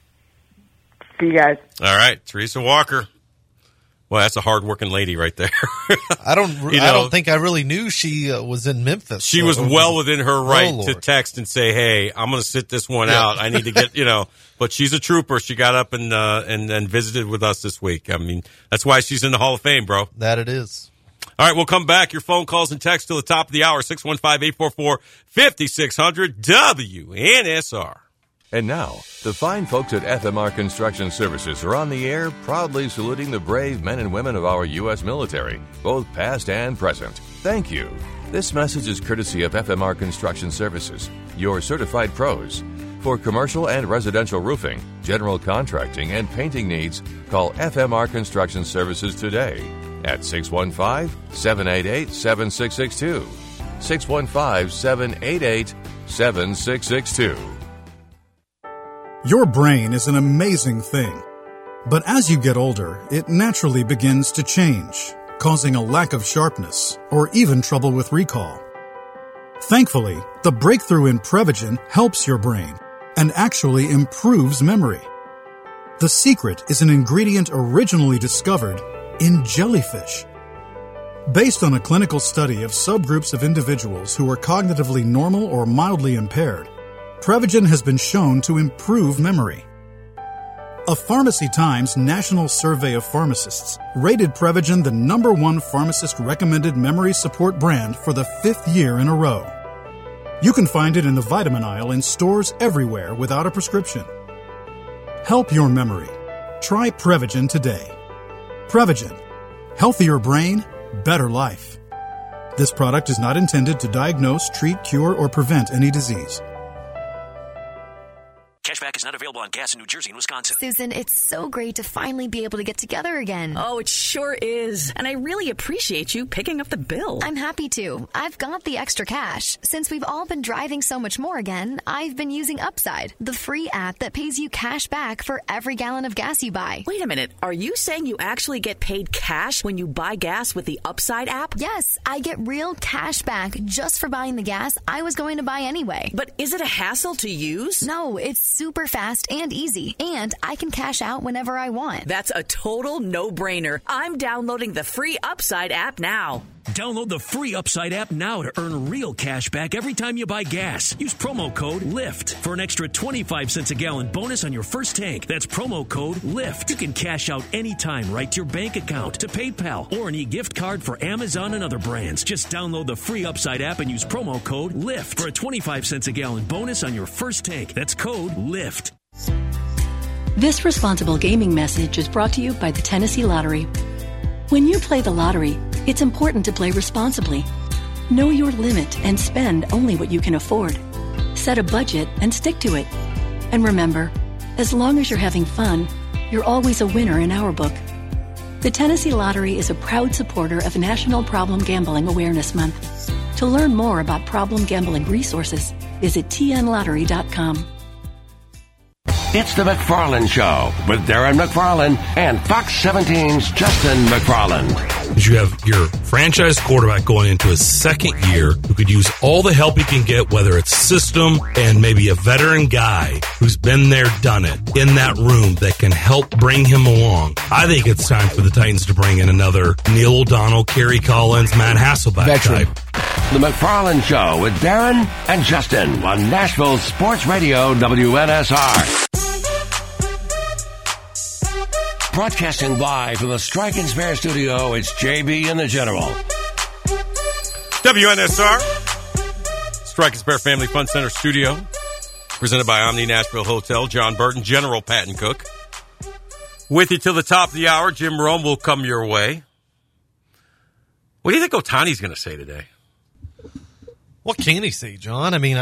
[SPEAKER 11] See you guys.
[SPEAKER 2] All right, Teresa Walker. Well, that's a hard-working lady right there.
[SPEAKER 3] I don't think I really knew she was in Memphis.
[SPEAKER 2] She was well within her right to text and say, "Hey, I'm going to sit this one out. I need to get," But she's a trooper. She got up and visited with us this week. I mean, that's why she's in the Hall of Fame, bro.
[SPEAKER 3] That it is.
[SPEAKER 2] All right, we'll come back. Your phone calls and texts till the top of the hour. 615-844-5600 WNSR.
[SPEAKER 7] And now, the fine folks at FMR Construction Services are on the air, proudly saluting the brave men and women of our U.S. military, both past and present. Thank you. This message is courtesy of FMR Construction Services, your certified pros. For commercial and residential roofing, general contracting, and painting needs, call FMR Construction Services today at 615-788-7662. 615-788-7662.
[SPEAKER 30] Your brain is an amazing thing. But as you get older, it naturally begins to change, causing a lack of sharpness or even trouble with recall. Thankfully, the breakthrough in Prevagen helps your brain and actually improves memory. The secret is an ingredient originally discovered in jellyfish. Based on a clinical study of subgroups of individuals who are cognitively normal or mildly impaired, Prevagen has been shown to improve memory. A Pharmacy Times National Survey of Pharmacists rated Prevagen the #1 pharmacist-recommended memory support brand for the 5th year in a row. You can find it in the vitamin aisle in stores everywhere without a prescription. Help your memory. Try Prevagen today. Prevagen. Healthier brain, better life. This product is not intended to diagnose, treat, cure, or prevent any disease.
[SPEAKER 12] Cashback is not available on gas in New Jersey and Wisconsin.
[SPEAKER 17] Susan, it's so great to finally be able to get together again.
[SPEAKER 18] Oh, it sure is. And I really appreciate you picking up the bill.
[SPEAKER 17] I'm happy to. I've got the extra cash. Since we've all been driving so much more again, I've been using Upside, the free app that pays you cash back for every gallon of gas you buy.
[SPEAKER 18] Wait a minute. Are you saying you actually get paid cash when you buy gas with the Upside app?
[SPEAKER 17] Yes, I get real cash back just for buying the gas I was going to buy anyway.
[SPEAKER 18] But is it a hassle to use?
[SPEAKER 17] No, it's super fast and easy, and I can cash out whenever I want.
[SPEAKER 18] That's a total no-brainer. I'm downloading the free Upside app now.
[SPEAKER 12] Download the free Upside app now to earn real cash back every time you buy gas. Use promo code LIFT for an extra 25 cents a gallon bonus on your first tank. That's promo code LIFT. You can cash out anytime right to your bank account, to PayPal, or an e-gift card for Amazon and other brands. Just download the free Upside app and use promo code LIFT for a 25 cents a gallon bonus on your first tank. That's code LIFT.
[SPEAKER 19] This responsible gaming message is brought to you by the Tennessee Lottery. When you play the lottery, it's important to play responsibly. Know your limit and spend only what you can afford. Set a budget and stick to it. And remember, as long as you're having fun, you're always a winner in our book. The Tennessee Lottery is a proud supporter of National Problem Gambling Awareness Month. To learn more about problem gambling resources, visit tnlottery.com.
[SPEAKER 1] It's the McFarland Show with Darren McFarland and Fox 17's Justin McFarland.
[SPEAKER 25] You have your franchise quarterback going into his second year who could use all the help he can get, whether it's system and maybe a veteran guy who's been there, done it, in that room that can help bring him along. I think it's time for the Titans to bring in another Neil O'Donnell, Kerry Collins, Matt Hasselbeck type.
[SPEAKER 1] The McFarland Show with Darren and Justin on Nashville Sports Radio WNSR. Broadcasting live from the Strike and Spare studio, it's JB and the General.
[SPEAKER 2] WNSR, Strike and Spare Family Fun Center studio, presented by Omni Nashville Hotel, John Burton, General Patton Cook. With you till the top of the hour, Jim Rome will come your way. What do you think Ohtani's going to say today?
[SPEAKER 3] What can he say, John? I mean,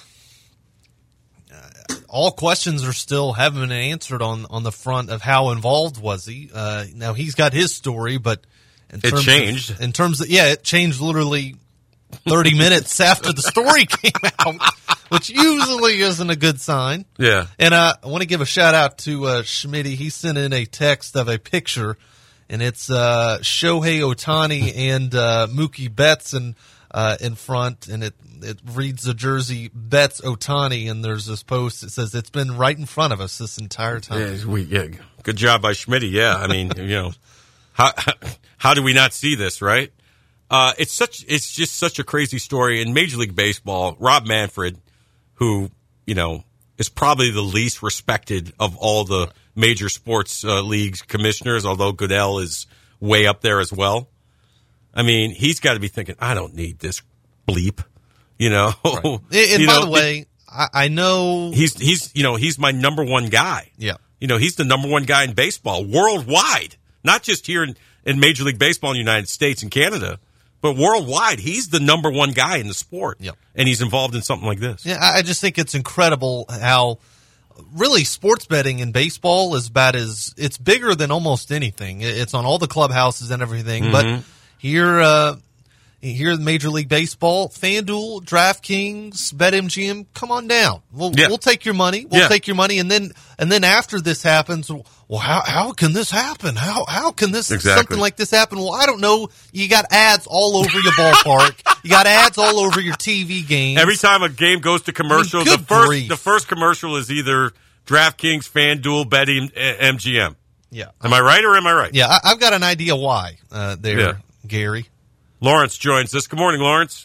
[SPEAKER 3] all questions are still haven't been answered on the front of how involved was he. Now he's got his story, but
[SPEAKER 2] it changed.
[SPEAKER 3] It changed literally 30 minutes after the story came out, which usually isn't a good sign.
[SPEAKER 2] Yeah.
[SPEAKER 3] And I want to give a shout out to Schmitty. He sent in a text of a picture, and it's Shohei Ohtani and Mookie Betts in front, and it reads the jersey Betts Ohtani, and there's this post that says it's been right in front of us this entire time.
[SPEAKER 2] Yeah, good job by Schmitty. Yeah, I mean, how do we not see this, right? It's just such a crazy story in Major League Baseball. Rob Manfred, who is probably the least respected of all the major sports leagues commissioners, although Goodell is way up there as well. I mean, he's got to be thinking, I don't need this bleep, Right.
[SPEAKER 3] And by the way, I know
[SPEAKER 2] he's my number one guy.
[SPEAKER 3] Yeah.
[SPEAKER 2] He's the number one guy in baseball worldwide, not just here in Major League Baseball in the United States and Canada, but worldwide. He's the number one guy in the sport.
[SPEAKER 3] Yep.
[SPEAKER 2] And he's involved in something like this.
[SPEAKER 3] Yeah, I just think it's incredible how really sports betting in baseball is it's bigger than almost anything. It's on all the clubhouses and everything,
[SPEAKER 2] Mm-hmm.
[SPEAKER 3] but here in Major League Baseball, FanDuel, DraftKings, BetMGM, come on down. We'll take your money. We'll take your money, and then after this happens, well, how can this happen? How can this something like this happen? Well, I don't know. You got ads all over your ballpark. You got ads all over your TV games.
[SPEAKER 2] Every time a game goes to commercial, the first commercial is either DraftKings, FanDuel, BetMGM.
[SPEAKER 3] Yeah.
[SPEAKER 2] Am I right or am I right?
[SPEAKER 3] Yeah, I've got an idea why Gary.
[SPEAKER 2] Lawrence joins us. Good morning, Lawrence.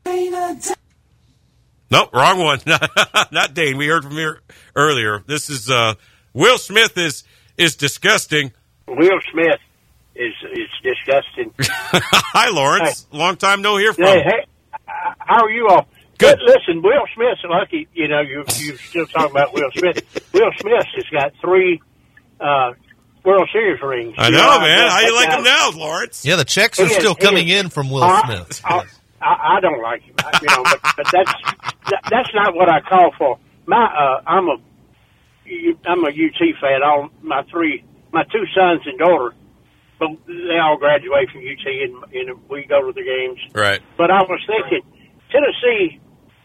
[SPEAKER 2] Nope, wrong one. Not Dane. We heard from here earlier. This is Will Smith is disgusting.
[SPEAKER 20] Will Smith is disgusting.
[SPEAKER 2] Hi, Lawrence. Hey. Long time no hear from.
[SPEAKER 20] Hey, how are you all?
[SPEAKER 2] Good.
[SPEAKER 20] Listen, Will Smith's lucky. You're still talking about Will Smith. Will Smith has got 3 World Series rings.
[SPEAKER 2] I know, man. How you like him now, Lawrence?
[SPEAKER 3] Yeah, the checks are still coming in from Will Smith.
[SPEAKER 20] I don't like him, but that's not what I call for. I'm I'm a UT fan. All my two sons and daughter, but they all graduate from UT, and we go to the games.
[SPEAKER 2] Right.
[SPEAKER 20] But I was thinking, Tennessee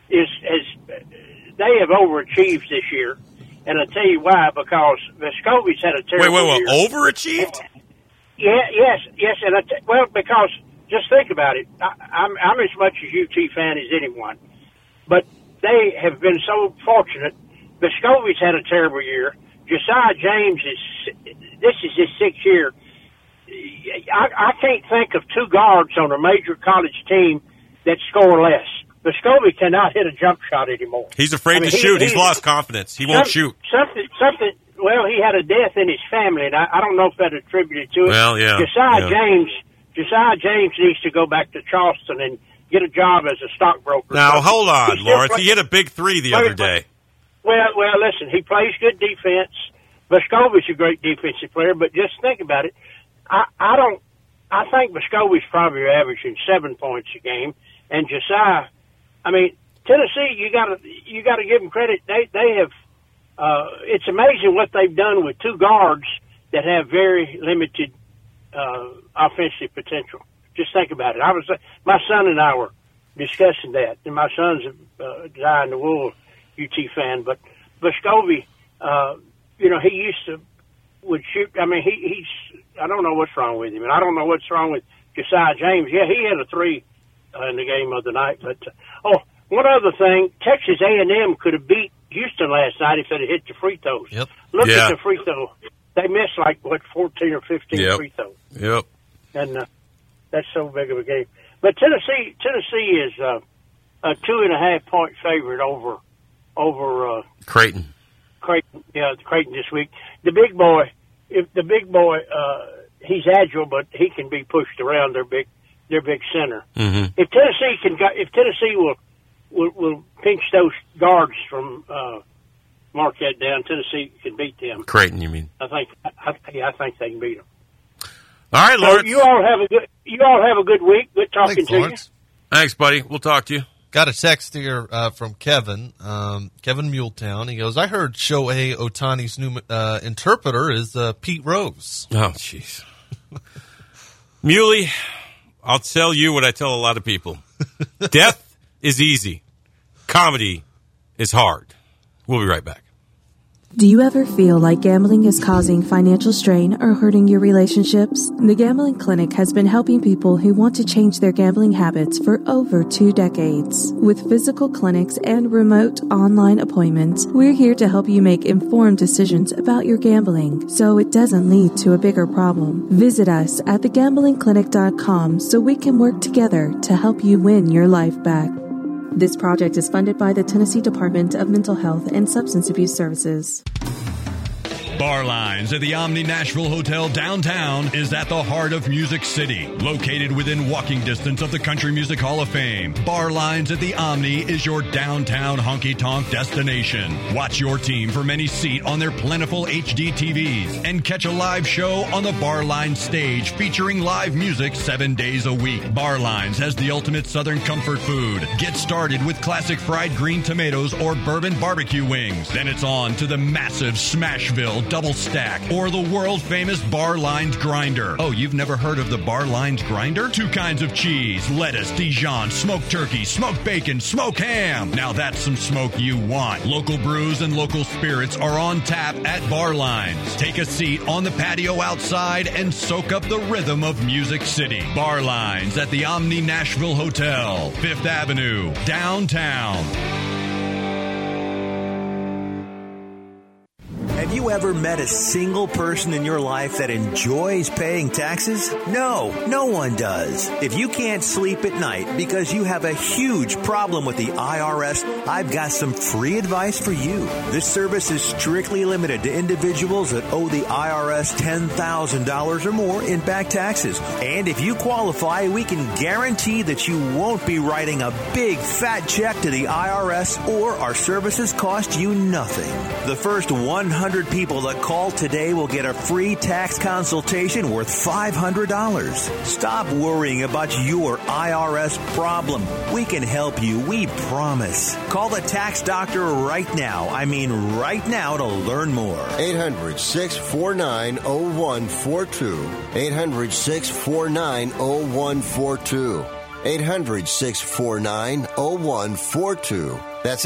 [SPEAKER 20] they have overachieved this year, and I'll tell you why. Because Vescovi's had a terrible year.
[SPEAKER 2] Overachieved?
[SPEAKER 20] Yes, and because just think about it. I'm as much a UT fan as anyone, but they have been so fortunate. Vescovi's had a terrible year. Josiah James this is his 6th year. I can't think of two guards on a major college team that score less. Vescovi cannot hit a jump shot anymore.
[SPEAKER 2] He's afraid to shoot. He's lost confidence. He won't shoot.
[SPEAKER 20] Something. Well, he had a death in his family, and I don't know if that attributed to it.
[SPEAKER 2] Well, yeah.
[SPEAKER 20] Josiah James needs to go back to Charleston and get a job as a stockbroker.
[SPEAKER 2] Now, hold on, Lawrence. He hit a big 3 the other day.
[SPEAKER 20] Well, listen, he plays good defense. Vescovi's a great defensive player, but just think about it. I think Vescovi's probably averaging 7 points a game, and Josiah, I mean, Tennessee, you got to give them credit. They have, it's amazing what they've done with two guards that have very limited offensive potential. Just think about it. My son and I were discussing that, and my son's a dyed-in-the-wool UT fan, but Vescovi, he used to would shoot. I mean, he's. I don't know what's wrong with him, and I don't know what's wrong with Josiah James. Yeah, he had a 3 in the game of the night. But one other thing, Texas A&M could have beat Houston last night if it had hit the free throws.
[SPEAKER 3] Yep.
[SPEAKER 20] Look at the free throw. They missed 14 or 15 free throws.
[SPEAKER 2] Yep.
[SPEAKER 20] And that's so big of a game. But Tennessee is a 2.5 point favorite over
[SPEAKER 2] Creighton.
[SPEAKER 20] Creighton this week. The big boy, he's agile, but he can be pushed around their big center.
[SPEAKER 2] Mm-hmm.
[SPEAKER 20] If Tennessee will pinch those guards from Marquette down, Tennessee can beat them.
[SPEAKER 2] Creighton, you mean?
[SPEAKER 20] I think they can beat them.
[SPEAKER 2] All right, Lawrence.
[SPEAKER 20] So you all have a good week. Good talking to you.
[SPEAKER 2] Thanks, buddy. We'll talk to you.
[SPEAKER 3] Got a text here from Kevin, Kevin Muletown. He goes, I heard Shohei Ohtani's new interpreter is Pete Rose.
[SPEAKER 2] Oh, jeez. Muley, I'll tell you what I tell a lot of people. Death is easy. Comedy is hard. We'll be right back.
[SPEAKER 8] Do you ever feel like gambling is causing financial strain or hurting your relationships? The Gambling Clinic has been helping people who want to change their gambling habits for over 2 decades. With physical clinics and remote online appointments, we're here to help you make informed decisions about your gambling so it doesn't lead to a bigger problem. Visit us at thegamblingclinic.com so we can work together to help you win your life back. This project is funded by the Tennessee Department of Mental Health and Substance Abuse Services.
[SPEAKER 13] Bar Lines at the Omni Nashville Hotel downtown is at the heart of Music City. Located within walking distance of the Country Music Hall of Fame, Bar Lines at the Omni is your downtown honky-tonk destination. Watch your team from any seat on their plentiful HD TVs and catch a live show on the Bar Lines stage featuring live music 7 days a week. Bar Lines has the ultimate Southern comfort food. Get started with classic fried green tomatoes or bourbon barbecue wings. Then it's on to the massive Smashville double stack or the world famous Bar Lines grinder. Oh, you've never heard of the Bar Lines grinder? 2 kinds of cheese, lettuce, Dijon, smoked turkey, smoked bacon, smoked ham. Now that's some smoke you want. Local brews and local spirits are on tap at Bar Lines. Take a seat on the patio outside and soak up the rhythm of Music City. Bar Lines at the Omni Nashville Hotel, 5th Avenue, downtown.
[SPEAKER 21] Have you ever met a single person in your life that enjoys paying taxes? No one does. If you can't sleep at night because you have a huge problem with the IRS, I've got some free advice for you. This service is strictly limited to individuals that owe the IRS $10,000 or more in back taxes. And if you qualify, we can guarantee that you won't be writing a big fat check to the IRS or our services cost you nothing. The first 100 people people that call today will get a free tax consultation worth $500. Stop worrying about your IRS problem. We can help you, we promise. Call the tax doctor right now. I mean right now to learn more.
[SPEAKER 4] 800-649-0142. 800-649-0142. 800-649-0142. That's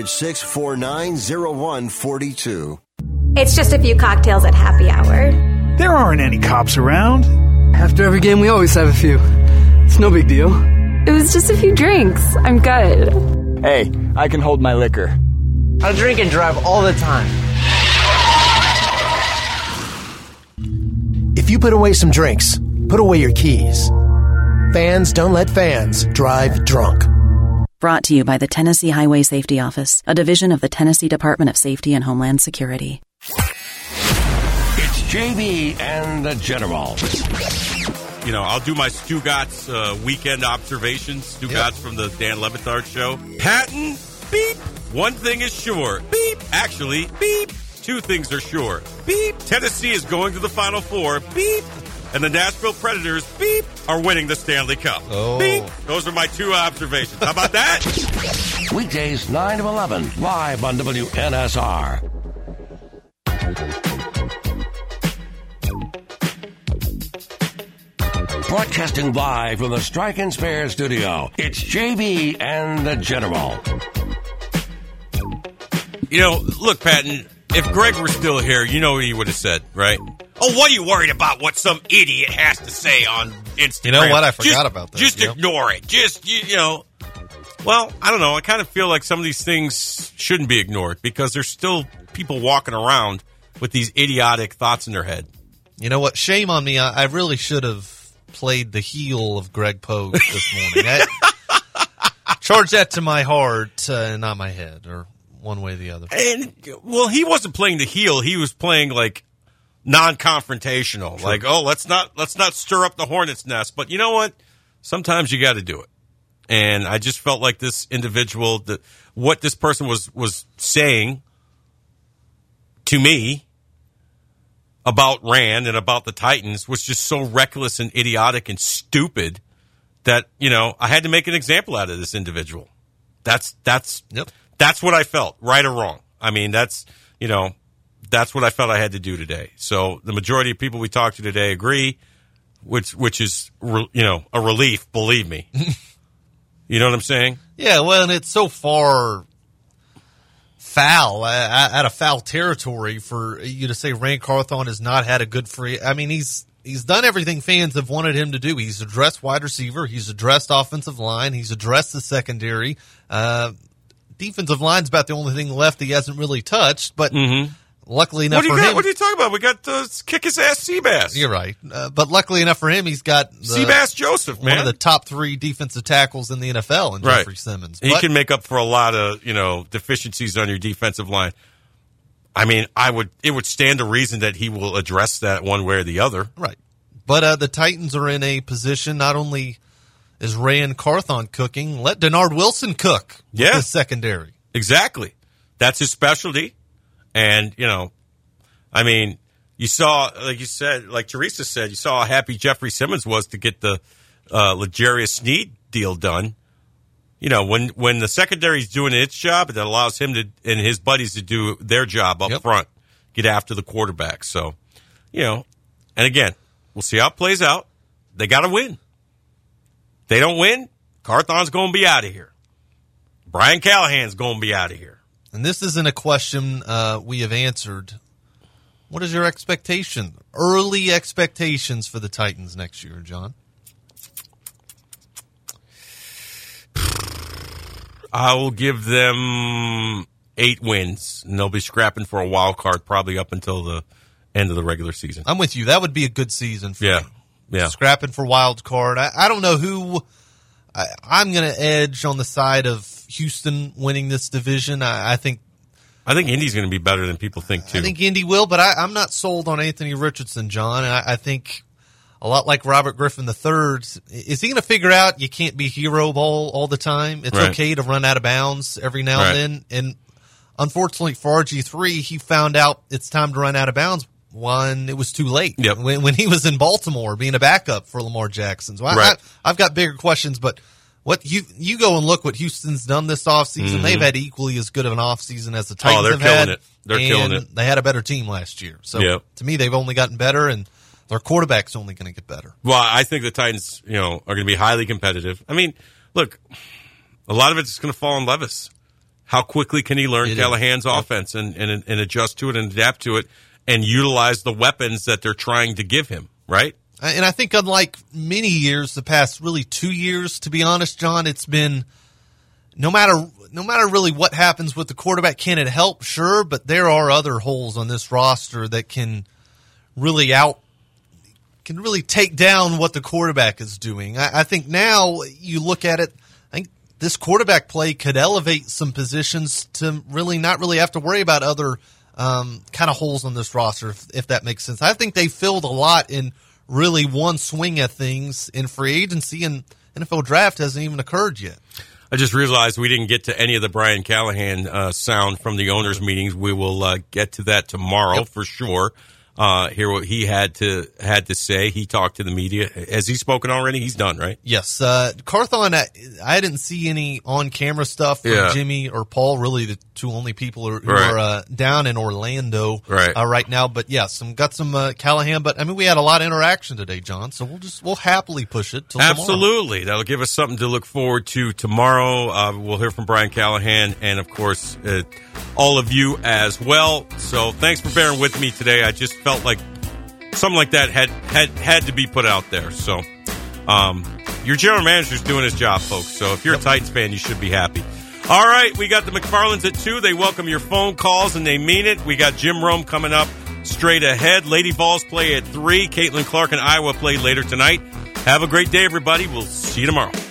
[SPEAKER 4] 800-649-0142.
[SPEAKER 10] It's just a few cocktails at happy hour.
[SPEAKER 14] There aren't any cops around.
[SPEAKER 22] After every game, we always have a few. It's no big deal.
[SPEAKER 10] It was just a few drinks. I'm good.
[SPEAKER 22] Hey, I can hold my liquor.
[SPEAKER 23] I drink and drive all the time.
[SPEAKER 24] If you put away some drinks, put away your keys. Fans don't let fans drive drunk.
[SPEAKER 15] Brought to you by the Tennessee Highway Safety Office, a division of the Tennessee Department of Safety and Homeland Security.
[SPEAKER 1] It's JB and the General.
[SPEAKER 2] You know, I'll do my Stugatz weekend observations. Stugatz from the Dan Le Batard show. Patton, beep. One thing is sure. Beep. Actually, beep. Two things are sure. Beep. Tennessee is going to the Final Four. Beep. And the Nashville Predators, beep, are winning the Stanley Cup.
[SPEAKER 3] Oh.
[SPEAKER 2] Beep. Those are my two observations. How about that?
[SPEAKER 1] Weekdays 9 to 11, live on WNSR. Broadcasting live from the Strike and Spare studio, it's JB and the General.
[SPEAKER 2] You know, look, Patton, if Greg were still here, you know what he would have said, right? Oh, what are you worried about what some idiot has to say on Instagram?
[SPEAKER 3] You know what? I forgot about that.
[SPEAKER 2] Just ignore it. Just, you know. Well, I don't know. I kind of feel like some of these things shouldn't be ignored because there's still people walking around with these idiotic thoughts in their head.
[SPEAKER 3] You know what? Shame on me. I really should have played the heel of Greg Pogue this morning. Charge that to my heart, not my head, or one way or the other.
[SPEAKER 2] And, well, he wasn't playing the heel. He was playing, like, non-confrontational. Sure. Like, oh, let's not stir up the hornet's nest. But you know what? Sometimes you got to do it. And I just felt like this individual, what this person was saying to me about Rand and about the Titans was just so reckless and idiotic and stupid that, you know, I had to make an example out of this individual. That's what I felt, right or wrong. I mean, that's what I felt I had to do today. So the majority of people we talked to today agree, which is, a relief, believe me. You know what I'm saying?
[SPEAKER 3] Yeah, well, and it's so far foul, out of foul territory for you to say Rand Carthon has not had a good free. I mean, he's done everything fans have wanted him to do. He's addressed wide receiver. He's addressed offensive line. He's addressed the secondary. Defensive line's about the only thing left he hasn't really touched, but luckily enough for him.
[SPEAKER 2] What are you talking about? We got kick his ass Seabass.
[SPEAKER 3] You're right. But luckily enough for him, he's got
[SPEAKER 2] Seabass Joseph, man.
[SPEAKER 3] One of the top 3 defensive tackles in the NFL, and Jeffrey Simmons.
[SPEAKER 2] He can make up for a lot of, deficiencies on your defensive line. I mean, it would stand to reason that he will address that one way or the other.
[SPEAKER 3] Right. But the Titans are in a position, not only is Rand Carthon cooking, let Denard Wilson cook with the secondary.
[SPEAKER 2] Exactly. That's his specialty. And, I mean, you saw, like you said, like Teresa said, you saw how happy Jeffrey Simmons was to get the L'Jarius Sneed deal done. When the secondary's doing its job, that allows him to and his buddies to do their job up front, get after the quarterback. So, and again, we'll see how it plays out. They got to win. They don't win, Carthon's going to be out of here. Brian Callahan's going to be out of here.
[SPEAKER 3] And this isn't a question we have answered. What is your expectation? Early expectations for the Titans next year, John?
[SPEAKER 2] I will give them 8 wins, and they'll be scrapping for a wild card probably up until the end of the regular season.
[SPEAKER 3] I'm with you. That would be a good season for them.
[SPEAKER 2] Yeah.
[SPEAKER 3] Scrapping for wild card. I don't know who. I'm going to edge on the side of Houston winning this division. I think
[SPEAKER 2] Indy's going to be better than people think, too.
[SPEAKER 3] I think Indy will, but I'm not sold on Anthony Richardson, John. I think a lot like Robert Griffin III, is he going to figure out you can't be hero ball all the time? It's okay to run out of bounds every now and then. And unfortunately for RG3, he found out it's time to run out of bounds when it was too late.
[SPEAKER 2] Yep.
[SPEAKER 3] When he was in Baltimore being a backup for Lamar Jackson. So I've got bigger questions, but what you go and look what Houston's done this offseason.
[SPEAKER 2] Mm-hmm.
[SPEAKER 3] They've had equally as good of an offseason as the Titans
[SPEAKER 2] they're
[SPEAKER 3] have
[SPEAKER 2] killing
[SPEAKER 3] had.
[SPEAKER 2] it. They're killing it.
[SPEAKER 3] They had a better team last year. So to me, they've only gotten better, and their quarterback's only going to get better.
[SPEAKER 2] Well, I think the Titans, are going to be highly competitive. I mean, look, a lot of it's going to fall on Levis. How quickly can he learn Callahan's offense and adjust to it and adapt to it and utilize the weapons that they're trying to give him, right?
[SPEAKER 3] And I think unlike many years, the past really 2 years, to be honest, John, it's been no matter really what happens with the quarterback, can it help? Sure, but there are other holes on this roster that can really take down what the quarterback is doing. I think now you look at it, I think this quarterback play could elevate some positions to really not really have to worry about other kind of holes on this roster, if that makes sense. I think they filled a lot in really one swing at things in free agency, and NFL draft hasn't even occurred yet.
[SPEAKER 2] I just realized we didn't get to any of the Brian Callahan sound from the owners' meetings. We will get to that tomorrow for sure. Hear what he had to say. He talked to the media. Has he spoken already? He's done, right?
[SPEAKER 3] Yes. Carthon, I didn't see any on-camera stuff from Jimmy or Paul, really the two only people who are down in Orlando right now. But yes, got some Callahan. But I mean, we had a lot of interaction today, John. So we'll happily push it till
[SPEAKER 2] Absolutely.
[SPEAKER 3] tomorrow.
[SPEAKER 2] That'll give us something to look forward to tomorrow. We'll hear from Brian Callahan and, of course, all of you as well. So thanks for bearing with me today. I just felt like something like that had to be put out there. So your general manager's doing his job, folks. So if you're a Titans fan, you should be happy. All right, we got the McFarlands at 2. They welcome your phone calls, and they mean it. We got Jim Rome coming up straight ahead. Lady Vols play at 3. Caitlin Clark and Iowa play later tonight. Have a great day, everybody. We'll see you tomorrow.